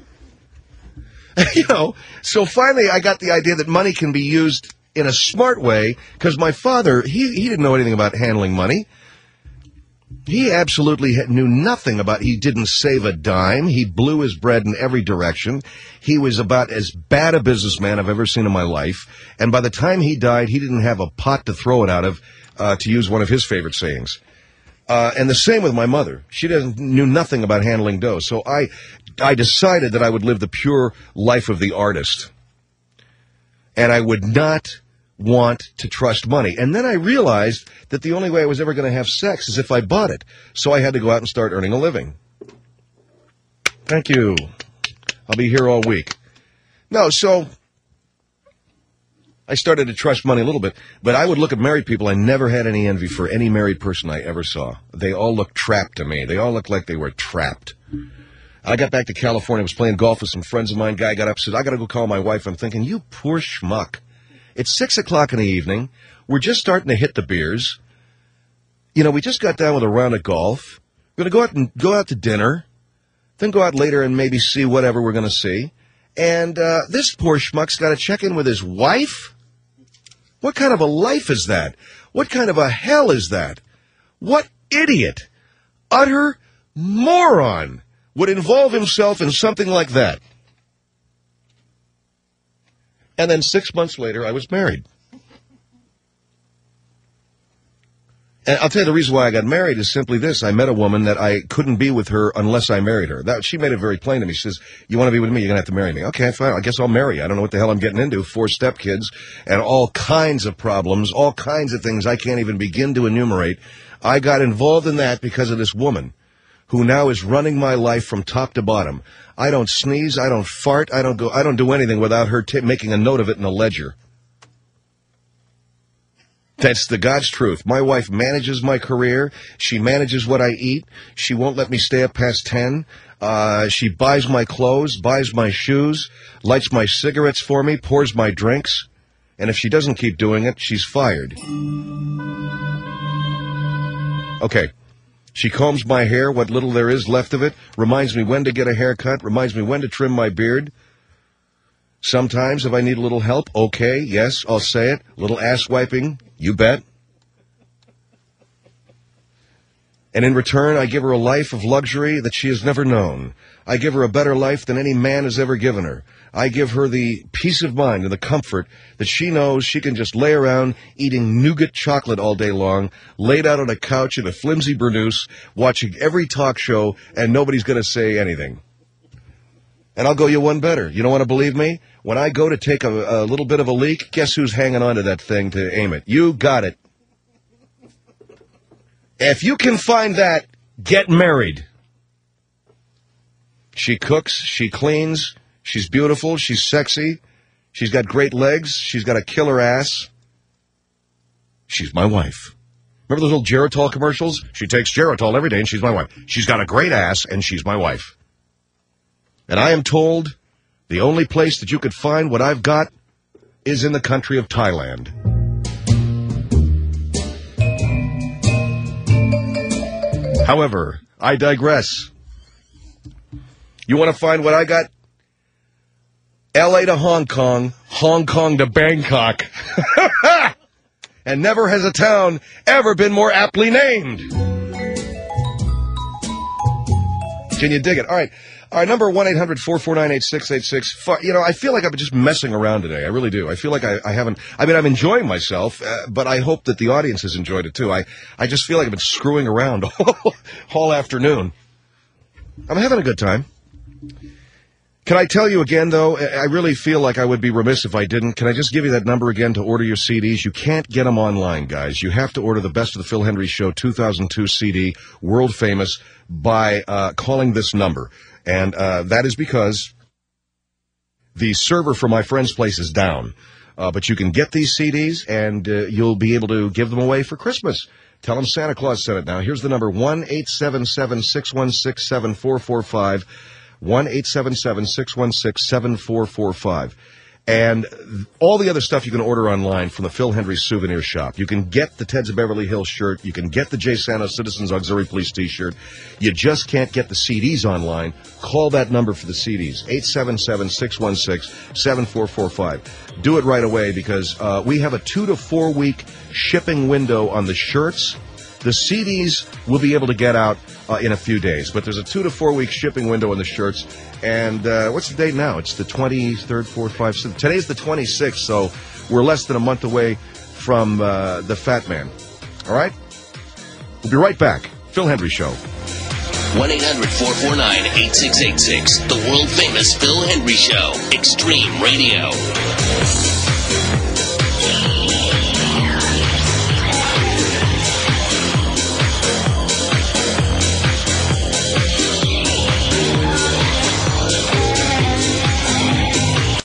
Speaker 2: You know, so finally I got the idea that money can be used in a smart way, because my father, he didn't know anything about handling money. He absolutely knew nothing about, he didn't save a dime. He blew his bread in every direction. He was about as bad a businessman I've ever seen in my life. And by the time he died, he didn't have a pot to throw it out of, to use one of his favorite sayings. And the same with my mother. She knew nothing about handling dough. So I decided that I would live the pure life of the artist. And I would not want to trust money. And then I realized that the only way I was ever going to have sex is if I bought it. So I had to go out and start earning a living. Thank you. I'll be here all week. No, so I started to trust money a little bit, but I would look at married people. I never had any envy for any married person I ever saw. They all looked trapped to me. They all looked like they were trapped. I got back to California, I was playing golf with some friends of mine. Guy got up, said, I got to go call my wife. I'm thinking, you poor schmuck. It's 6 o'clock in the evening. We're just starting to hit the beers. You know, we just got done with a round of golf. We're going to go out to dinner, then go out later and maybe see whatever we're going to see. And this poor schmuck's got to check in with his wife? What kind of a life is that? What kind of a hell is that? What idiot, utter moron would involve himself in something like that? And then 6 months later, I was married. And I'll tell you the reason why I got married is simply this. I met a woman that I couldn't be with her unless I married her. She made it very plain to me. She says, you want to be with me, you're going to have to marry me. Okay, fine. I guess I'll marry you. I don't know what the hell I'm getting into. 4 stepkids and all kinds of problems, all kinds of things I can't even begin to enumerate. I got involved in that because of this woman who now is running my life from top to bottom. I don't sneeze, I don't fart, I don't do anything without her making a note of it in a ledger. That's the God's truth. My wife manages my career. She manages what I eat. She won't let me stay up past 10. She buys my clothes, buys my shoes, lights my cigarettes for me, pours my drinks. And if she doesn't keep doing it, she's fired. Okay. She combs my hair, what little there is left of it, reminds me when to get a haircut, reminds me when to trim my beard. Sometimes, if I need a little help, okay, yes, I'll say it. A little ass wiping, you bet. And in return, I give her a life of luxury that she has never known. I give her a better life than any man has ever given her. I give her the peace of mind and the comfort that she knows she can just lay around eating nougat chocolate all day long, laid out on a couch in a flimsy burnous, watching every talk show, and nobody's going to say anything. And I'll go you one better. You don't want to believe me? When I go to take a little bit of a leak, guess who's hanging on to that thing to aim it? You got it. If you can find that, get married. She cooks, she cleans, she's beautiful, she's sexy, she's got great legs, she's got a killer ass. She's my wife. Remember those old Geritol commercials? She takes Geritol every day and she's my wife. She's got a great ass and she's my wife. And I am told the only place that you could find what I've got is in the country of Thailand. However, I digress. You want to find what I got? L.A. to Hong Kong, Hong Kong to Bangkok. And never has a town ever been more aptly named. Can you dig it? All right. Our number 1-800-449-8686. You know, I feel like I'm just messing around today. I really do. I feel like I haven't. I mean, I'm enjoying myself, but I hope that the audience has enjoyed it too. I just feel like I've been screwing around all afternoon. I'm having a good time. Can I tell you again, though? I really feel like I would be remiss if I didn't. Can I just give you that number again to order your CDs? You can't get them online, guys. You have to order the Best of the Phil Hendrie Show 2002 CD, world famous, by calling this number. And that is because the server for my friend's place is down. But you can get these CDs, and you'll be able to give them away for Christmas. Tell them Santa Claus sent it now. Here's the number, 1-877-616-7445, 1-877-616-7445. And all the other stuff you can order online from the Phil Hendrie Souvenir Shop. You can get the Ted's of Beverly Hills shirt. You can get the Jay Santos Citizens Auxiliary Police T-shirt. You just can't get the CDs online. Call that number for the CDs, 877-616-7445. Do it right away because we have a 2 to 4 week shipping window on the shirts. The CDs we'll be able to get out in a few days, but there's a 2 to 4 week shipping window on the shirts. And what's the date now? It's the 23rd, 4th, 5th, 6th. Today's the 26th, so we're less than a month away from the Fat Man. All right? We'll be right back. Phil Hendrie Show.
Speaker 1: 1-800-449-8686. The world-famous Phil Hendrie Show. Extreme Radio.